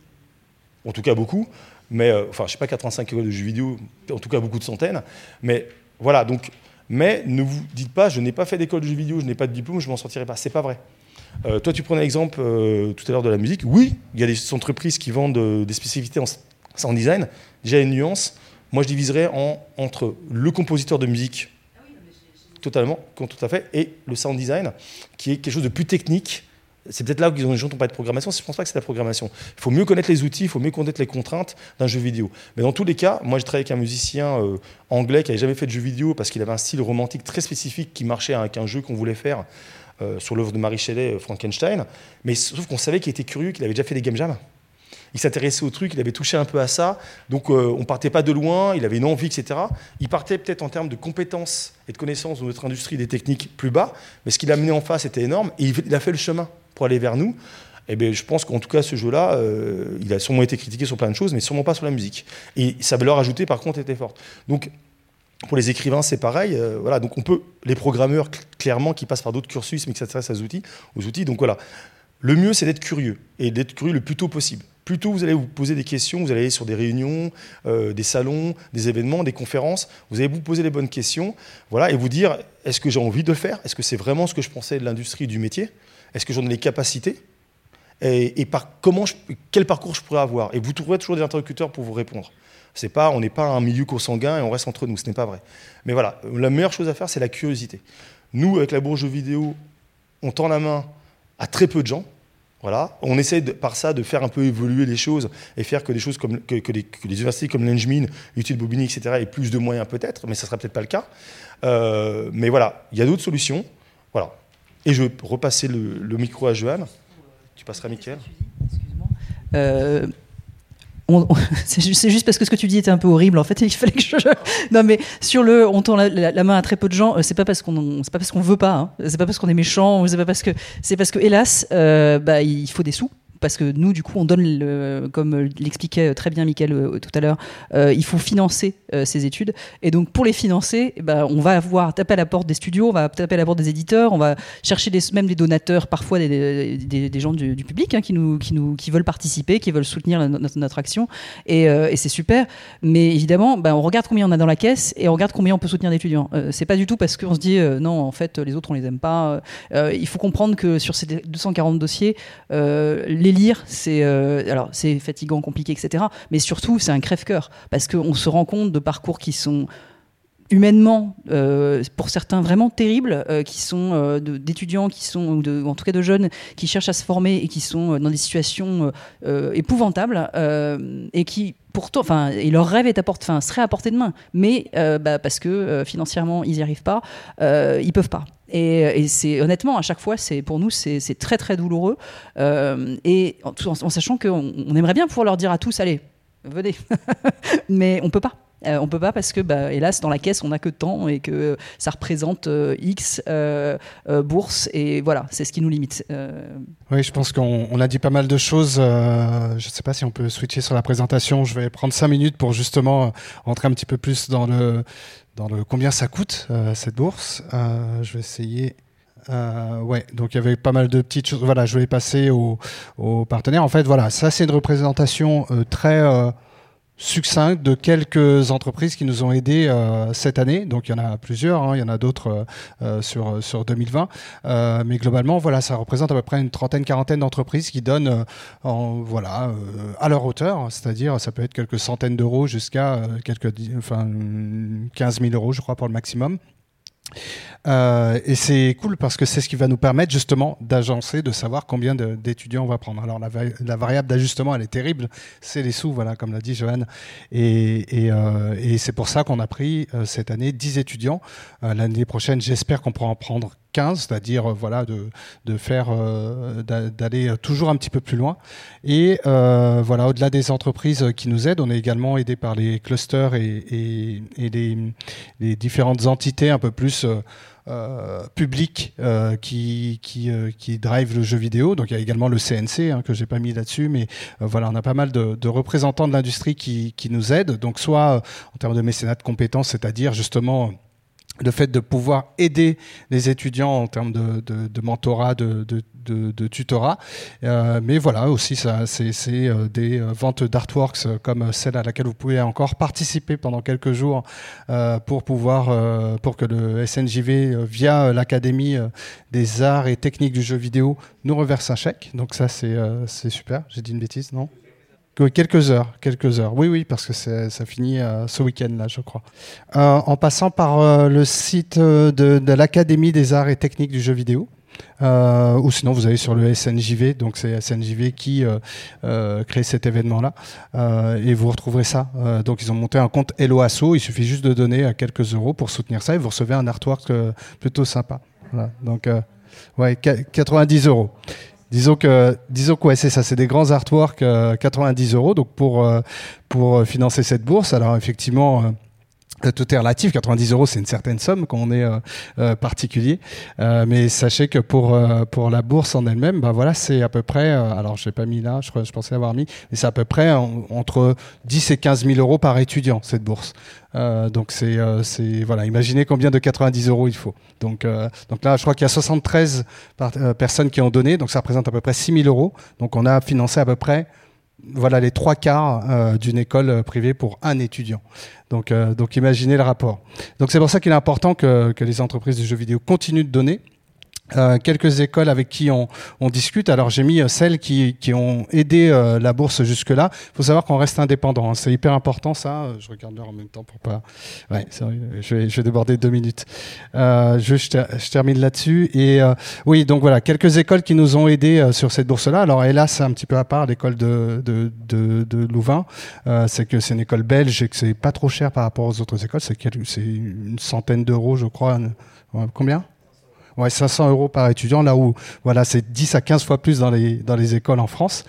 en tout cas beaucoup. Mais, euh, enfin, je ne sais pas, quatre-vingt-cinq écoles de jeux vidéo, en tout cas beaucoup de centaines. Mais voilà, donc, mais ne vous dites pas, je n'ai pas fait d'école de jeux vidéo, je n'ai pas de diplôme, je ne m'en sortirai pas. Ce n'est pas vrai. Euh, toi, tu prenais l'exemple euh, tout à l'heure de la musique. Oui, il y a des entreprises qui vendent euh, des spécificités en sound design. Déjà, une nuance. Moi, je diviserais en, entre le compositeur de musique, totalement, tout à fait, et le sound design, qui est quelque chose de plus technique. C'est peut-être là où les gens n'ont pas de programmation. Je ne pense pas que c'est la programmation. Il faut mieux connaître les outils, il faut mieux connaître les contraintes d'un jeu vidéo. Mais dans tous les cas, moi, je travaille avec un musicien euh, anglais qui n'avait jamais fait de jeu vidéo parce qu'il avait un style romantique très spécifique qui marchait avec un jeu qu'on voulait faire euh, sur l'œuvre de Mary Shelley, euh, Frankenstein. Mais sauf qu'on savait qu'il était curieux, qu'il avait déjà fait des game jams. Il s'intéressait au truc, il avait touché un peu à ça. Donc, euh, on ne partait pas de loin, il avait une envie, et cetera. Il partait peut-être en termes de compétences et de connaissances de notre industrie des techniques plus bas. Mais ce qu'il a mené en face était énorme. Et il a fait le chemin pour aller vers nous. Eh bien, je pense qu'en tout cas, ce jeu-là, euh, il a sûrement été critiqué sur plein de choses, mais sûrement pas sur la musique. Et sa valeur ajoutée, par contre, était forte. Donc, pour les écrivains, c'est pareil. Euh, voilà, donc on peut, les programmeurs, cl- clairement, qui passent par d'autres cursus, mais qui s'intéressent aux outils, aux outils. Donc voilà, le mieux, c'est d'être curieux, et d'être curieux le plus tôt possible. Plus tôt vous allez vous poser des questions, vous allez aller sur des réunions, euh, des salons, des événements, des conférences, vous allez vous poser les bonnes questions, voilà, et vous dire, est-ce que j'ai envie de le faire ? Est-ce que c'est vraiment ce que je pensais de l'industrie, du métier ? Est-ce que j'en ai les capacités ? Et, et par comment je, quel parcours je pourrais avoir. Et vous trouverez toujours des interlocuteurs pour vous répondre. C'est pas, on n'est pas un milieu consanguin et on reste entre nous, ce n'est pas vrai. Mais voilà, la meilleure chose à faire, c'est la curiosité. Nous, avec la bourse jeux vidéo, on tend la main à très peu de gens. Voilà. On essaie de, par ça de faire un peu évoluer les choses et faire que des choses comme que, que, les, que les universités comme l'Engmin, Utile Bobigny, et cetera aient plus de moyens peut-être, mais ça ne sera peut-être pas le cas. Euh, mais voilà, il y a d'autres solutions. Voilà. Et je vais repasser le, le micro à Johan. Tu passeras Mickaël. Excuse-moi. Euh, on, on, c'est, juste, c'est juste parce que ce que tu dis était un peu horrible. En fait, il fallait que je. Non, mais sur le, on tend la, la, la main à très peu de gens. C'est pas parce qu'on, c'est pas parce qu'on veut pas. Hein. C'est pas parce qu'on est méchant. C'est pas parce que, c'est parce que hélas, euh, bah, il faut des sous. Parce que nous, du coup, on donne, le, comme l'expliquait très bien Mickaël euh, tout à l'heure, euh, il faut financer euh, ces études. Et donc, pour les financer, eh ben, on va avoir taper à la porte des studios, on va taper à la porte des éditeurs, on va chercher des, même des donateurs, parfois des, des, des gens du, du public hein, qui, nous, qui, nous, qui veulent participer, qui veulent soutenir la, notre, notre action. Et, euh, et c'est super. Mais évidemment, ben, on regarde combien on a dans la caisse et on regarde combien on peut soutenir d'étudiants. Euh, c'est pas du tout parce qu'on se dit euh, non, en fait, les autres, on les aime pas. Euh, il faut comprendre que sur ces deux cent quarante dossiers, euh, les lire, c'est euh, alors c'est fatigant, compliqué, et cetera. Mais surtout, c'est un crève-cœur parce qu'on se rend compte de parcours qui sont humainement, euh, pour certains vraiment terribles, euh, qui sont euh, de, d'étudiants qui sont, ou, de, ou en tout cas de jeunes qui cherchent à se former et qui sont dans des situations euh, épouvantables euh, et qui pourtant, enfin, et leur rêve est à porte, enfin, serait à portée de main, mais euh, bah, parce que euh, financièrement ils n'y arrivent pas, euh, ils peuvent pas. Et, et c'est honnêtement à chaque fois, c'est pour nous c'est, c'est très très douloureux euh, et en, en, en sachant qu'on on aimerait bien pouvoir leur dire à tous, allez, venez, mais on peut pas. Euh, on peut pas parce que, bah, hélas, dans la caisse, on n'a que temps et que ça représente euh, X euh, euh, bourses et voilà, c'est ce qui nous limite. Euh... Oui, je pense qu'on on a dit pas mal de choses. Euh, je ne sais pas si on peut switcher sur la présentation. Je vais prendre cinq minutes pour justement rentrer un petit peu plus dans le, dans le combien ça coûte euh, cette bourse. Euh, je vais essayer. Euh, ouais, donc il y avait pas mal de petites choses. Voilà, je vais passer aux, aux partenaires. En fait, voilà, ça c'est une représentation euh, très euh, succinct de quelques entreprises qui nous ont aidés euh, cette année. Donc il y en a plusieurs, hein, il y en a d'autres euh, sur, sur deux mille vingt. Euh, mais globalement, voilà, ça représente à peu près une trentaine, quarantaine d'entreprises qui donnent euh, en, voilà, euh, à leur hauteur, c'est-à-dire ça peut être quelques centaines d'euros jusqu'à euh, quelques, enfin, quinze mille euros, je crois, pour le maximum. Euh, et c'est cool parce que c'est ce qui va nous permettre justement d'agencer, de savoir combien de, d'étudiants on va prendre. Alors la, la variable d'ajustement, elle est terrible, c'est les sous, voilà, comme l'a dit Johan. Et, et, euh, et c'est pour ça qu'on a pris euh, cette année dix étudiants. Euh, l'année prochaine, j'espère qu'on pourra en prendre quinze, c'est-à-dire euh, voilà, de, de faire, euh, d'aller toujours un petit peu plus loin. Et euh, voilà, au-delà des entreprises qui nous aident, on est également aidé par les clusters et, et, et les, les différentes entités un peu plus euh, euh, publiques euh, qui, qui, euh, qui drive le jeu vidéo. Donc il y a également le C N C hein, que j'ai pas mis là-dessus, mais euh, voilà, on a pas mal de, de représentants de l'industrie qui, qui nous aident. Donc soit euh, en termes de mécénat de compétences, c'est-à-dire justement le fait de pouvoir aider les étudiants en termes de, de, de mentorat, de, de, de, de tutorat. Euh, mais voilà, aussi, ça, c'est, c'est euh, des ventes d'artworks euh, comme celle à laquelle vous pouvez encore participer pendant quelques jours euh, pour pouvoir, euh, pour que le S N J V, euh, via l'Académie euh, des arts et techniques du jeu vidéo, nous reverse un chèque. Donc ça, c'est, euh, c'est super. J'ai dit une bêtise, non ? Quelques heures, quelques heures. Oui, oui, parce que c'est, ça finit euh, ce week-end, là, je crois. Euh, en passant par euh, le site de, de l'Académie des arts et techniques du jeu vidéo, euh, ou sinon vous allez sur le S N J V, donc c'est S N J V qui euh, euh, crée cet événement-là, euh, et vous retrouverez ça. Euh, donc ils ont monté un compte Hello Asso, il suffit juste de donner euh, quelques euros pour soutenir ça, et vous recevez un artwork euh, plutôt sympa. Voilà. Donc, euh, ouais, quatre-vingt-dix euros. Disons que, disons que ouais, c'est ça, c'est des grands artworks, euh, quatre-vingt-dix euros, donc pour, euh, pour financer cette bourse. Alors effectivement, euh, Tout est relatif, quatre-vingt-dix euros c'est une certaine somme quand on est euh, euh, particulier, euh, mais sachez que pour euh, pour la bourse en elle-même, bah voilà, c'est à peu près, euh, alors je l'ai pas mis là, je, je pensais l'avoir mis, mais c'est à peu près en, entre dix et quinze mille euros par étudiant cette bourse. Euh, donc c'est euh, c'est voilà, imaginez combien de quatre-vingt-dix euros il faut. Donc euh, donc là, je crois qu'il y a soixante-treize par, euh, personnes qui ont donné, donc ça représente à peu près six mille euros. Donc on a financé à peu près voilà les trois quarts euh, d'une école privée pour un étudiant. Donc, euh, donc imaginez le rapport. Donc c'est pour ça qu'il est important que, que les entreprises de jeux vidéo continuent de donner. Euh, quelques écoles avec qui on, on discute. Alors j'ai mis euh, celles qui, qui ont aidé euh, la bourse jusque-là. Il faut savoir qu'on reste indépendant. Hein. C'est hyper important ça. Je regarde l'heure en même temps pour pas. Ouais, c'est vrai, je vais, je vais déborder deux minutes. Euh, je, je, ter- je termine là-dessus. Et euh, oui, donc voilà, quelques écoles qui nous ont aidés euh, sur cette bourse-là. Alors hélas, c'est un petit peu à part l'école de, de, de, de Louvain. Euh, c'est que c'est une école belge et que c'est pas trop cher par rapport aux autres écoles. C'est, quel, c'est une centaine d'euros, je crois. Combien ? Ouais, cinq cents euros par étudiant, là où voilà, c'est dix à quinze fois plus dans les dans les écoles en France.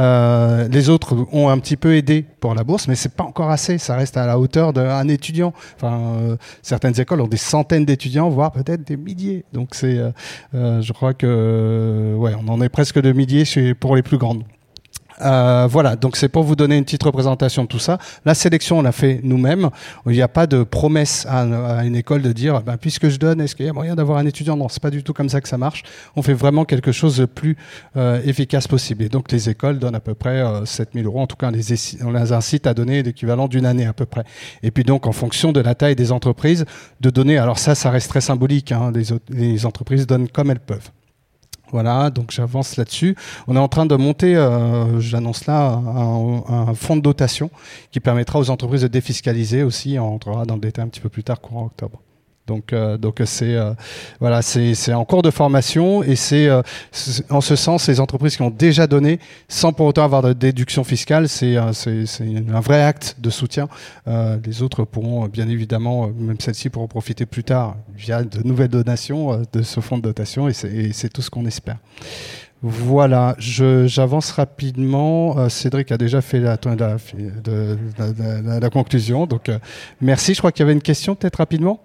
Euh, les autres ont un petit peu aidé pour la bourse, mais c'est pas encore assez. Ça reste à la hauteur d'un étudiant. Enfin, euh, certaines écoles ont des centaines d'étudiants, voire peut-être des milliers. Donc c'est, euh, euh, je crois que euh, ouais, on en est presque de milliers chez pour les plus grandes. Euh, voilà, donc c'est pour vous donner une petite représentation de tout ça. La sélection, on l'a fait nous-mêmes. Il n'y a pas de promesse à, à une école de dire, ben, puisque je donne, est-ce qu'il y a moyen d'avoir un étudiant ? Non, c'est pas du tout comme ça que ça marche. On fait vraiment quelque chose de plus euh, efficace possible. Et donc les écoles donnent à peu près euh, sept mille euros. En tout cas, on les, on les incite à donner l'équivalent d'une année à peu près. Et puis donc, en fonction de la taille des entreprises, de donner. Alors ça, ça reste très symbolique. Hein, les, les entreprises donnent comme elles peuvent. Voilà, donc j'avance là-dessus. On est en train de monter, euh, j'annonce là, un, un fonds de dotation qui permettra aux entreprises de défiscaliser aussi. On entrera dans le détail un petit peu plus tard, courant octobre. Donc, euh, donc c'est euh, voilà, c'est, c'est en cours de formation et c'est, euh, c'est en ce sens les entreprises qui ont déjà donné, sans pour autant avoir de déduction fiscale, c'est, euh, c'est, c'est un vrai acte de soutien. Euh, les autres pourront bien évidemment, même celles-ci pourront profiter plus tard via de nouvelles donations euh, de ce fonds de dotation et c'est, et c'est tout ce qu'on espère. Voilà, je, j'avance rapidement. Euh, Cédric a déjà fait la, la, de, la, la, la conclusion, donc euh, merci. Je crois qu'il y avait une question, peut-être rapidement.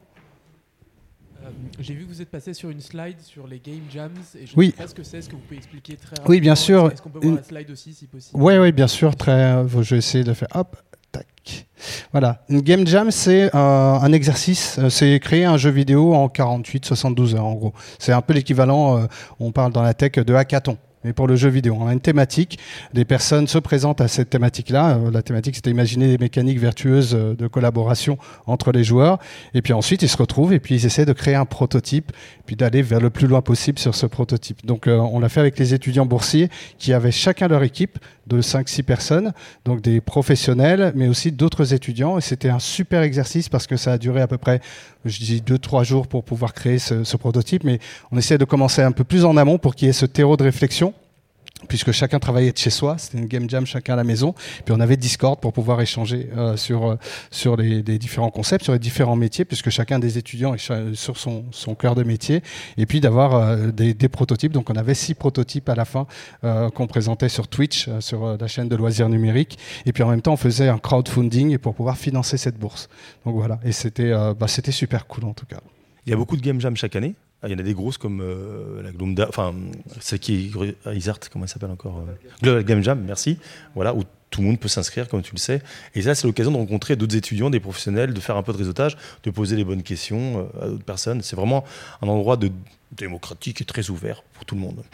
J'ai vu que vous êtes passé sur une slide sur les Game Jams et je oui. ne sais pas ce que c'est, est-ce que vous pouvez expliquer très rapidement ? Oui, bien sûr. Est-ce qu'on peut voir la slide aussi si possible ? Oui, oui, bien sûr. Très, je vais essayer de le faire. Hop, tac. Voilà. Une Game Jam, c'est euh, un exercice, euh, c'est créer un jeu vidéo en quarante-huit soixante-douze heures en gros. C'est un peu l'équivalent, euh, on parle dans la tech, de hackathon. Mais pour le jeu vidéo, on a une thématique, des personnes se présentent à cette thématique-là. Euh, la thématique, c'était imaginer des mécaniques vertueuses euh, de collaboration entre les joueurs. Et puis ensuite, ils se retrouvent et puis ils essaient de créer un prototype, puis d'aller vers le plus loin possible sur ce prototype. Donc, euh, on l'a fait avec les étudiants boursiers qui avaient chacun leur équipe de cinq six personnes, donc des professionnels, mais aussi d'autres étudiants. Et c'était un super exercice parce que ça a duré à peu près, je dis deux trois jours pour pouvoir créer ce, ce prototype. Mais on essaie de commencer un peu plus en amont pour qu'il y ait ce terreau de réflexion, puisque chacun travaillait de chez soi, c'était une game jam chacun à la maison, puis on avait Discord pour pouvoir échanger euh, sur euh, sur les, les différents concepts, sur les différents métiers, puisque chacun des étudiants est sur son son cœur de métier, et puis d'avoir euh, des, des prototypes. Donc on avait six prototypes à la fin euh, qu'on présentait sur Twitch, euh, sur euh, la chaîne de loisirs numériques, et puis en même temps on faisait un crowdfunding pour pouvoir financer cette bourse. Donc voilà, et c'était euh, bah, c'était super cool en tout cas. Il y a beaucoup de game jam chaque année. Il y en a des grosses comme euh, la Gloomda, enfin celle qui est Isart, comment elle s'appelle encore euh, Global Game Jam, merci. Voilà, où tout le monde peut s'inscrire, comme tu le sais. Et ça, c'est l'occasion de rencontrer d'autres étudiants, des professionnels, de faire un peu de réseautage, de poser les bonnes questions euh, à d'autres personnes. C'est vraiment un endroit de démocratique et très ouvert pour tout le monde.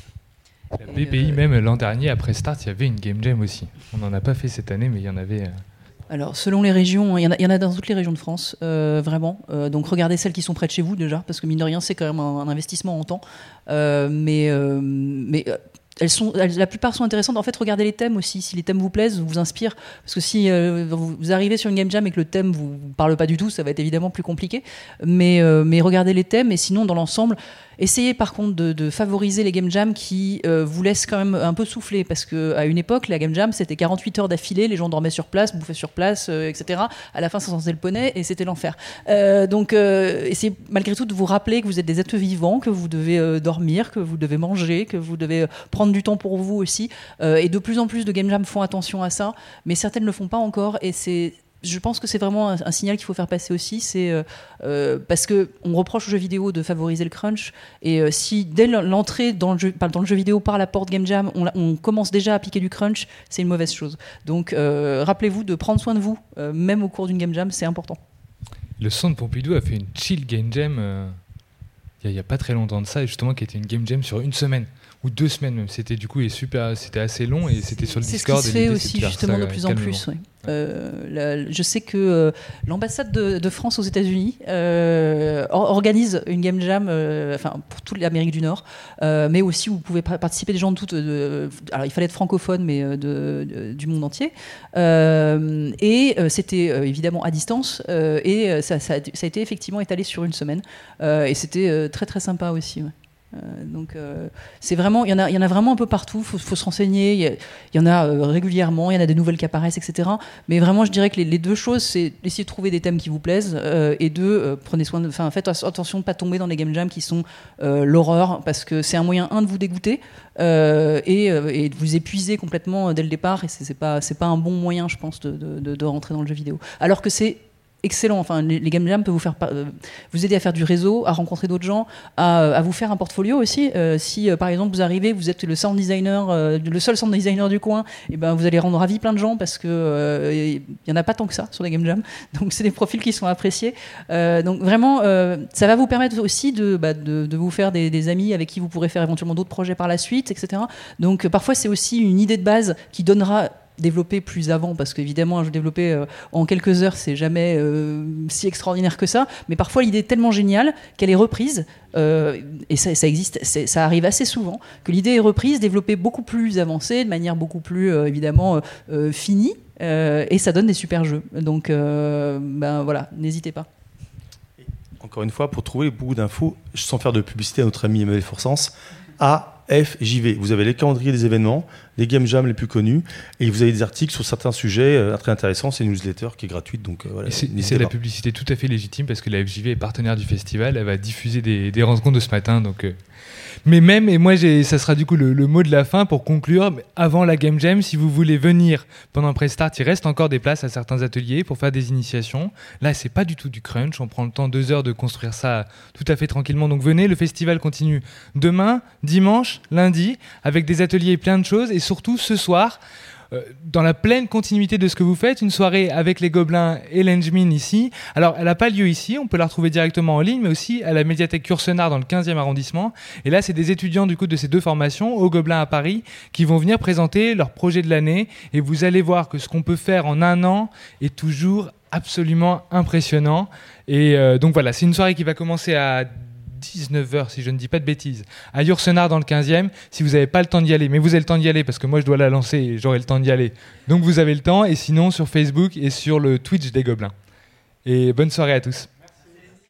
La B P I, même l'an dernier, après Start, il y avait une Game Jam aussi. On n'en a pas fait cette année, mais il y en avait... Euh... Alors, selon les régions, il y en a, il y en a dans toutes les régions de France, euh, vraiment. Euh, donc, regardez celles qui sont près de chez vous déjà, parce que mine de rien, c'est quand même un, un investissement en temps. Euh, mais euh, mais euh, elles sont, elles, la plupart sont intéressantes. En fait, regardez les thèmes aussi. Si les thèmes vous plaisent, vous inspirent. Parce que si euh, vous, vous arrivez sur une game jam et que le thème vous, vous parle pas du tout, ça va être évidemment plus compliqué. Mais, euh, mais regardez les thèmes, et sinon, dans l'ensemble, essayez par contre de, de favoriser les game jams qui euh, vous laissent quand même un peu souffler, parce qu'à une époque, la game jam, c'était quarante-huit heures d'affilée, les gens dormaient sur place, bouffaient sur place, euh, et cetera. À la fin, ça sentait le poney et c'était l'enfer. Euh, donc, euh, essayez malgré tout de vous rappeler que vous êtes des êtres vivants, que vous devez euh, dormir, que vous devez manger, que vous devez euh, prendre du temps pour vous aussi. Euh, et de plus en plus de game jams font attention à ça, mais certaines ne le font pas encore, et c'est je pense que c'est vraiment un, un signal qu'il faut faire passer aussi, c'est euh, euh, parce que on reproche aux jeux vidéo de favoriser le crunch, et euh, si dès l'entrée dans le jeu, dans le jeu vidéo par la porte Game Jam, on, on commence déjà à appliquer du crunch, c'est une mauvaise chose. Donc euh, rappelez-vous de prendre soin de vous, euh, même au cours d'une Game Jam, c'est important. Le Centre Pompidou a fait une chill Game Jam euh, il n'y a, a pas très longtemps de ça, et justement qui était une Game Jam sur une semaine. Ou deux semaines même, c'était du coup et super, c'était assez long et c'était sur le c'est Discord. C'est ce qui se fait aussi justement de plus en plus. Ouais. Euh, la, je sais que euh, l'ambassade de, de France aux États-Unis euh, or, organise une game jam, euh, enfin pour toute l'Amérique du Nord, euh, mais aussi où vous pouvez participer des gens de toutes. De, alors il fallait être francophone, mais de, de, du monde entier. Euh, et euh, c'était euh, évidemment à distance euh, et ça, ça, ça a été effectivement étalé sur une semaine euh, et c'était euh, très très sympa aussi. Ouais. Euh, donc euh, c'est vraiment, il y en a, il y en a vraiment un peu partout. Faut, faut se renseigner. Il y, a, il y en a euh, régulièrement. Il y en a des nouvelles qui apparaissent, et cetera. Mais vraiment, je dirais que les, les deux choses, c'est essayer de trouver des thèmes qui vous plaisent euh, et deux, euh, prenez soin de, enfin, faites attention de pas tomber dans des game jams qui sont euh, l'horreur, parce que c'est un moyen un de vous dégoûter euh, et, euh, et de vous épuiser complètement dès le départ. Et c'est, c'est pas, c'est pas un bon moyen, je pense, de, de, de, de rentrer dans le jeu vidéo. Alors que c'est excellent. Enfin, les, les game jams peuvent vous faire euh, vous aider à faire du réseau, à rencontrer d'autres gens, à, à vous faire un portfolio aussi. Euh, si euh, par exemple vous arrivez, vous êtes le sound designer, euh, le seul sound designer du coin, et ben vous allez rendre ravi plein de gens parce que euh, il y en a pas tant que ça sur les game jams. Donc c'est des profils qui sont appréciés. Euh, donc vraiment, euh, ça va vous permettre aussi de, bah, de, de vous faire des, des amis avec qui vous pourrez faire éventuellement d'autres projets par la suite, et cetera. Donc euh, parfois c'est aussi une idée de base qui donnera développer plus avant, parce qu'évidemment un jeu développé euh, en quelques heures c'est jamais euh, si extraordinaire que ça, mais parfois l'idée est tellement géniale qu'elle est reprise euh, et ça, ça existe, ça arrive assez souvent que l'idée est reprise, développée beaucoup plus avancée, de manière beaucoup plus euh, évidemment euh, finie euh, et ça donne des super jeux. Donc euh, ben voilà, n'hésitez pas. Encore une fois, pour trouver beaucoup d'infos, sans faire de publicité à notre ami Emmanuel Forsens, à F J V. Vous avez les calendriers des événements, les game jams les plus connus, et vous avez des articles sur certains sujets euh, très intéressants. C'est une newsletter qui est gratuite, donc euh, voilà. Et c'est, c'est la publicité tout à fait légitime parce que la F J V est partenaire du festival. Elle va diffuser des, des rencontres de ce matin, donc. Euh... Mais même, et moi, j'ai, ça sera du coup le, le mot de la fin pour conclure. Avant la Game Jam, si vous voulez venir pendant Prestart, il reste encore des places à certains ateliers pour faire des initiations. Là, c'est pas du tout du crunch. On prend le temps, deux heures, de construire ça tout à fait tranquillement. Donc venez, le festival continue demain, dimanche, lundi, avec des ateliers plein de choses. Et surtout, ce soir, euh, dans la pleine continuité de ce que vous faites, une soirée avec les Gobelins et l'Engmin ici. Alors, elle n'a pas lieu ici, on peut la retrouver directement en ligne, mais aussi à la médiathèque Cursenard dans le quinzième arrondissement. Et là, c'est des étudiants du coup de ces deux formations, aux Gobelins à Paris, qui vont venir présenter leur projet de l'année. Et vous allez voir que ce qu'on peut faire en un an est toujours absolument impressionnant. Et euh, donc voilà, c'est une soirée qui va commencer à dix-neuf heures, si je ne dis pas de bêtises, à Yourcenar dans le quinzième, si vous n'avez pas le temps d'y aller, mais vous avez le temps d'y aller parce que moi je dois la lancer et j'aurai le temps d'y aller, donc vous avez le temps, et sinon sur Facebook et sur le Twitch des Gobelins. Et bonne soirée à tous.